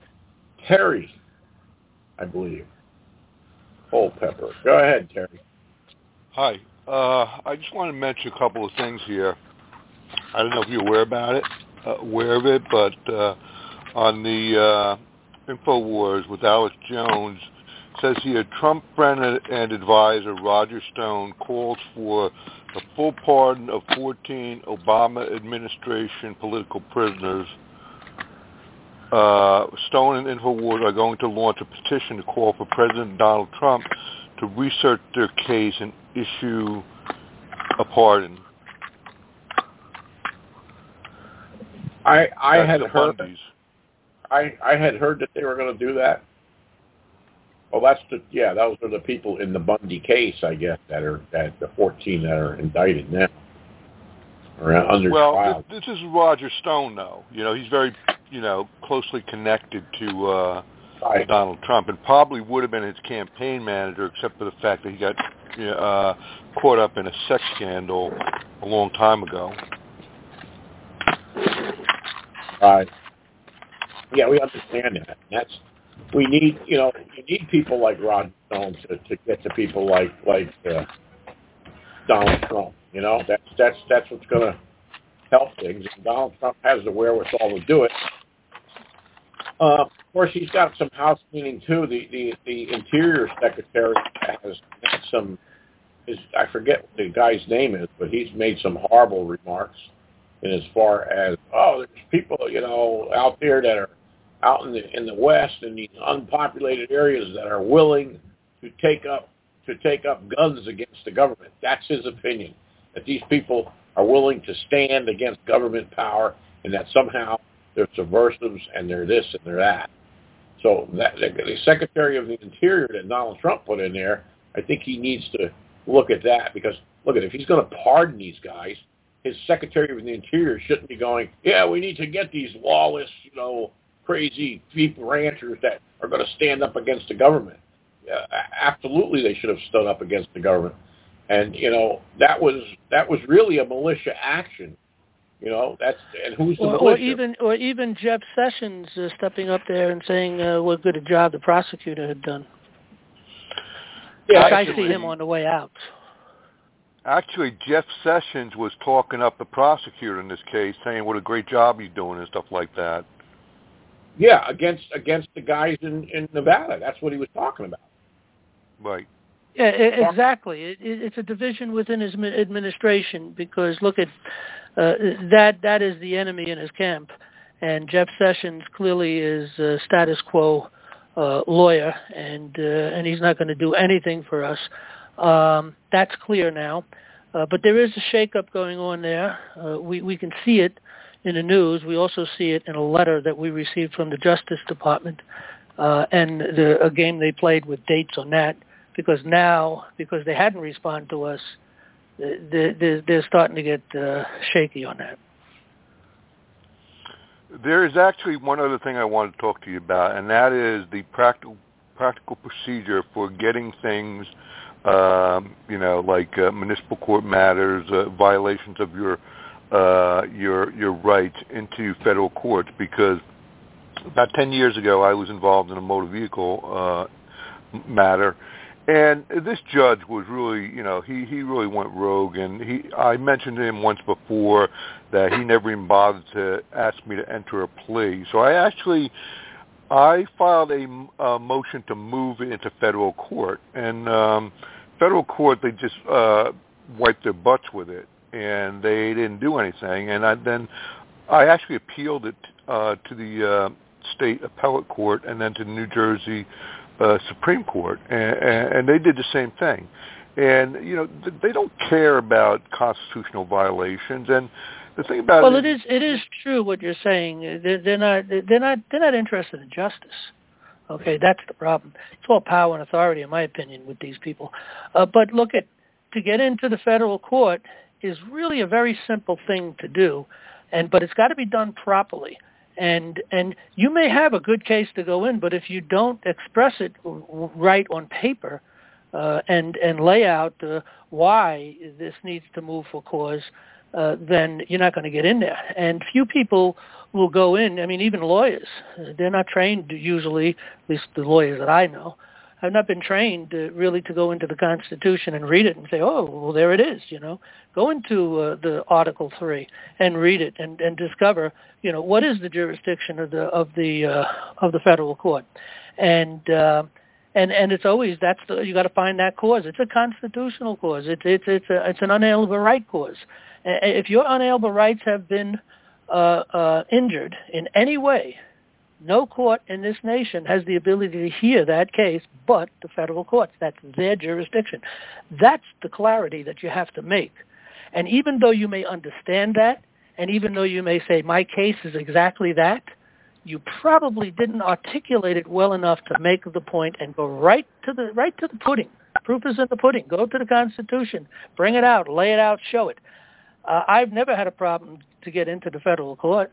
Terry, I believe. Culpepper. Go ahead, Terry. Hi. Uh, I just want to mention a couple of things here. I don't know if you're aware about it, uh, aware of it, but uh, on the uh, InfoWars with Alex Jones, it says here, Trump friend and advisor Roger Stone calls for the full pardon of fourteen Obama administration political prisoners. Uh, Stone and InfoWars are going to launch a petition to call for President Donald Trump to research their case and issue a pardon. I I That's had the heard Bundys. I I had heard that they were going to do that. Well, that's the yeah. Those are the people in the Bundy case, I guess, that are that the fourteen that are indicted now or under well, trial. Well, this is Roger Stone, though. You know, he's very you know closely connected to uh, right. Donald Trump, and probably would have been his campaign manager, except for the fact that he got uh, caught up in a sex scandal a long time ago. Right. Yeah, we understand that. That's we need. You know, you need people like Roger Stone to, to get to people like like uh, Donald Trump. You know, that's that's that's what's going to help things. And Donald Trump has the wherewithal to do it. Uh, of course, he's got some house cleaning too. The the, the Interior Secretary has made some. His, I forget what the guy's name is, but he's made some horrible remarks. And as far as oh, there's people you know out there that are out in the in the West in these unpopulated areas that are willing to take up to take up guns against the government. That's his opinion. That these people are willing to stand against government power, and that somehow they're subversives and they're this and they're that. So that the Secretary of the Interior that Donald Trump put in there, I think he needs to look at that because look at if he's going to pardon these guys. His Secretary of the Interior shouldn't be going, yeah, we need to get these lawless, you know, crazy people ranchers that are going to stand up against the government. Uh, absolutely, they should have stood up against the government. And, you know, that was that was really a militia action. You know, that's and who's the or, militia? Or even, or even Jeff Sessions uh, stepping up there and saying uh, what good a job the prosecutor had done. Yeah, I actually, see him on the way out. Actually, Jeff Sessions was talking up the prosecutor in this case, saying what a great job he's doing and stuff like that. Yeah, against against the guys in, in Nevada. That's what he was talking about. Right. Yeah, I- exactly. It, it, it's a division within his mi- administration because look at uh, that. That is the enemy in his camp, and Jeff Sessions clearly is a status quo uh, lawyer, and uh, and he's not going to do anything for us. Um, that's clear now. Uh, but there is a shakeup going on there. Uh, we we can see it in the news. We also see it in a letter that we received from the Justice Department, uh, and the, a game they played with dates on that. Because now, because they hadn't responded to us, they're, they're starting to get uh, shaky on that. There is actually one other thing I want to talk to you about, and that is the practical practical procedure for getting things, um, you know, like uh, municipal court matters, uh, violations of your uh, your your rights into federal courts. Because about ten years ago, I was involved in a motor vehicle uh, matter. And this judge was really, you know, he, he really went rogue. And he, I mentioned to him once before that he never even bothered to ask me to enter a plea. So I actually, I filed a, a motion to move it into federal court. And um, federal court, they just uh, wiped their butts with it, and they didn't do anything. And I, then I actually appealed it uh, to the uh, state appellate court and then to New Jersey Uh, Supreme Court, and, and they did the same thing. And, you know, they don't care about constitutional violations. And the thing about well, it, it is it is true what you're saying. They're, they're not they're not they're not interested in justice. Okay, that's the problem. It's all power and authority, in my opinion, with these people. Uh, but look at to get into the federal court is really a very simple thing to do, and but it's got to be done properly. And and you may have a good case to go in, but if you don't express it right on paper uh, and and lay out uh, why this needs to move for cause, uh, then you're not going to get in there. And few people will go in. I mean, even lawyers, they're not trained usually, at least the lawyers that I know, have not been trained uh, really to go into the Constitution and read it and say, oh, well, there it is, you know. Go into uh, the Article three and read it and, and discover, you know, what is the jurisdiction of the of the uh, of the federal court, and uh, and and it's always that's the, you got to find that cause. It's a constitutional cause. It's it's it's a, it's an unalienable right cause. If your unalienable rights have been uh, uh, injured in any way, no court in this nation has the ability to hear that case but the federal courts. That's their jurisdiction. That's the clarity that you have to make. And even though you may understand that, and even though you may say, my case is exactly that, you probably didn't articulate it well enough to make the point and go right to the right to the pudding. Proof is in the pudding. Go to the Constitution. Bring it out. Lay it out. Show it. Uh, I've never had a problem to get into the federal court.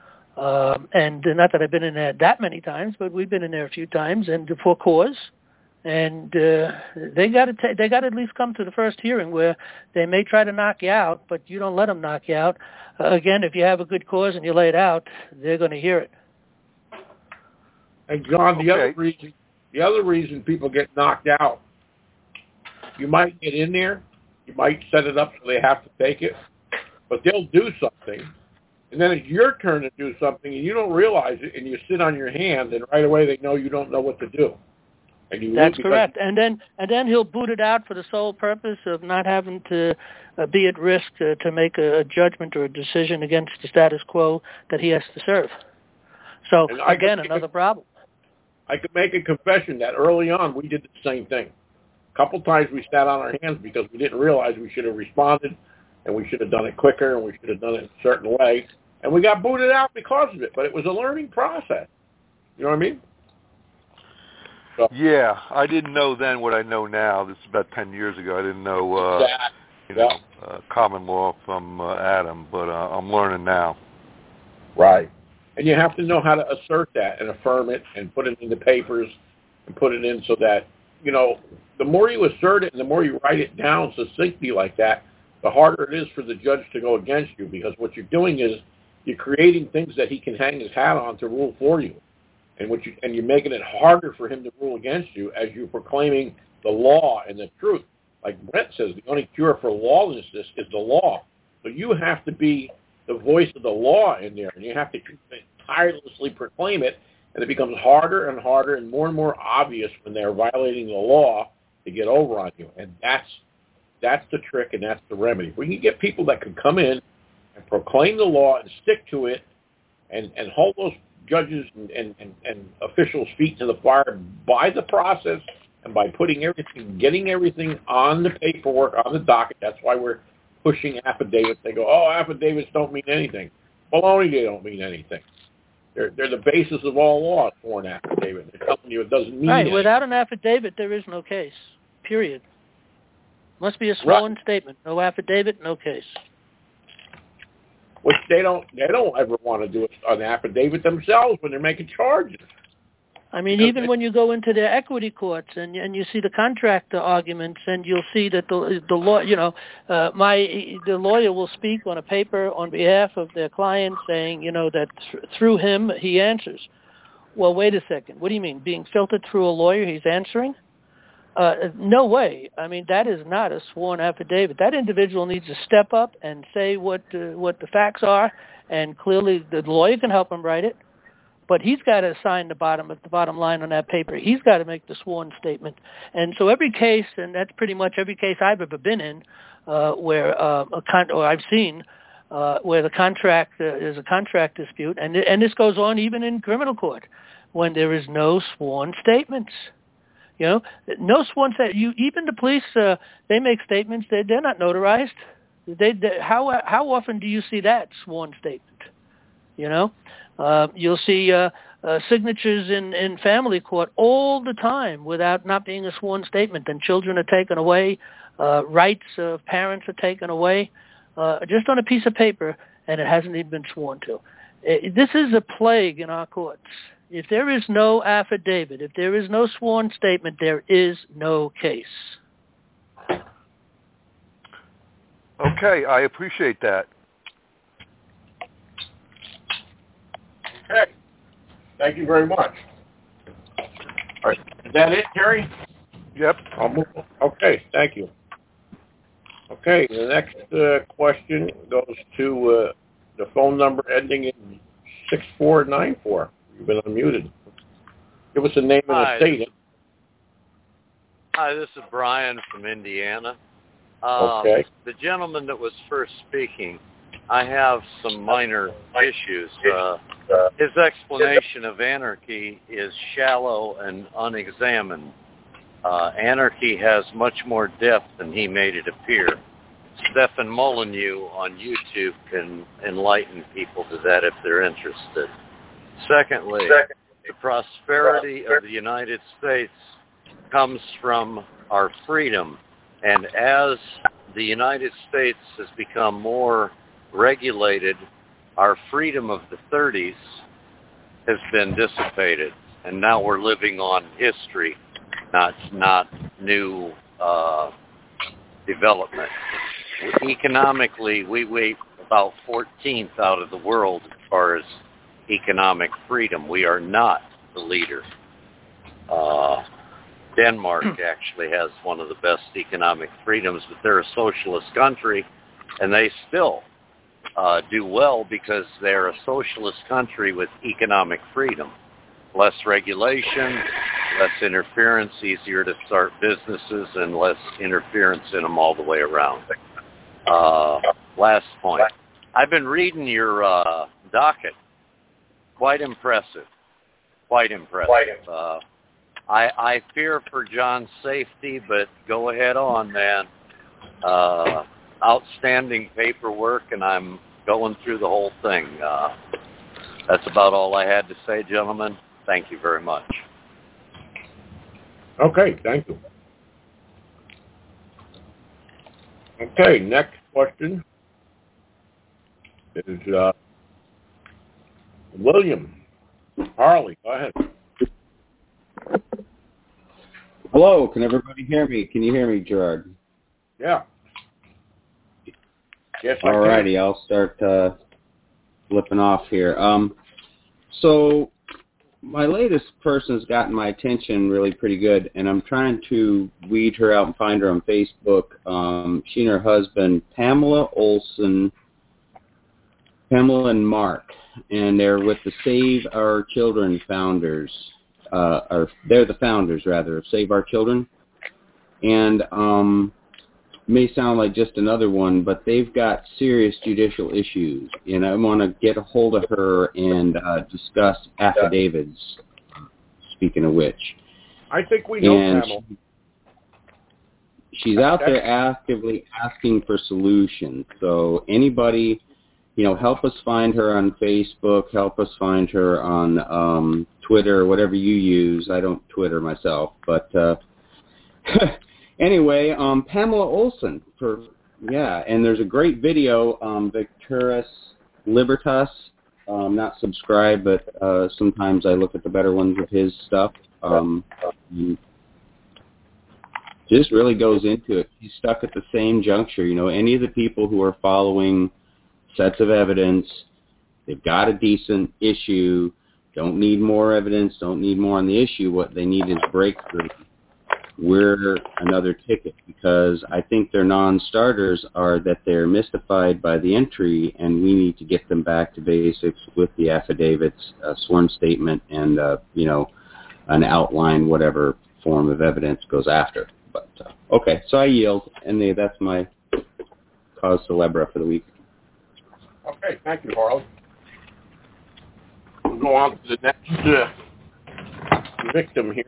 Um, and not that I've been in there that many times, but we've been in there a few times, and for cause. And uh, they got to ta- they got to at least come to the first hearing where they may try to knock you out, but you don't let them knock you out. Uh, again, if you have a good cause and you lay it out, they're going to hear it. And John, the Okay. other reason the other reason people get knocked out, you might get in there, you might set it up so they have to take it, but they'll do something. And then it's your turn to do something, and you don't realize it, and you sit on your hands, and right away they know you don't know what to do. And you That's correct. And then and then he'll boot it out for the sole purpose of not having to uh, be at risk to, to make a, a judgment or a decision against the status quo that he has to serve. So, again, another problem. I could make a confession that early on we did the same thing. A couple times we sat on our hands because we didn't realize we should have responded, and we should have done it quicker, and we should have done it a certain way. And we got booted out because of it, but it was a learning process. You know what I mean? So, yeah, I didn't know then what I know now. This is about ten years ago. I didn't know, uh, exactly. you know, yeah. uh, common law from uh, Adam, but uh, I'm learning now. Right. And you have to know how to assert that and affirm it and put it in the papers and put it in so that, you know, the more you assert it and the more you write it down succinctly like that, the harder it is for the judge to go against you, because what you're doing is you're creating things that he can hang his hat on to rule for you. And what you and you're making it harder for him to rule against you as you're proclaiming the law and the truth. Like Brent says, the only cure for lawlessness is the law. So you have to be the voice of the law in there, and you have to tirelessly proclaim it And it becomes harder and harder and more and more obvious when they're violating the law to get over on you. And that's that's the trick and that's the remedy. If we can get people that can come in and proclaim the law and stick to it and, and hold those judges and, and, and, and officials' feet to the fire by the process and by putting everything, getting everything on the paperwork, on the docket. That's why we're pushing affidavits. They go, oh, affidavits don't mean anything. Baloney, they don't mean anything. They're, they're the basis of all law for an affidavit. They're telling you it doesn't mean right. anything. Without an affidavit, there is no case, period. Must be a sworn right. statement. No affidavit, no case. Which they don't they don't ever want to do an affidavit themselves when they're making charges. I mean, You know, even when you go into their equity courts and and you see the contractor arguments, and you'll see that the the law, you know, uh, my the lawyer will speak on a paper on behalf of their client, saying, you know, that th- through him he answers. Well, wait a second. What do you mean? Being filtered through a lawyer, he's answering? Uh, no way. I mean, that is not a sworn affidavit. That individual needs to step up and say what uh, what the facts are, and clearly the lawyer can help him write it. But he's got to sign the bottom the bottom line on that paper. He's got to make the sworn statement. And so every case, and that's pretty much every case I've ever been in, uh, where uh, a con- or I've seen uh, where the contract uh, is a contract dispute, and and this goes on even in criminal court when there is no sworn statements. You know, no sworn statement. You even the police uh, they make statements that they're not notarized. They, they how how often do you see that sworn statement? You know. Uh, you'll see uh, uh, signatures in, in family court all the time without not being a sworn statement. And children are taken away, uh, rights of parents are taken away, uh, just on a piece of paper, and it hasn't even been sworn to. It, this is a plague in our courts. If there is no affidavit, if there is no sworn statement, there is no case. Okay, I appreciate that. Okay. Thank you very much. All right. Is that it, Terry? Yep. I'll move on. Okay. Thank you. Okay. The next uh, question goes to uh, the phone number ending in six four nine four. You've been unmuted. Give us a name and Hi, a state. This, hi, this is Brian from Indiana. Um, Okay. The gentleman that was first speaking, I have some minor issues. Uh, his explanation of anarchy is shallow and unexamined. Uh, anarchy has much more depth than he made it appear. Stefan Molyneux on YouTube can enlighten people to that if they're interested. Secondly, the prosperity of the United States comes from our freedom. And as the United States has become more regulated, our freedom of the thirties has been dissipated, and now we're living on history, not not new uh, development. Economically, we weigh about fourteenth out of the world as far as economic freedom. We are not the leader. Uh, Denmark actually has one of the best economic freedoms, but they're a socialist country, and they still Uh, do well because they're a socialist country with economic freedom. Less regulation, less interference, easier to start businesses, and less interference in them all the way around. Uh, last point. I've been reading your uh, docket. Quite impressive. Quite impressive. Uh, I, I fear for John's safety, but go ahead on, man. Uh, outstanding paperwork, and I'm going through the whole thing. Uh, that's about all I had to say, gentlemen. Thank you very much. Okay, thank you. Okay, next question is uh, William Harley. Go ahead. Hello, can everybody hear me? Can you hear me, Gerard? Yeah. Yes, I All righty, can. I'll start uh, flipping off here. Um, so my latest person's gotten my attention really pretty good, and I'm trying to weed her out and find her on Facebook. Um, she and her husband, Pamela Olson, Pamela and Mark. and they're with the Save Our Children founders. Uh, or they're the founders, rather, of Save Our Children. And um, may sound like just another one, but they've got serious judicial issues. And I want to get a hold of her and uh, discuss affidavits, speaking of which. I think we know and Pamela. She's out there actively asking for solutions. So anybody, you know, help us find her on Facebook, help us find her on um, Twitter, whatever you use. I don't Twitter myself, but uh, anyway, um, Pamela Olson for yeah, and there's a great video, um, Victoris Libertas. Um, not subscribed, but uh, sometimes I look at the better ones of his stuff. Um, just really goes into it. He's stuck at the same juncture. You know, any of the people who are following sets of evidence, they've got a decent issue, don't need more evidence, don't need more on the issue. What they need is breakthrough. We're another ticket, because I think their non-starters are that they're mystified by the entry, and we need to get them back to basics with the affidavits, a sworn statement, and, uh, you know, an outline, whatever form of evidence goes after. But uh, okay, so I yield, and they, that's my cause célèbre for the week. Okay, thank you, Harley. We'll go on to the next uh, victim here.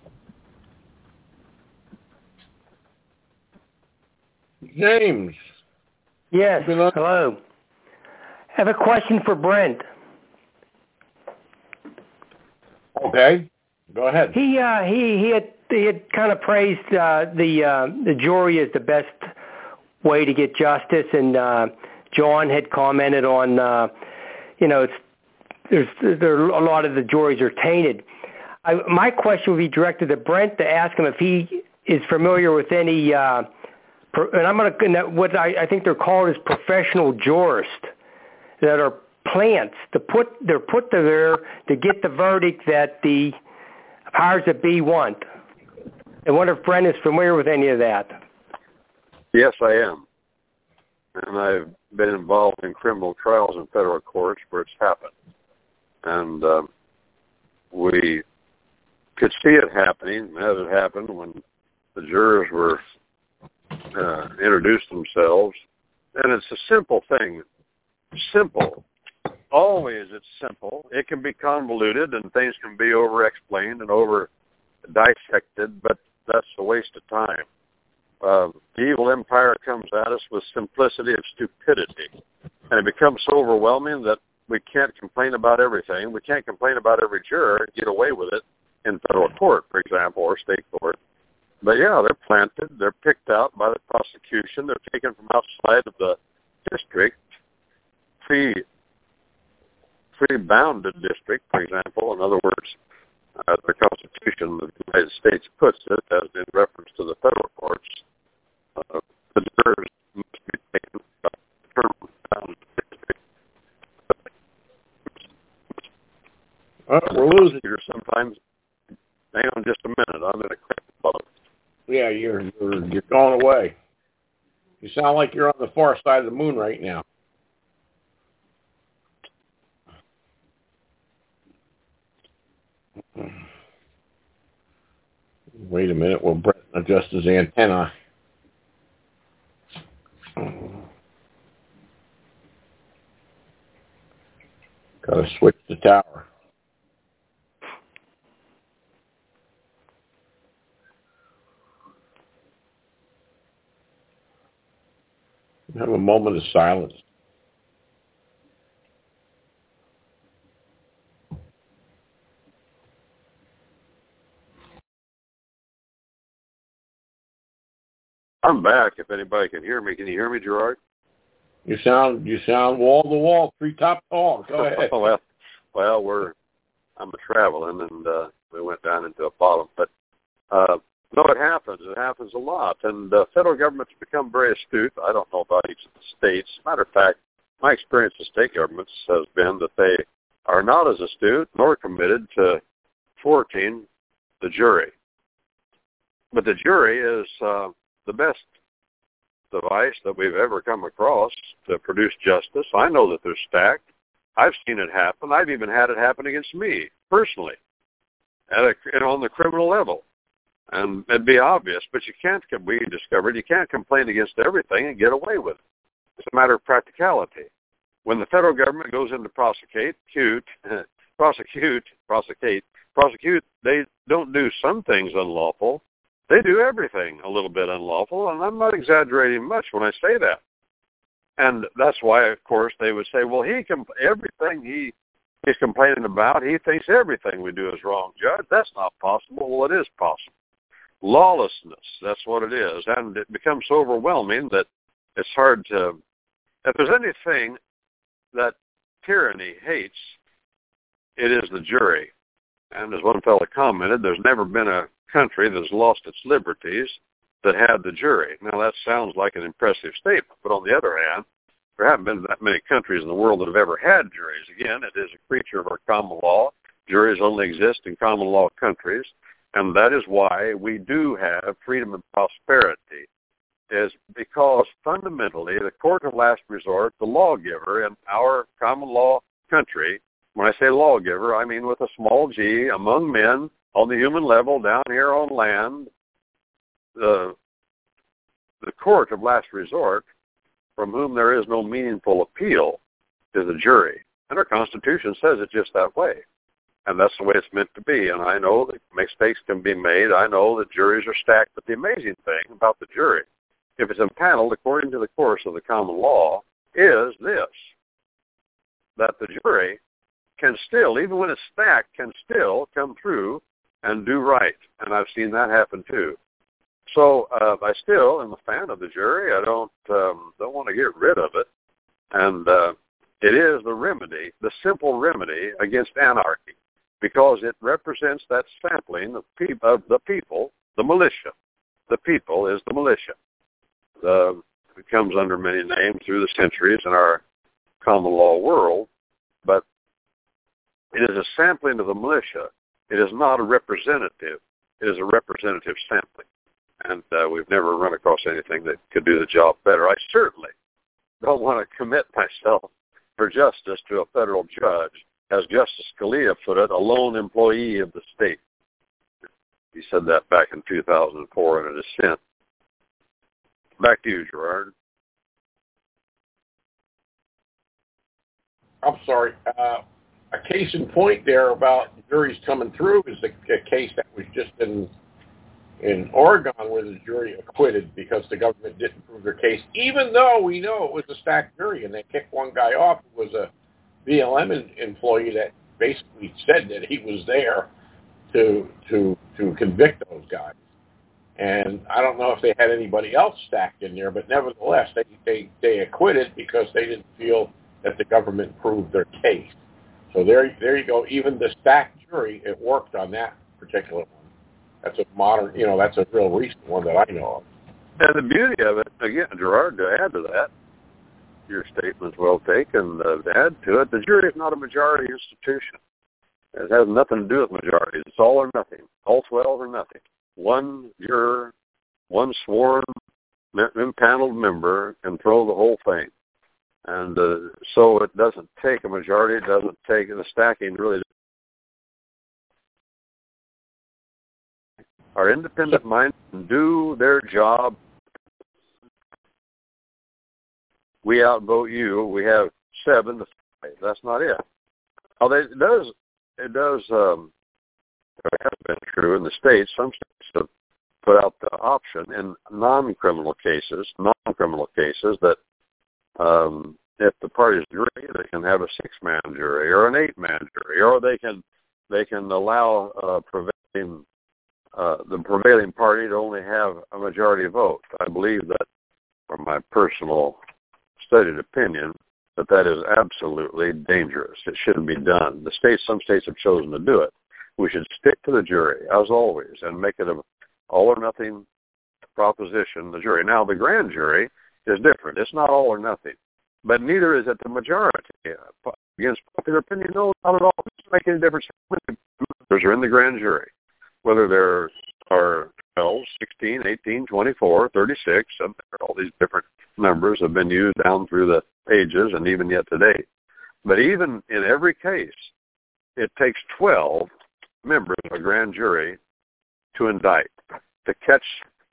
James. Yes, hello. I have a question for Brent. Okay, go ahead. He uh, he he had he had kind of praised uh, the uh, the jury as the best way to get justice, and uh, John had commented on uh, you know it's there's there a lot of the juries are tainted. I, my question would be directed to Brent to ask him if he is familiar with any. Uh, And I'm going to what I, I think they're called is professional jurists that are plants to put they're put there to get the verdict that the powers that be want. I wonder if Brent is familiar with any of that. Yes, I am, and I've been involved in criminal trials in federal courts where it's happened, and um, we could see it happening as it happened when the jurors were. Uh, introduce themselves, and it's a simple thing. Simple. Always it's simple. It can be convoluted, and things can be over-explained and over-dissected, but that's a waste of time. Uh, the evil empire comes at us with simplicity of stupidity, and it becomes so overwhelming that we can't complain about everything. We can't complain about every juror and get away with it in federal court, for example, or state court. But, yeah, they're planted. They're picked out by the prosecution. They're taken from outside of the district, free, free-bounded district, for example. In other words, uh, the Constitution of the United States puts it, as in reference to the federal courts, uh, the jurors must be taken from the term-bound district. Uh, we're losing. Sometimes, hang on just a minute. I'm in a crack bubble. Yeah, you're, you're you're going away. You sound like you're on the far side of the moon right now. Wait a minute. We'll adjust his antenna. Got to switch the tower. Have a moment of silence. I'm back. If anybody can hear me, can you hear me, Gerard? You sound you sound wall to wall, treetop tall. Go ahead. well, well, we're I'm traveling, and uh, we went down into a bottom, but uh, no, it happens. It happens a lot, and the uh, federal government's become very astute. I don't know about each of the states. Matter of fact, my experience with state governments has been that they are not as astute nor committed to thwarting the jury. But the jury is uh, the best device that we've ever come across to produce justice. I know that they're stacked. I've seen it happen. I've even had it happen against me, personally, at a, and on the criminal level. And it'd be obvious, but you can't, we discovered, you can't complain against everything and get away with it. It's a matter of practicality. When the federal government goes in to prosecute, prosecute, prosecute, prosecute, they don't do some things unlawful. They do everything a little bit unlawful, and I'm not exaggerating much when I say that. And that's why, of course, they would say, well, he comp- everything he is complaining about, he thinks everything we do is wrong, Judge. That's not possible. Well, it is possible. Lawlessness, that's what it is. And it becomes so overwhelming that it's hard to, if there's anything that tyranny hates, it is the jury. And as one fellow commented, there's never been a country that's lost its liberties that had the jury. Now, that sounds like an impressive statement, but on the other hand, there haven't been that many countries in the world that have ever had juries. Again, it is a creature of our common law. Juries only exist in common law countries, and that is why we do have freedom and prosperity, is because fundamentally the court of last resort, the lawgiver in our common law country, when I say lawgiver, I mean with a small g, among men, on the human level, down here on land, the, the court of last resort, from whom there is no meaningful appeal, is the jury. And our Constitution says it just that way. And that's the way it's meant to be. And I know that mistakes can be made. I know that juries are stacked. But the amazing thing about the jury, if it's impaneled according to the course of the common law, is this, that the jury can still, even when it's stacked, can still come through and do right. And I've seen that happen too. So uh, I still am a fan of the jury. I don't um, don't want to get rid of it. And uh, it is the remedy, the simple remedy against anarchy, because it represents that sampling of, pe- of the people, the militia. The people is the militia. The, it comes under many names through the centuries in our common law world, but it is a sampling of the militia. It is not a representative. It is a representative sampling. And uh, we've never run across anything that could do the job better. I certainly don't want to commit myself for justice to a federal judge, as Justice Scalia put it, a lone employee of the state. He said that back in two thousand four in a dissent. Back to you, Gerard. I'm sorry. Uh, a case in point there about juries coming through is a, a case that was just in in Oregon where the jury acquitted because the government didn't prove their case, even though we know it was a stacked jury, and they kicked one guy off who was a B L M employee that basically said that he was there to to to convict those guys. And I don't know if they had anybody else stacked in there, but nevertheless, they they, they acquitted because they didn't feel that the government proved their case. So there there you go. Even the stacked jury, it worked on that particular one. That's a modern, you know, that's a real recent one that I know of. And the beauty of it, again, Gerard, to add to that, your statement's well taken. Uh, to add to it, the jury is not a majority institution. It has nothing to do with majorities. It's all or nothing, all twelve or nothing. One juror, one sworn, impaneled member can throw the whole thing. And uh, so it doesn't take a majority. It doesn't take, the stacking really are independent minded and do their job. We outvote you. We have seven to five. That's not it. Oh, they, it does. It does. Um, it has been true in the states. Some states have put out the option in non-criminal cases, non-criminal cases that um, if the parties agree, they can have a six-man jury or an eight-man jury, or they can they can allow uh, prevailing. Uh, the prevailing party to only have a majority vote. I believe that, from my personal studied opinion, that that is absolutely dangerous. It shouldn't be done. The states, some states have chosen to do it. We should stick to the jury, as always, and make it an all or nothing proposition, the jury. Now, the grand jury is different. It's not all or nothing, but neither is it the majority. Against popular opinion, no, not at all. It doesn't make any difference. Members are in the grand jury. Whether there are twelve, sixteen, eighteen, twenty-four, thirty-six, all these different numbers have been used down through the ages and even yet today. But even in every case, it takes twelve members of a grand jury to indict, to catch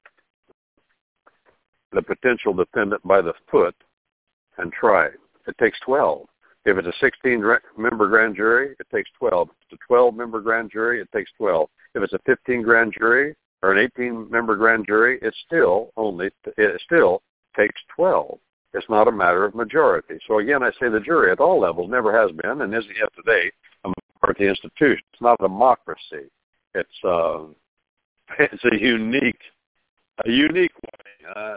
the potential defendant by the foot and try it. It takes twelve. If it's a sixteen-member grand jury, it takes twelve. If it's a twelve-member grand jury, it takes twelve. If it's a fifteen grand jury or an eighteen-member grand jury, it still only it still takes twelve. It's not a matter of majority. So again, I say the jury at all levels never has been and isn't yet today a majority institution. It's not a democracy. It's uh, it's a unique a unique way. Uh,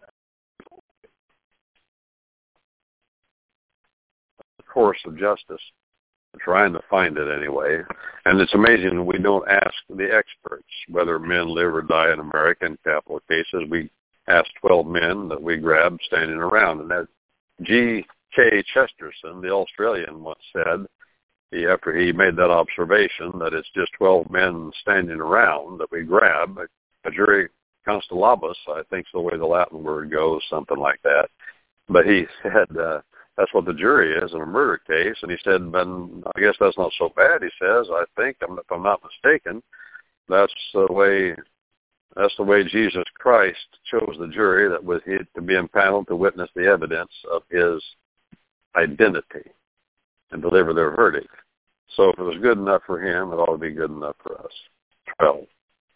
course of justice, trying to find it anyway. And it's amazing we don't ask the experts whether men live or die in America in capital cases. We asked twelve men that we grabbed standing around. And that G K Chesterton, the Australian, once said, he, after he made that observation, that it's just twelve men standing around that we grab, a jury constabulus, I think's the way the Latin word goes, something like that. But he said, uh, that's what the jury is in a murder case. And he said, but I guess that's not so bad, he says. I think, if I'm not mistaken, that's the way that's the way Jesus Christ chose the jury that was he, to be impaneled to witness the evidence of his identity and deliver their verdict. So if it was good enough for him, it ought to be good enough for us. twelve.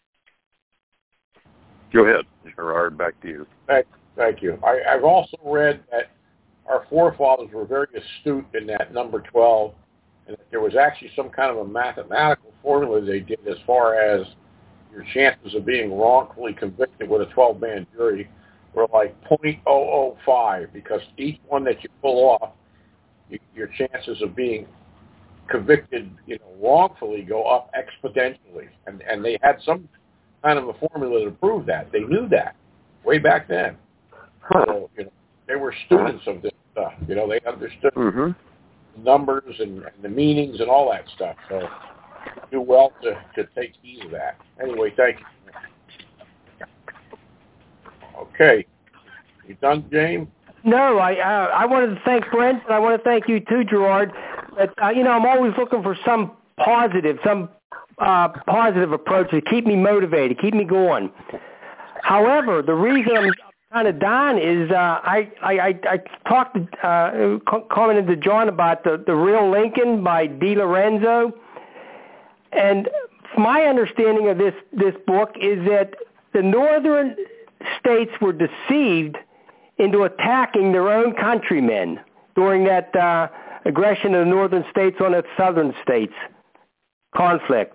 Go ahead, Gerard, back to you. Thank, thank you. I, I've also read that our forefathers were very astute in that number twelve, and that there was actually some kind of a mathematical formula they did as far as your chances of being wrongfully convicted with a twelve-man jury were like zero point zero zero five, because each one that you pull off, you, your chances of being convicted, you know, wrongfully go up exponentially. And and they had some kind of a formula to prove that. They knew that way back then. So, you know, they were students of this stuff. You know, they understood mm-hmm. numbers and, and the meanings and all that stuff. So do well to, to take heed of that. Anyway, thank you. Okay. You done, James? No, I uh, I wanted to thank Brent, and I want to thank you too, Gerard. But, uh, you know, I'm always looking for some positive, some uh, positive approach to keep me motivated, keep me going. However, the reason I'm kind of down is uh, I, I, I, I talked to, uh, commented to John about the, the Real Lincoln by De Lorenzo. And my understanding of this, this book is that the northern states were deceived into attacking their own countrymen during that uh, aggression of the northern states on the southern states conflict.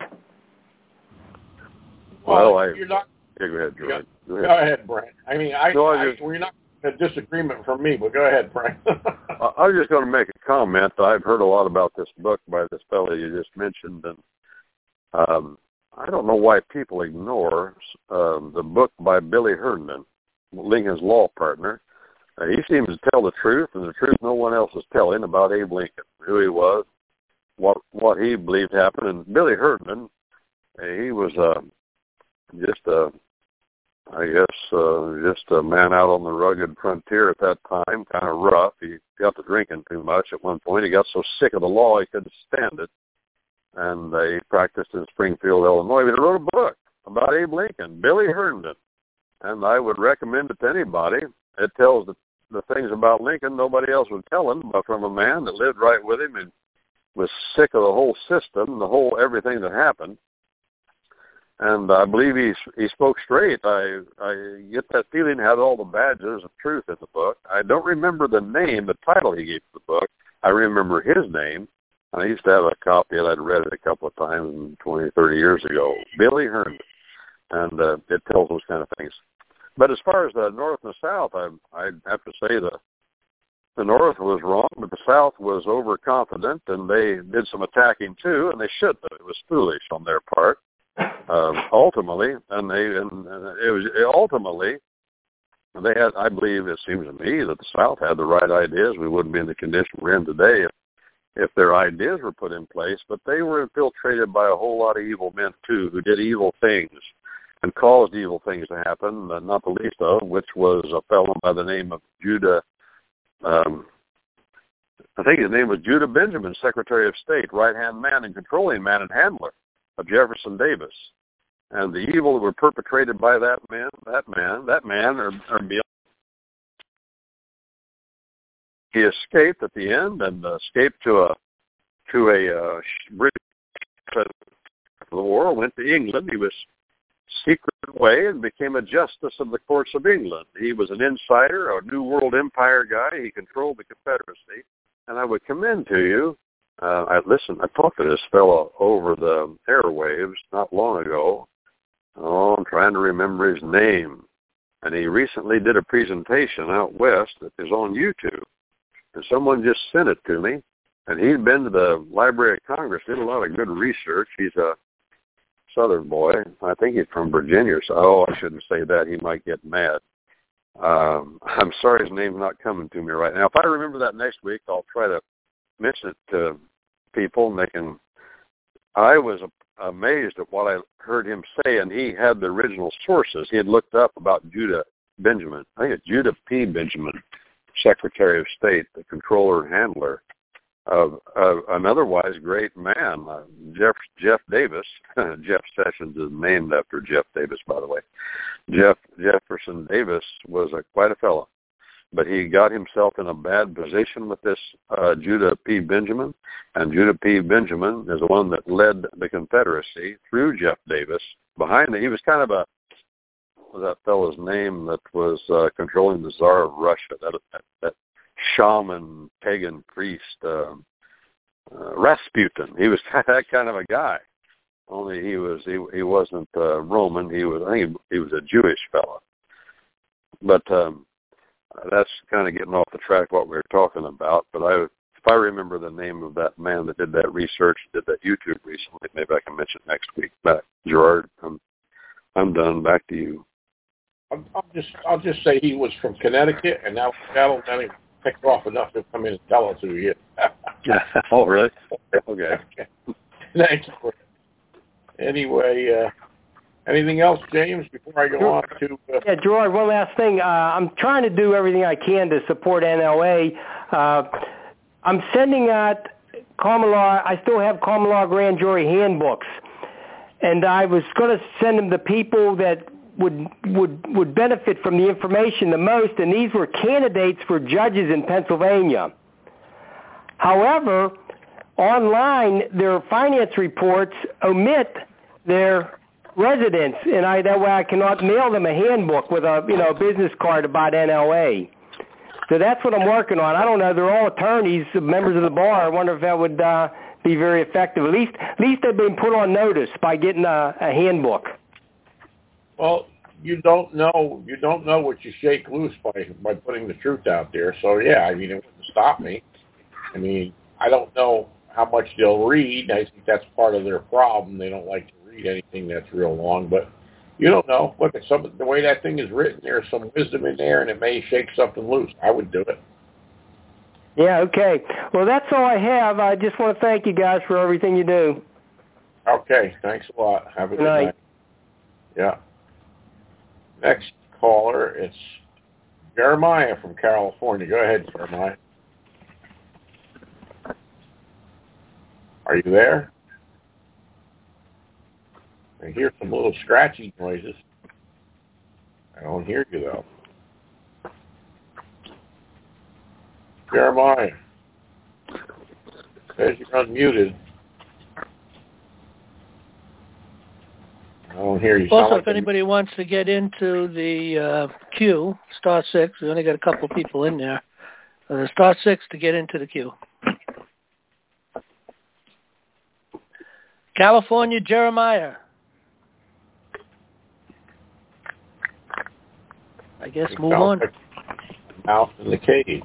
Well, well I, you're not. Yeah, go ahead, Gerard. Go ahead. Go ahead, Brent. I mean, I, no, I, I just, we're not in a disagreement from me, but go ahead, Brent. I was just going to make a comment. I've heard a lot about this book by this fellow you just mentioned, and um, I don't know why people ignore um, the book by Billy Herndon, Lincoln's law partner. Uh, he seems to tell the truth, and the truth no one else is telling about Abe Lincoln, who he was, what what he believed happened. And Billy Herndon, uh, he was uh, just a, I guess, uh, just a man out on the rugged frontier at that time, kind of rough. He got to drinking too much at one point. He got so sick of the law he couldn't stand it, and uh, he practiced in Springfield, Illinois. But he wrote a book about Abe Lincoln, Billy Herndon, and I would recommend it to anybody. It tells the the things about Lincoln nobody else would tell him, but from a man that lived right with him and was sick of the whole system, the whole everything that happened. And I believe he he spoke straight. I I get that feeling, had all the badges of truth in the book. I don't remember the name, the title he gave to the book. I remember his name. I used to have a copy, and I'd read it a couple of times twenty, thirty years ago. Billy Herndon. And uh, it tells those kind of things. But as far as the North and the South, I I have to say the the North was wrong, but the South was overconfident, and they did some attacking too, and they should have. It was foolish on their part. Um, ultimately, and they and, and it was ultimately they had. I believe it seems to me that the South had the right ideas. We wouldn't be in the condition we're in today if if their ideas were put in place. But they were infiltrated by a whole lot of evil men too, who did evil things and caused evil things to happen, uh, not the least of which was a fellow by the name of Judah um, I think his name was Judah Benjamin, Secretary of State, right-hand man and controlling man and handler of Jefferson Davis. And the evil that were perpetrated by that man, that man, that man, or, or beyond. He escaped at the end and uh, escaped to a to a uh, British president of the war. Went to England. He was secret way and became a justice of the courts of England. He was an insider, a New World Empire guy. He controlled the Confederacy. And I would commend to you. Uh, I listened. I talked to this fellow over the airwaves not long ago. Oh, I'm trying to remember his name. And he recently did a presentation out west that is on YouTube. And someone just sent it to me. And he'd been to the Library of Congress, did a lot of good research. He's a Southern boy. I think he's from Virginia. So, oh, I shouldn't say that. He might get mad. Um, I'm sorry his name's not coming to me right now. If I remember that next week, I'll try to mention it to people. And they can. I was amazed at what I heard him say, and he had the original sources. He had looked up about Judah Benjamin. I think it's Judah P. Benjamin, Secretary of State, the controller and handler of, of an otherwise great man, uh, Jeff Jeff Davis. Jeff Sessions is named after Jeff Davis, by the way. Jeff Jefferson Davis was a, quite a fellow, but he got himself in a bad position with this uh, Judah P. Benjamin, and Judah P. Benjamin is the one that led the Confederacy through Jeff Davis. Behind it, he was kind of a what was that fellow's name that was uh, controlling the Tsar of Russia, that that, that shaman, pagan priest, uh, uh, Rasputin. He was that kind of a guy. Only he was he he wasn't uh, Roman. He was I think he, he was a Jewish fellow. But um, that's kind of getting off the track what we were talking about. But I, if I remember the name of that man that did that research, did that YouTube recently, maybe I can mention it next week. Back, Gerard, I'm I'm done. Back to you. I'll, I'll just I'll just say he was from Connecticut, and now that'll let him pick off enough to come in and tell us who he is. Oh, really? Okay. Thanks. Anyway, uh, anything else, James, before I go on to... Uh, yeah, Gerard, one last thing. Uh, I'm trying to do everything I can to support N L A. Uh, I'm sending out common law. I still have common law grand jury handbooks. And I was going to send them to people that would would would benefit from the information the most, and these were candidates for judges in Pennsylvania. However, online, their finance reports omit their residence, and I, that way I cannot mail them a handbook with a you know business card about N L A. So that's what I'm working on. I don't know. They're all attorneys, members of the bar. I wonder if that would uh, be very effective. At least, at least they've been put on notice by getting a, a handbook. Well, you don't know. You don't know what you shake loose by by putting the truth out there. So yeah, I mean, it wouldn't stop me. I mean, I don't know how much they'll read. I think that's part of their problem. They don't like to read anything that's real long. But you don't know. Look at some the way that thing is written. There's some wisdom in there, and it may shake something loose. I would do it. Yeah. Okay. Well, that's all I have. I just want to thank you guys for everything you do. Okay. Thanks a lot. Have a good, good night. night. Yeah. Next caller, it's Jeremiah from California. Go ahead, Jeremiah. Are you there? I hear some little scratchy noises. I don't hear you, though. Jeremiah. Says you're unmuted. I don't hear you. Also, like if anybody a... wants to get into the uh, queue, star six, we only got a couple of people in there. Uh, star six to get into the queue. California, Jeremiah. I guess move on. Mouse in the cage.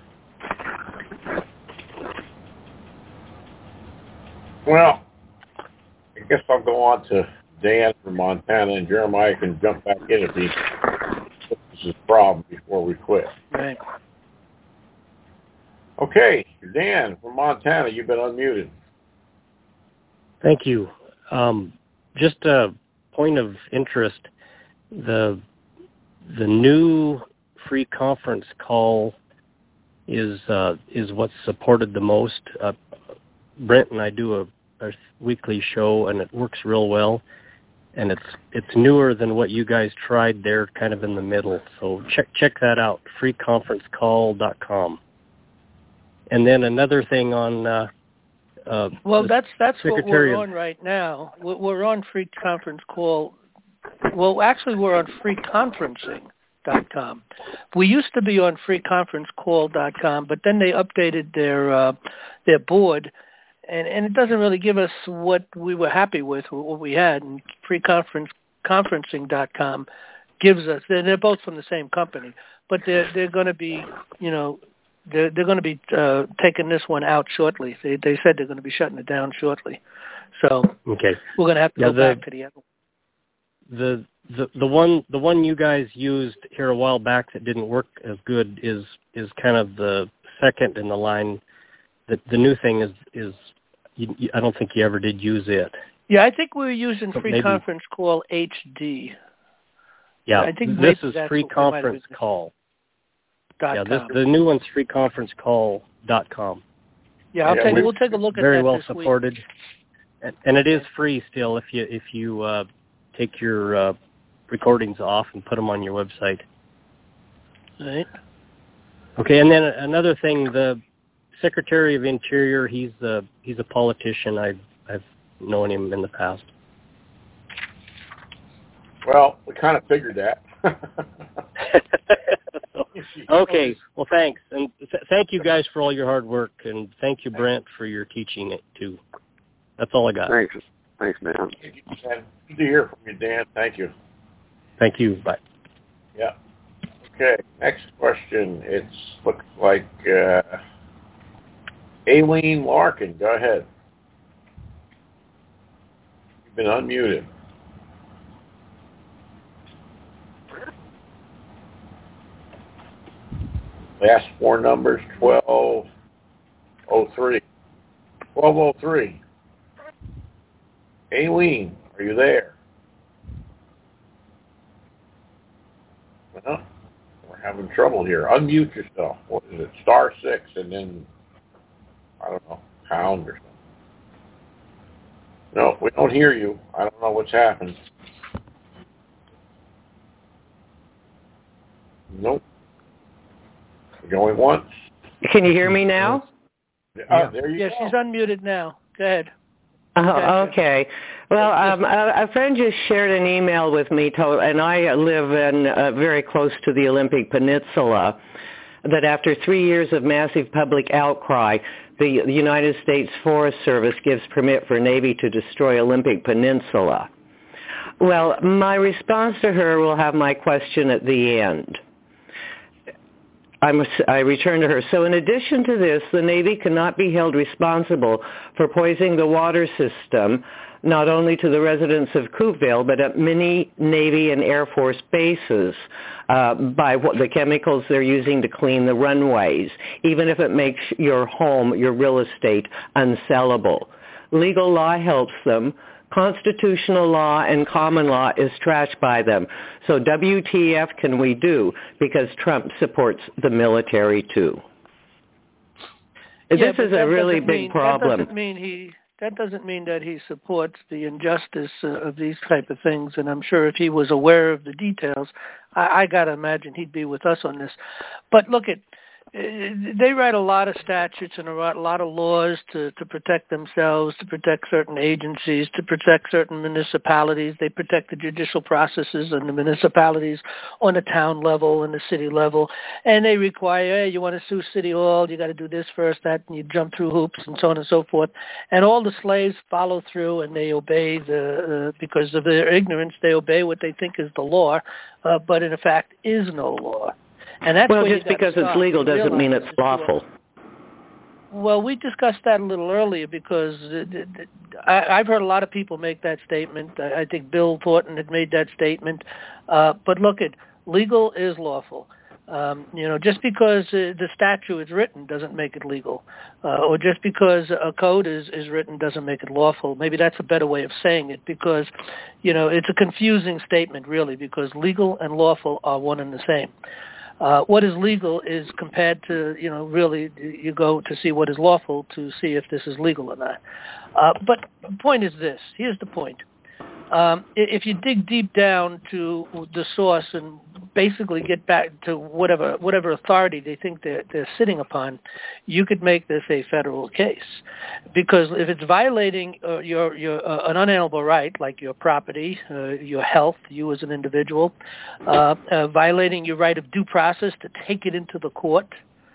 Well, I guess I'll go on to Dan from Montana, and Jeremiah can jump back in if he this is a problem before we quit. Right. Okay, Dan from Montana, you've been unmuted. Thank you. Um, just a point of interest, the the new free conference call is uh, is what's supported the most. Uh, Brent and I do a, a weekly show, and it works real well. And it's it's newer than what you guys tried there, kind of in the middle. So check check that out, free conference call dot com. And then another thing on. Uh, uh, well, that's that's what we're of, on right now. We're on Free Conference Call. Well, actually, we're on free conferencing dot com. We used to be on free conference call dot com, but then they updated their uh, their board, and, and it doesn't really give us what we were happy with, what we had. And free conferencing dot com gives us. They're, they're both from the same company, but they're they're going to be, you know, they're they're going to be uh, taking this one out shortly. They they said they're going to be shutting it down shortly. So okay, we're going to have to yeah, go the, back to the other. The the the one the one you guys used here a while back that didn't work as good is is kind of the second in the line. The the new thing is is you, you, I don't think you ever did use it. Yeah, I think we were using But Free maybe, Conference Call H D. Yeah, I think this is that's Free what we might have Conference been- Call. Dot Yeah, this com. the new one's free conference call dot com. Yeah, I'll Yeah, take, we- we'll take a look at Very that well this week. supported, and, and it is free still if you if you uh, take your uh, recordings off and put them on your website. Right. Okay, and then another thing, the Secretary of Interior, he's the he's a politician. I've I've known him in the past. Well, we kind of figured that. Okay, well, thanks, and th- thank you guys for all your hard work, and thank you, Brent, for your teaching it too. That's all I got. Thanks. Thanks, man. Good to hear from you, Dan. Thank you. Thank you. Bye. Yeah. Okay. Next question. It looks like uh, Aileen Larkin. Go ahead. You've been unmuted. Last four numbers, twelve oh three. twelve oh three. Aileen, are you there? Well, we're having trouble here. Unmute yourself. What is it? Star six and then, I don't know, pound or something. No, we don't hear you. I don't know what's happened. Nope. Going once. Can you hear me now? Oh, there you Yeah, go. she's unmuted now. Go ahead. Oh, Gotcha. okay. Well, um, a, a friend just shared an email with me, to, and I live in uh, very close to the Olympic Peninsula, that after three years of massive public outcry, the, the United States Forest Service gives permit for Navy to destroy Olympic Peninsula. Well, my response to her will have my question at the end. I'm, I return to her. So in addition to this, the Navy cannot be held responsible for poisoning the water system, not only to the residents of Coupeville, but at many Navy and Air Force bases uh, by what the chemicals they're using to clean the runways, even if it makes your home, your real estate, unsellable. Legal law helps them. Constitutional law and common law is trashed by them. So W T F can we do? Because Trump supports the military too. Yeah, this but is that a really doesn't big mean, problem. That doesn't mean he. That doesn't mean that he supports the injustice uh, of these type of things. And I'm sure if he was aware of the details, I, I got to imagine he'd be with us on this. But look at. They write a lot of statutes and a lot of laws to, to protect themselves, to protect certain agencies, to protect certain municipalities. They protect the judicial processes and the municipalities on the town level and the city level. And they require, hey, you want to sue City Hall, you got to do this first, that, and you jump through hoops and so on and so forth. And all the slaves follow through and they obey the, uh, because of their ignorance, they obey what they think is the law, uh, but in fact is no law. And that's well, where just because it's legal doesn't mean it's lawful. Well, we discussed that a little earlier because I, I've heard a lot of people make that statement. I think Bill Thornton had made that statement. Uh, but look, at legal is lawful. Um, you know, just because uh, the statute is written doesn't make it legal, uh, or just because a code is, is written doesn't make it lawful. Maybe that's a better way of saying it because, you know, it's a confusing statement really because legal and lawful are one and the same. Uh, what is legal is compared to, you know, really you go to see what is lawful to see if this is legal or not. Uh, but the point is this. Here's the point. Um, if you dig deep down to the source and basically get back to whatever whatever authority they think they're, they're sitting upon, you could make this a federal case. Because if it's violating uh, your, your uh, an unalienable right, like your property, uh, your health, you as an individual, uh, uh, violating your right of due process to take it into the court,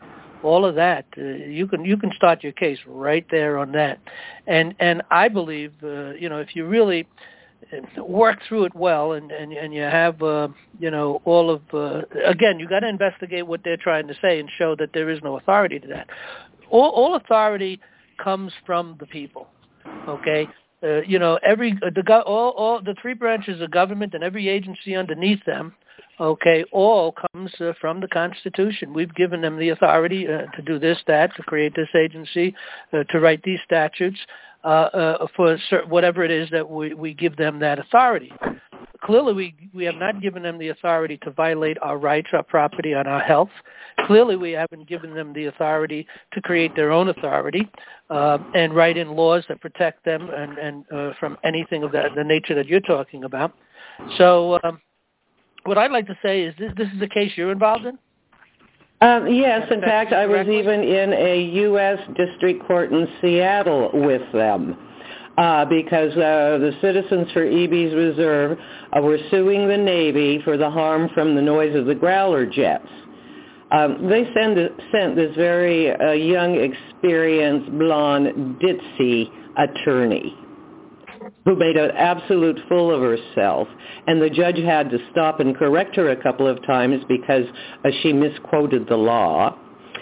all of that, uh, you can you can start your case right there on that. And and I believe, uh, you know, if you really work through it well, and and, and you have uh, you know all of uh, again, you got to investigate what they're trying to say and show that there is no authority to that. All, all authority comes from the people. Okay, uh, you know every the go- all all the three branches of government and every agency underneath them. Okay, all comes uh, from the Constitution. We've given them the authority uh, to do this, that, to create this agency, uh, to write these statutes. Uh, uh, for certain, whatever it is that we, we give them that authority. Clearly, we we have not given them the authority to violate our rights, our property, and our health. Clearly, we haven't given them the authority to create their own authority uh, and write in laws that protect them and, and uh, from anything of that, the nature that you're talking about. So um, what I'd like to say is this, this is a case you're involved in? Um, yes, in fact, I was even in a U S district court in Seattle with them uh, because uh, the Citizens for Ebey's Reserve uh, were suing the Navy for the harm from the noise of the Growler jets. Um, they send, sent this very uh, young, experienced, blonde, ditzy attorney who made an absolute fool of herself. And the judge had to stop and correct her a couple of times because uh, she misquoted the law.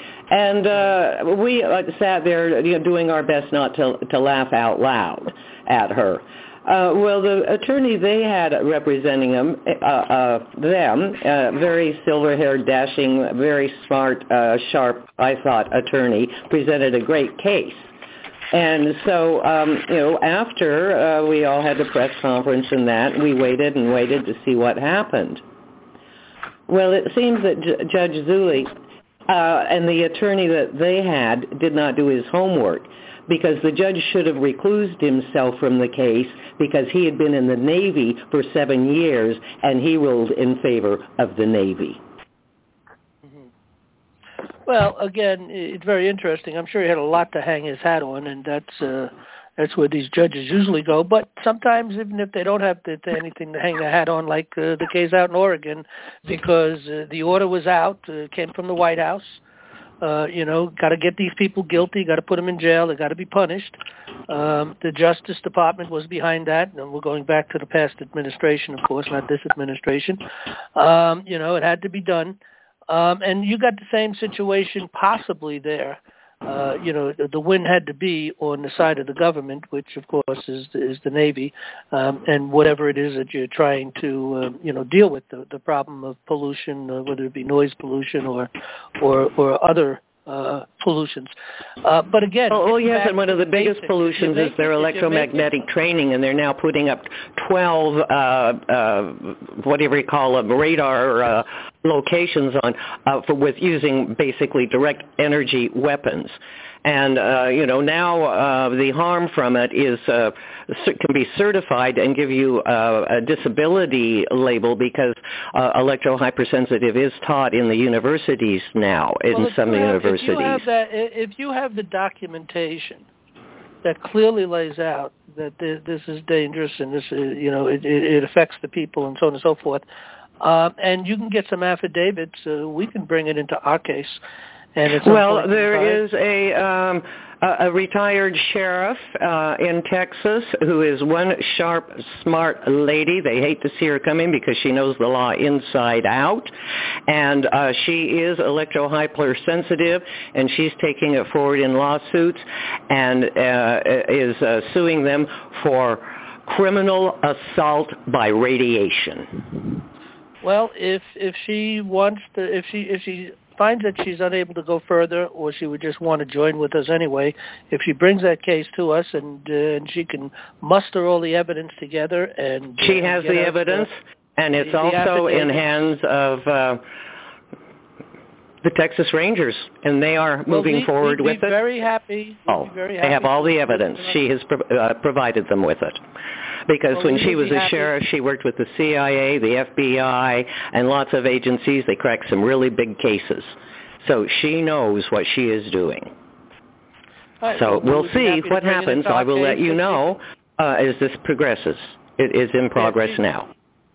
And uh, we uh, sat there you know, doing our best not to, to laugh out loud at her. Uh, well, the attorney they had representing them, uh, uh, them, uh, very silver-haired, dashing, very smart, uh, sharp, I thought, attorney, presented a great case. And so, um, you know, after uh, we all had the press conference and that, we waited and waited to see what happened. Well, it seems that J- Judge Zuley uh, and the attorney that they had did not do his homework because the judge should have reclused himself from the case because he had been in the Navy for seven years and he ruled in favor of the Navy. Well, again, it's very interesting. I'm sure he had a lot to hang his hat on, and that's uh, that's where these judges usually go. But sometimes, even if they don't have to, to anything to hang their hat on, like uh, the case out in Oregon, because uh, the order was out, uh, came from the White House. Uh, you know, got to get these people guilty, got to put them in jail, they got to be punished. Um, the Justice Department was behind that, and we're going back to the past administration, of course, not this administration. Um, you know, it had to be done. Um, and you got the same situation possibly there. Uh, you know, the, the win had to be on the side of the government, which of course is is the Navy, um, and whatever it is that you're trying to, uh, you know, deal with the, the problem of pollution, uh, whether it be noise pollution or or, or other uh, pollutions. Uh, but again, oh, oh yes, and one of the biggest basics, pollutions is their electromagnetic training, and they're now putting up twelve, uh, uh, whatever you call them, radar uh, locations on uh, for with using basically direct energy weapons. And, uh, you know, now uh, the harm from it is uh, can be certified and give you uh, a disability label because uh, electro-hypersensitive is taught in the universities now, in well, some have, universities. If you, have that, if you have the documentation that clearly lays out that this is dangerous and this is, you know, it, it affects the people and so on and so forth, uh, and you can get some affidavits, uh, we can bring it into our case. And well, there is a, um, a, a retired sheriff uh, in Texas who is one sharp, smart lady. They hate to see her come in because she knows the law inside out. And uh, she is electro-hypersensitive, and she's taking it forward in lawsuits and uh, is uh, suing them for criminal assault by radiation. Well, if if she wants to, if she if she finds that she's unable to go further, or she would just want to join with us anyway, if she brings that case to us and uh, and she can muster all the evidence together, and she uh, has the evidence, the, and it's the also affidavit. in hands of uh, The Texas Rangers, and they are well, moving we, forward we'd with be it. Very happy. Oh, be very they happy have all the evidence. She has pro- uh, provided them with it. Because well, when we she was be a happy. sheriff, she worked with the C I A, the F B I, and lots of agencies. They cracked some really big cases. So she knows what she is doing. Right, so well, we'll see what happens. I will let you know uh, as this progresses. It is in progress yeah, now.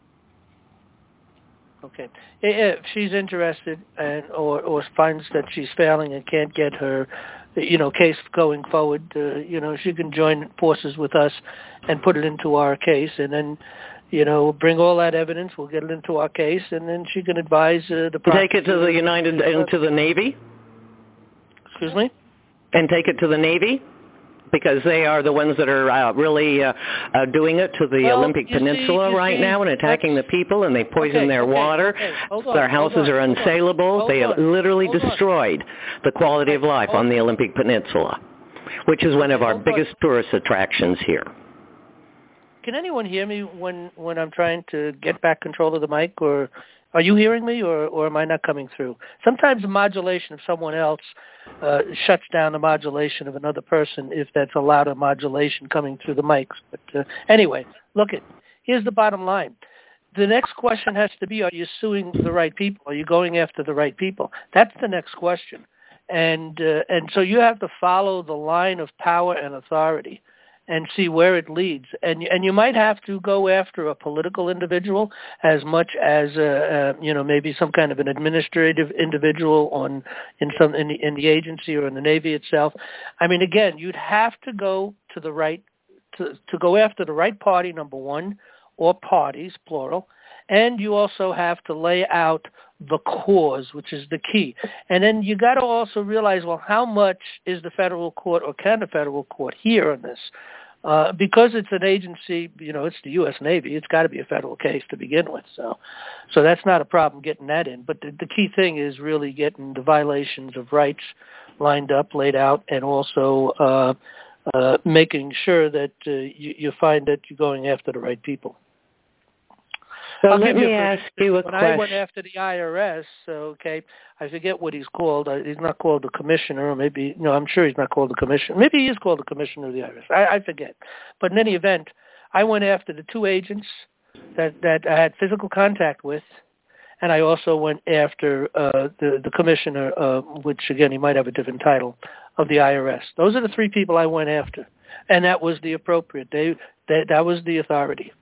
Okay. If she's interested and or, or finds that she's failing and can't get her, you know, case going forward, uh, you know, she can join forces with us and put it into our case, and then, you know, bring all that evidence. We'll get it into our case, and then she can advise uh, the take it to the United uh, to the Navy. Excuse me. And take it to the Navy. Because they are the ones that are uh, really uh, uh, doing it to the well, Olympic Peninsula see, right see, now and attacking the people, and they poison okay, their okay, water. Okay. Hold on, their houses hold on, are unsaleable. hold they have on, literally hold destroyed on. the quality right, of life on the Olympic Peninsula, which is one okay, of our hold biggest on. tourist attractions here. Can anyone hear me when, when I'm trying to get back control of the mic, or are you hearing me, or, or am I not coming through? Sometimes the modulation of someone else uh, shuts down the modulation of another person if that's a louder modulation coming through the mics. But uh, anyway, look, it. Here's the bottom line. The next question has to be, are you suing the right people? Are you going after the right people? That's the next question. And uh, and so you have to follow the line of power and authority and see where it leads. And and you might have to go after a political individual as much as uh, uh, you know, maybe some kind of an administrative individual on in some in the, in the agency or in the Navy itself. I mean, again, you'd have to go to the right to to go after the right party, number one, or parties, plural. And you also have to lay out the cause, which is the key. And then you got to also realize, well, how much is the federal court or can the federal court hear on this? Uh, because it's an agency, you know, it's the U S Navy. It's got to be a federal case to begin with. So, so that's not a problem getting that in. But the, the key thing is really getting the violations of rights lined up, laid out, and also uh, uh, making sure that uh, you, you find that you're going after the right people. So I'll let give me you a ask you a when question. I went after the I R S, okay, I forget what he's called. Uh, he's not called the commissioner, or maybe, no, I'm sure he's not called the commissioner. Maybe he is called the commissioner of the I R S. I, I forget. But in any event, I went after the two agents that, that I had physical contact with, and I also went after uh, the, the commissioner, uh, which, again, he might have a different title, of the I R S. Those are the three people I went after, and that was the appropriate. They, they That was the authority.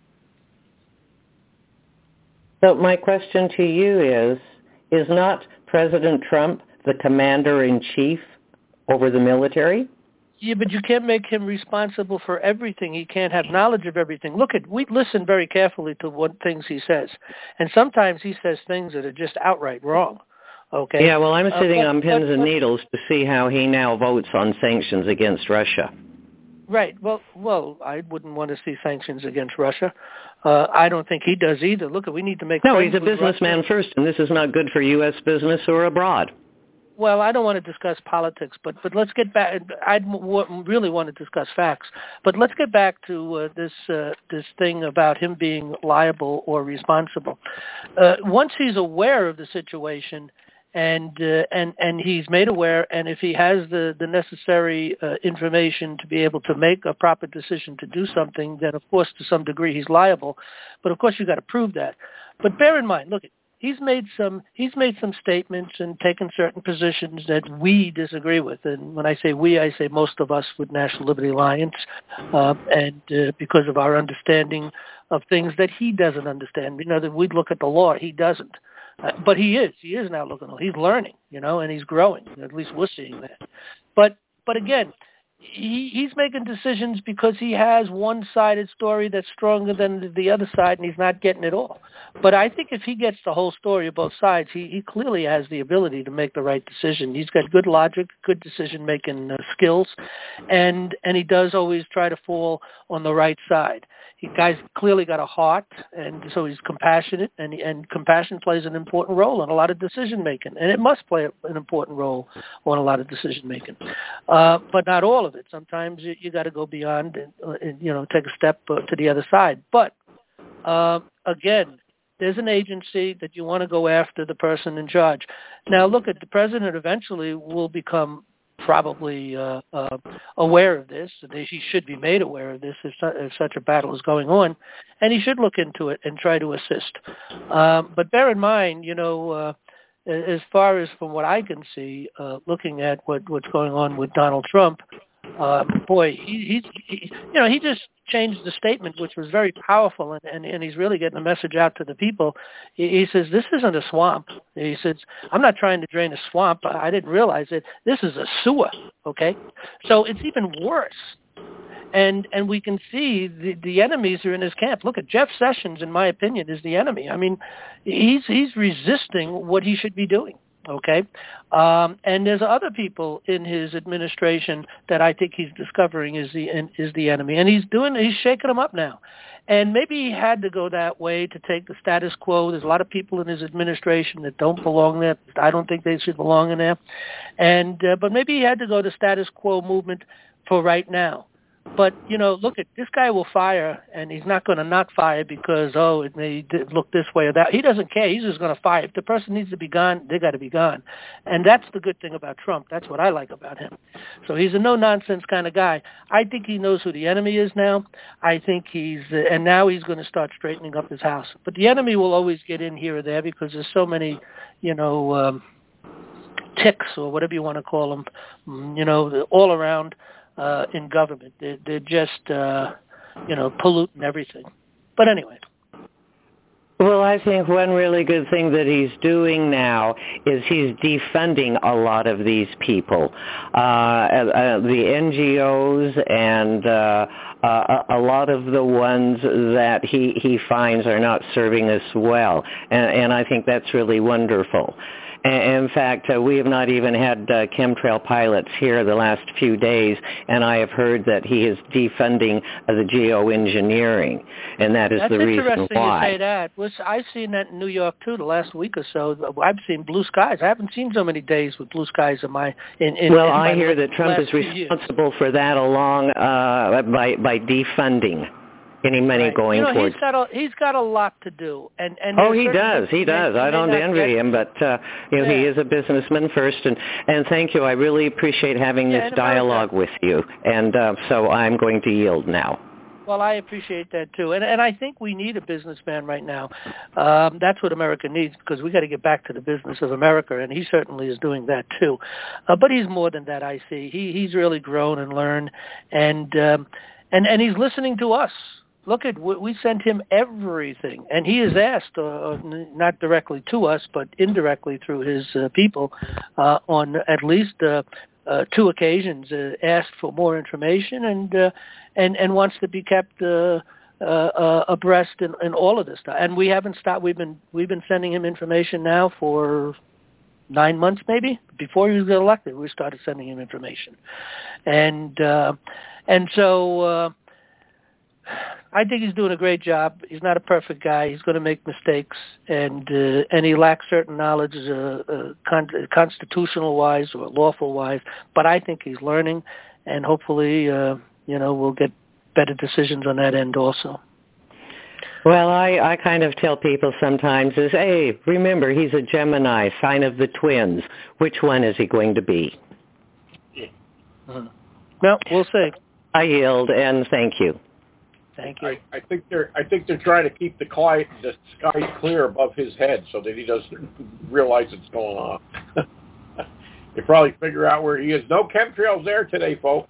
So my question to you is, is not President Trump the commander-in-chief over the military? Yeah, but you can't make him responsible for everything. He can't have knowledge of everything. Look, at we listen very carefully to what things he says. And sometimes he says things that are just outright wrong. Okay? Yeah, well, I'm sitting uh, but, on pins but, and but, needles to see how he now votes on sanctions against Russia. Right. Well, well, I wouldn't want to see sanctions against Russia. Uh, I don't think he does either. Look, we need to make. No, he's a with businessman Russia. first, and this is not good for U S business or abroad. Well, I don't want to discuss politics, but but let's get back. I really want to discuss facts, but let's get back to uh, this uh, this thing about him being liable or responsible. Uh, once he's aware of the situation. And uh, and and he's made aware, and if he has the the necessary uh, information to be able to make a proper decision to do something, then of course to some degree he's liable. But of course you've got to prove that. But bear in mind, look, he's made some he's made some statements and taken certain positions that we disagree with. And when I say we, I say most of us with National Liberty Alliance, uh, and uh, because of our understanding of things that he doesn't understand. You know, that we look at the law, he doesn't. Uh, but he is. He is now looking. He's learning, you know, and he's growing. At least we're seeing that. But but again, he, he's making decisions because he has one-sided story that's stronger than the other side, and he's not getting it all. But I think if he gets the whole story of both sides, he, he clearly has the ability to make the right decision. He's got good logic, good decision-making uh, skills, and and he does always try to fall on the right side. He guy's clearly got a heart, and so he's compassionate, and and compassion plays an important role in a lot of decision making, and it must play an important role on a lot of decision making, uh, but not all of it. Sometimes you, you got to go beyond and, and you know take a step uh, to the other side. But uh, again, there's an agency that you want to go after the person in charge. Now, look, at the president eventually will become probably uh, uh, aware of this. He should be made aware of this if, su- if such a battle is going on, and he should look into it and try to assist. Um, but bear in mind, you know, uh, as far as from what I can see, uh, looking at what, what's going on with Donald Trump, uh, boy, he, he, he, you know, he just changed the statement, which was very powerful, and, and, and he's really getting a message out to the people. He, he says, this isn't a swamp. He says, I'm not trying to drain a swamp. I didn't realize it. This is a sewer, okay? So it's even worse. And and we can see the, the enemies are in his camp. Look at Jeff Sessions, in my opinion, is the enemy. I mean, he's he's resisting what he should be doing. Okay, um, and there's other people in his administration that I think he's discovering is the is the enemy, and he's doing he's shaking them up now. And maybe he had to go that way to take the status quo. There's a lot of people in his administration that don't belong there. I don't think they should belong in there. And uh, but maybe he had to go to status quo movement for right now. But, you know, look, at this guy will fire, and he's not going to not fire because, oh, it may look this way or that. He doesn't care. He's just going to fire. If the person needs to be gone, they got to be gone. And that's the good thing about Trump. That's what I like about him. So he's a no-nonsense kind of guy. I think he knows who the enemy is now. I think he's, uh, and now he's going to start straightening up his house. But the enemy will always get in here or there because there's so many, you know, um, ticks or whatever you want to call them, you know, all around. Uh, in government. They're, they're just, uh, you know, polluting everything. But anyway. Well, I think one really good thing that he's doing now is he's defunding a lot of these people. Uh, uh, the N G Os and uh, uh, a lot of the ones that he, he finds are not serving us well. And, and I think that's really wonderful. In fact, uh, we have not even had uh, chemtrail pilots here the last few days, and I have heard that he is defunding uh, the geoengineering, and that is That's the reason why. That's interesting you say that. Was, I've seen that in New York, too, the last week or so. I've seen blue skies. I haven't seen so many days with blue skies in my in, in Well, in I my hear that Trump is responsible years. for that along uh, by, by defunding. Any money right. going you know, towards. He's got a he's got a lot to do, and and oh, he does, he does. I don't envy him, but uh, you know, yeah. he is a businessman first, and and thank you. I really appreciate having yeah, this dialogue with you, and uh, so I'm going to yield now. Well, I appreciate that too, and and I think we need a businessman right now. Um, that's what America needs because we got to get back to the business of America, and he certainly is doing that too. Uh, but he's more than that. I see. He he's really grown and learned, and um, and and he's listening to us. Look at, we sent him everything, and he has asked, uh, not directly to us, but indirectly through his uh, people, uh, on at least uh, uh, two occasions, uh, asked for more information and uh, and and wants to be kept uh, uh, uh, abreast in, in all of this stuff. And we haven't stopped. We've been we've been sending him information now for nine months, maybe before he was elected. We started sending him information, and uh, and so. Uh, I think he's doing a great job. He's not a perfect guy. He's going to make mistakes, and uh, and he lacks certain knowledge, uh, uh, con- constitutional-wise or lawful-wise. But I think he's learning, and hopefully, uh, you know, we'll get better decisions on that end also. Well, I, I kind of tell people sometimes is, hey, remember, he's a Gemini, sign of the twins. Which one is he going to be? Uh-huh. Well, we'll see. I yield, and thank you. Thank you. I, I think they're I think they're trying to keep the quiet the sky clear above his head so that he doesn't realize it's going on. They probably figure out where he is. No chemtrails there today, folks.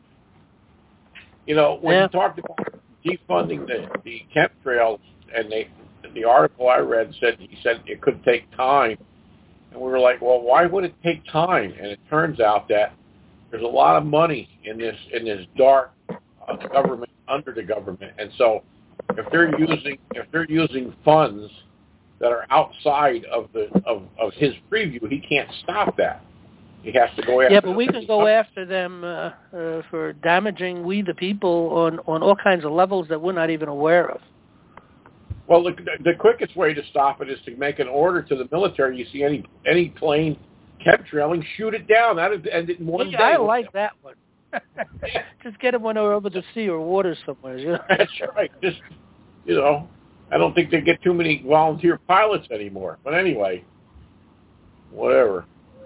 You know, when yeah. you talked about defunding the, the chemtrails, and they the article I read said he said it could take time, and we were like, well, why would it take time? And it turns out that there's a lot of money in this in this dark uh, government. Under the government, and so if they're using if they're using funds that are outside of the of, of his preview, he can't stop that. He has to go after. Yeah, but we can go after them uh, uh, for damaging we the people on, on all kinds of levels that we're not even aware of. Well, the, the quickest way to stop it is to make an order to the military. You see any any plane chemtrailing, shoot it down. That would end it in one yeah, day. I like that one. Just get them when they're over the sea or water somewhere. You know? That's right. Just, you know, I don't think they get too many volunteer pilots anymore. But anyway, whatever.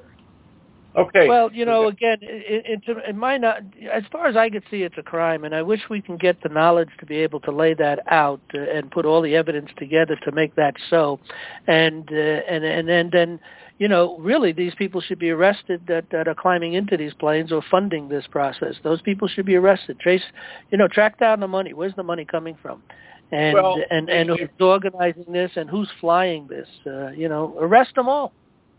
Okay. Well, you know, again, it, it, it might not, as far as I could see, it's a crime, and I wish we can get the knowledge to be able to lay that out uh, and put all the evidence together to make that so. And uh, and and and then, you know, really, these people should be arrested that, that are climbing into these planes or funding this process. Those people should be arrested. Trace, you know, track down the money. Where's the money coming from? And well, and and who's organizing this and who's flying this? Uh, you know, arrest them all.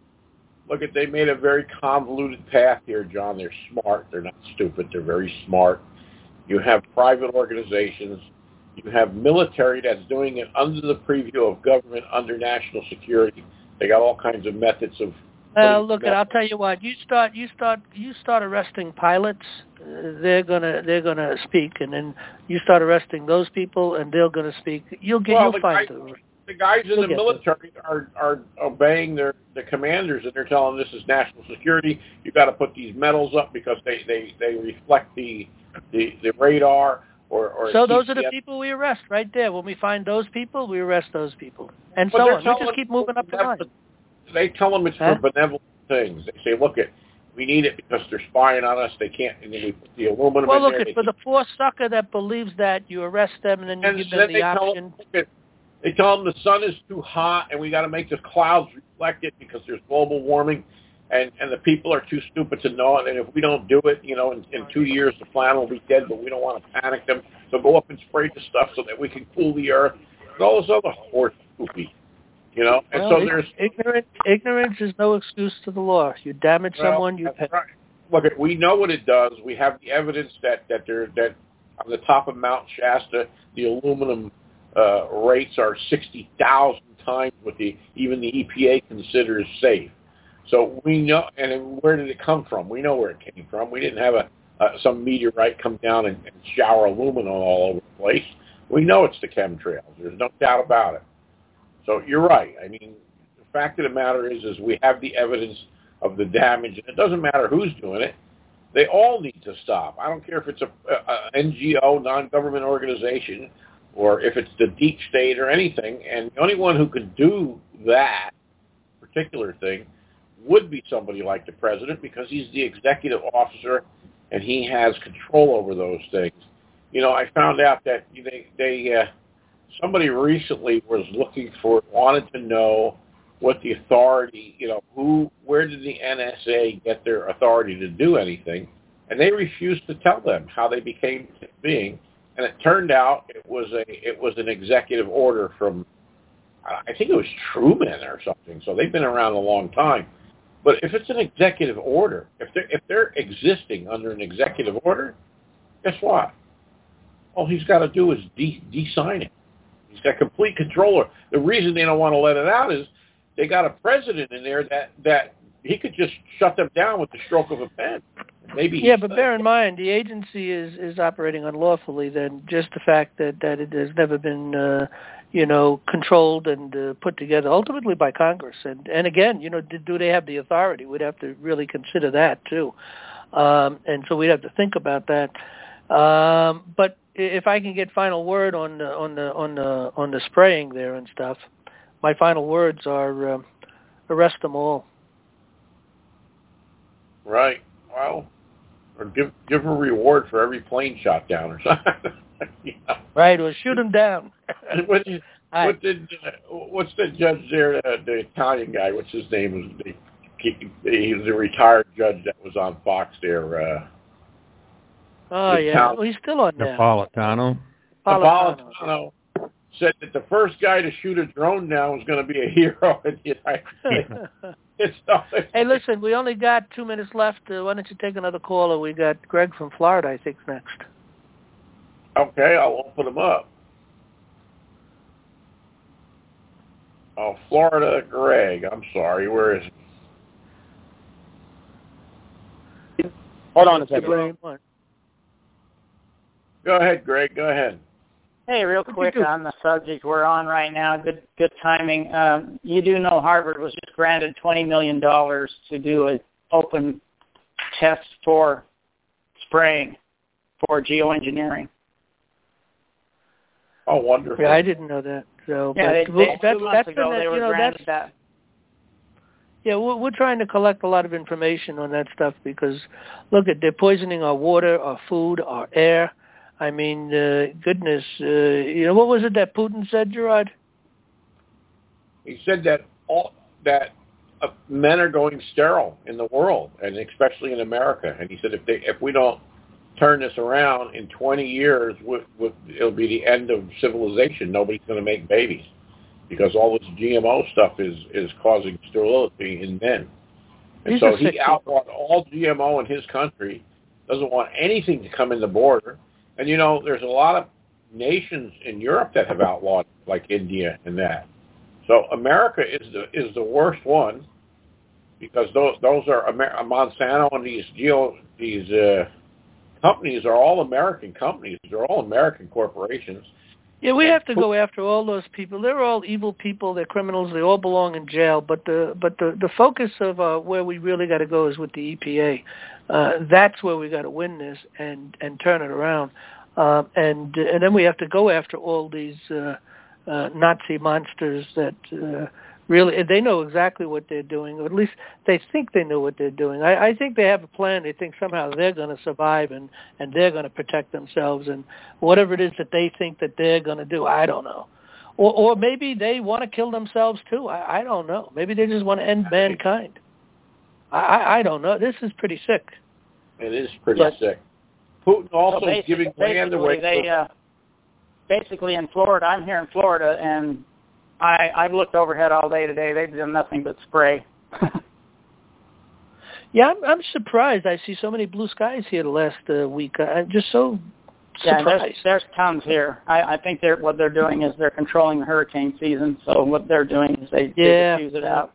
Look, at they made a very convoluted path here, John. They're smart. They're not stupid. They're very smart. You have private organizations. You have military that's doing it under the preview of government, under national security. They got all kinds of methods of. Well, look, at I'll tell you what. You start, you start, you start arresting pilots. Uh, they're gonna, they're gonna speak, and then you start arresting those people, and they're gonna speak. You'll get, well, you'll find. Guy, The guys in the military are, are obeying their the commanders, and they're telling them this is national security. You got to put these medals up because they, they, they reflect the the, the radar. Or, or so those are the people we arrest right there. When we find those people, we arrest those people, and but so on. We just keep moving up the line. They tell them it's huh? for benevolent things. They say, look, it we need it because they're spying on us. They can't, and then we put the aluminum well, in look, there. Well, look, for the poor sucker that believes that, you arrest them, and then you and give then them the they option. Tell them, They tell them the sun is too hot and we got to make the clouds reflect it because there's global warming, and, and the people are too stupid to know it. And if we don't do it, you know, in, in two years the planet will be dead, but we don't want to panic them. So go up and spray the stuff so that we can cool the earth. And all this other horse poopy, you know. And well, so there's ignorant. Ignorance is no excuse to the law. You damage well, someone, you pay. Right. Look, we know what it does. We have the evidence that that there that on the top of Mount Shasta, the aluminum Uh, rates are sixty thousand times what the even the E P A considers safe. So we know, and where did it come from? We know where it came from. We didn't have a uh, some meteorite come down and, and shower aluminum all over the place. We know it's the chemtrails. There's no doubt about it. So you're right. I mean, the fact of the matter is, is we have the evidence of the damage, and it doesn't matter who's doing it. They all need to stop. I don't care if it's a, a, a N G O, non-government organization, or if it's the deep state or anything, and the only one who could do that particular thing would be somebody like the president, because he's the executive officer and he has control over those things. You know, I found out that they, they uh, somebody recently was looking for, wanted to know what the authority, you know, who, where did the N S A get their authority to do anything, and they refused to tell them how they became being. And it turned out it was a it was an executive order from, I think it was Truman or something. So they've been around a long time. But if it's an executive order, if they're if they're existing under an executive order, guess what? All he's got to do is de de-sign it. He's got complete control. The reason they don't want to let it out is they got a president in there that that he could just shut them down with the stroke of a pen. Maybe yeah, but bear in mind, the agency is, is operating unlawfully. Then just the fact that, that it has never been, uh, you know, controlled and uh, put together ultimately by Congress. And and again, you know, do, do they have the authority? We'd have to really consider that too. Um, and so we'd have to think about that. Um, but if I can get final word on the on the on the on the spraying there and stuff, my final words are uh, arrest them all. Right. Well, or give give a reward for every plane shot down or something. You know? Right, or shoot them down. what, did, what did uh, what's the judge there? Uh, the Italian guy. What's his name? Was the, he, he was a retired judge that was on Fox there. Uh, oh the yeah, Italian, well, he's still on there. Napolitano. Napolitano. Napolitano said that the first guy to shoot a drone down was going to be a hero in the United States. It's hey, listen, we only got two minutes left. Uh, why don't you take another caller? We got Greg from Florida, I think, next. Okay, I'll open him up. Oh, Florida, Greg. I'm sorry. Where is he? Hold on a second. Go ahead, Greg. Go ahead. Hey, real quick on the subject we're on right now. Good, good timing. Um, you do know Harvard was just granted twenty million dollars to do an open test for spraying for geoengineering. Oh, wonderful! Yeah, I didn't know that. So, yeah, but they, we'll, they, that's two months that's ago been, they you were know granted that's that. yeah. We're, we're trying to collect a lot of information on that stuff because look at they're poisoning our water, our food, our air. I mean, uh, goodness, uh, you know what was it that Putin said, Gerard? He said that all that uh, men are going sterile in the world, and especially in America. And he said if they if we don't turn this around in twenty years, with, with, it'll be the end of civilization. Nobody's going to make babies because all this G M O stuff is, is causing sterility in men. And He's so he outlawed all G M O in his country, doesn't want anything to come in the border. And, you know, there's a lot of nations in Europe that have outlawed, like India and that. So America is the is the worst one because those those are Amer- Monsanto and these geo these uh, companies are all American companies. They're all American corporations. Yeah, we have to go after all those people. They're all evil people. They're criminals. They all belong in jail. But the but the, the focus of uh, where we really got to go is with the E P A. Uh, that's where we got to win this and, and turn it around. Uh, and and then we have to go after all these uh, uh, Nazi monsters that uh, really they know exactly what they're doing, or at least they think they know what they're doing. I, I think they have a plan. They think somehow they're going to survive and, and they're going to protect themselves and whatever it is that they think that they're going to do, I don't know. Or, or maybe they want to kill themselves too. I, I don't know. Maybe they just want to end mankind. I, I don't know. This is pretty sick. It is pretty But, sick. Putin also so is giving land away. They, uh, basically in Florida, I'm here in Florida, and I, I've looked overhead all day today. They've done nothing but spray. Yeah, I'm, I'm surprised. I see so many blue skies here the last uh, week. I'm just so yeah, surprised. there's, there's tons here. I, I think they're what they're doing is they're controlling the hurricane season. So what they're doing is they, yeah. they diffuse it out.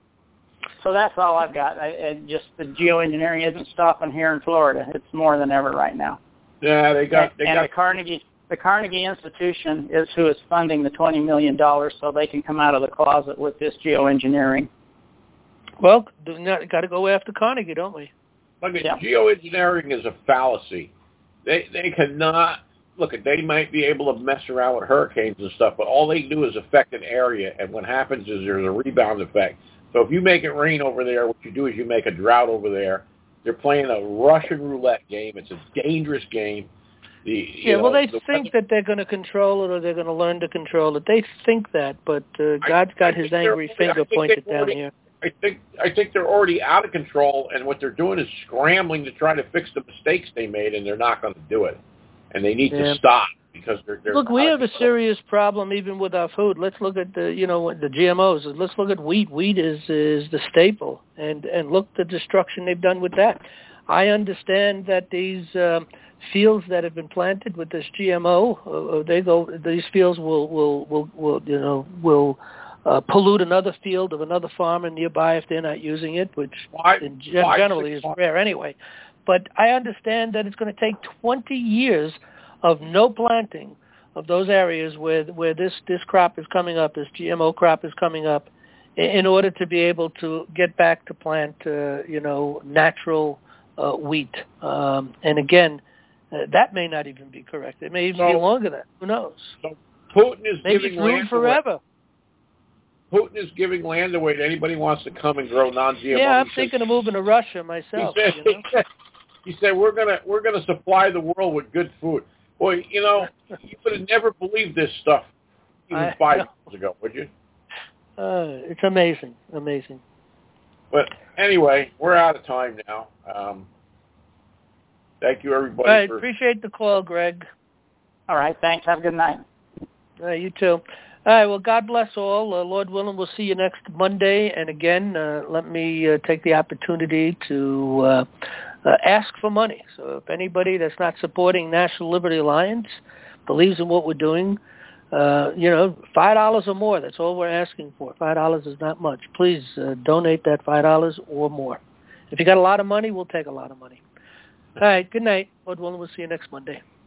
So that's all I've got. I, I just the geoengineering isn't stopping here in Florida. It's more than ever right now. Yeah, they got they and, got and the Carnegie the Carnegie Institution is who is funding the twenty million dollars so they can come out of the closet with this geoengineering. Well, got to go after Carnegie, don't we? Look, at Yeah. geoengineering is a fallacy. They they cannot look at. They might be able to mess around with hurricanes and stuff, but all they do is affect an area, and what happens is there's a rebound effect. So if you make it rain over there, what you do is you make a drought over there. They're playing a Russian roulette game. It's a dangerous game. The, you yeah, know, well, they the think that they're going to control it or they're going to learn to control it. They think that, but uh, God's got his angry finger pointed down already, here. I think I think they're already out of control, and what they're doing is scrambling to try to fix the mistakes they made, and they're not going to do it. And they need Yeah. to stop because they're, they're Look, we out have of a control. serious problem even with our food. Let's look at the, you know, the G M Os. Let's look at wheat. Wheat is is the staple, and and look the destruction they've done with that. I understand that these um, fields that have been planted with this G M O, uh, they go. These fields will will will, will you know will uh, pollute another field of another farmer nearby if they're not using it, which Why, in, why generally is rare anyway. But I understand that it's going to take twenty years of no planting of those areas where where this, this crop is coming up, this G M O crop is coming up, in order to be able to get back to plant, uh, you know, natural uh, wheat. Um, and again, uh, that may not even be correct. It may even So- be longer than that. Who knows? So Putin is Maybe giving it's ruined land forever. away. Putin is giving land away to anybody who wants to come and grow non-G M O. Yeah, I'm He says- thinking of moving to Russia myself. He said, You know? he said, he said, we're gonna we're gonna supply the world with good food. Boy, you know, you would have never believed this stuff even I five know. years ago, would you? Uh, it's amazing, amazing. But anyway, we're out of time now. Um, thank you, everybody. All right, for, appreciate the call, Greg. All right, thanks. Have a good night. Uh, you too. All right, well, God bless all. Uh, Lord willing, we'll see you next Monday. And again, uh, let me uh, take the opportunity to uh, uh, ask for money. So if anybody that's not supporting National Liberty Alliance believes in what we're doing, uh, you know, five dollars or more, that's all we're asking for. five dollars is not much. Please uh, donate that five dollars or more. If you got a lot of money, we'll take a lot of money. All right, good night. Lord willing, we'll see you next Monday.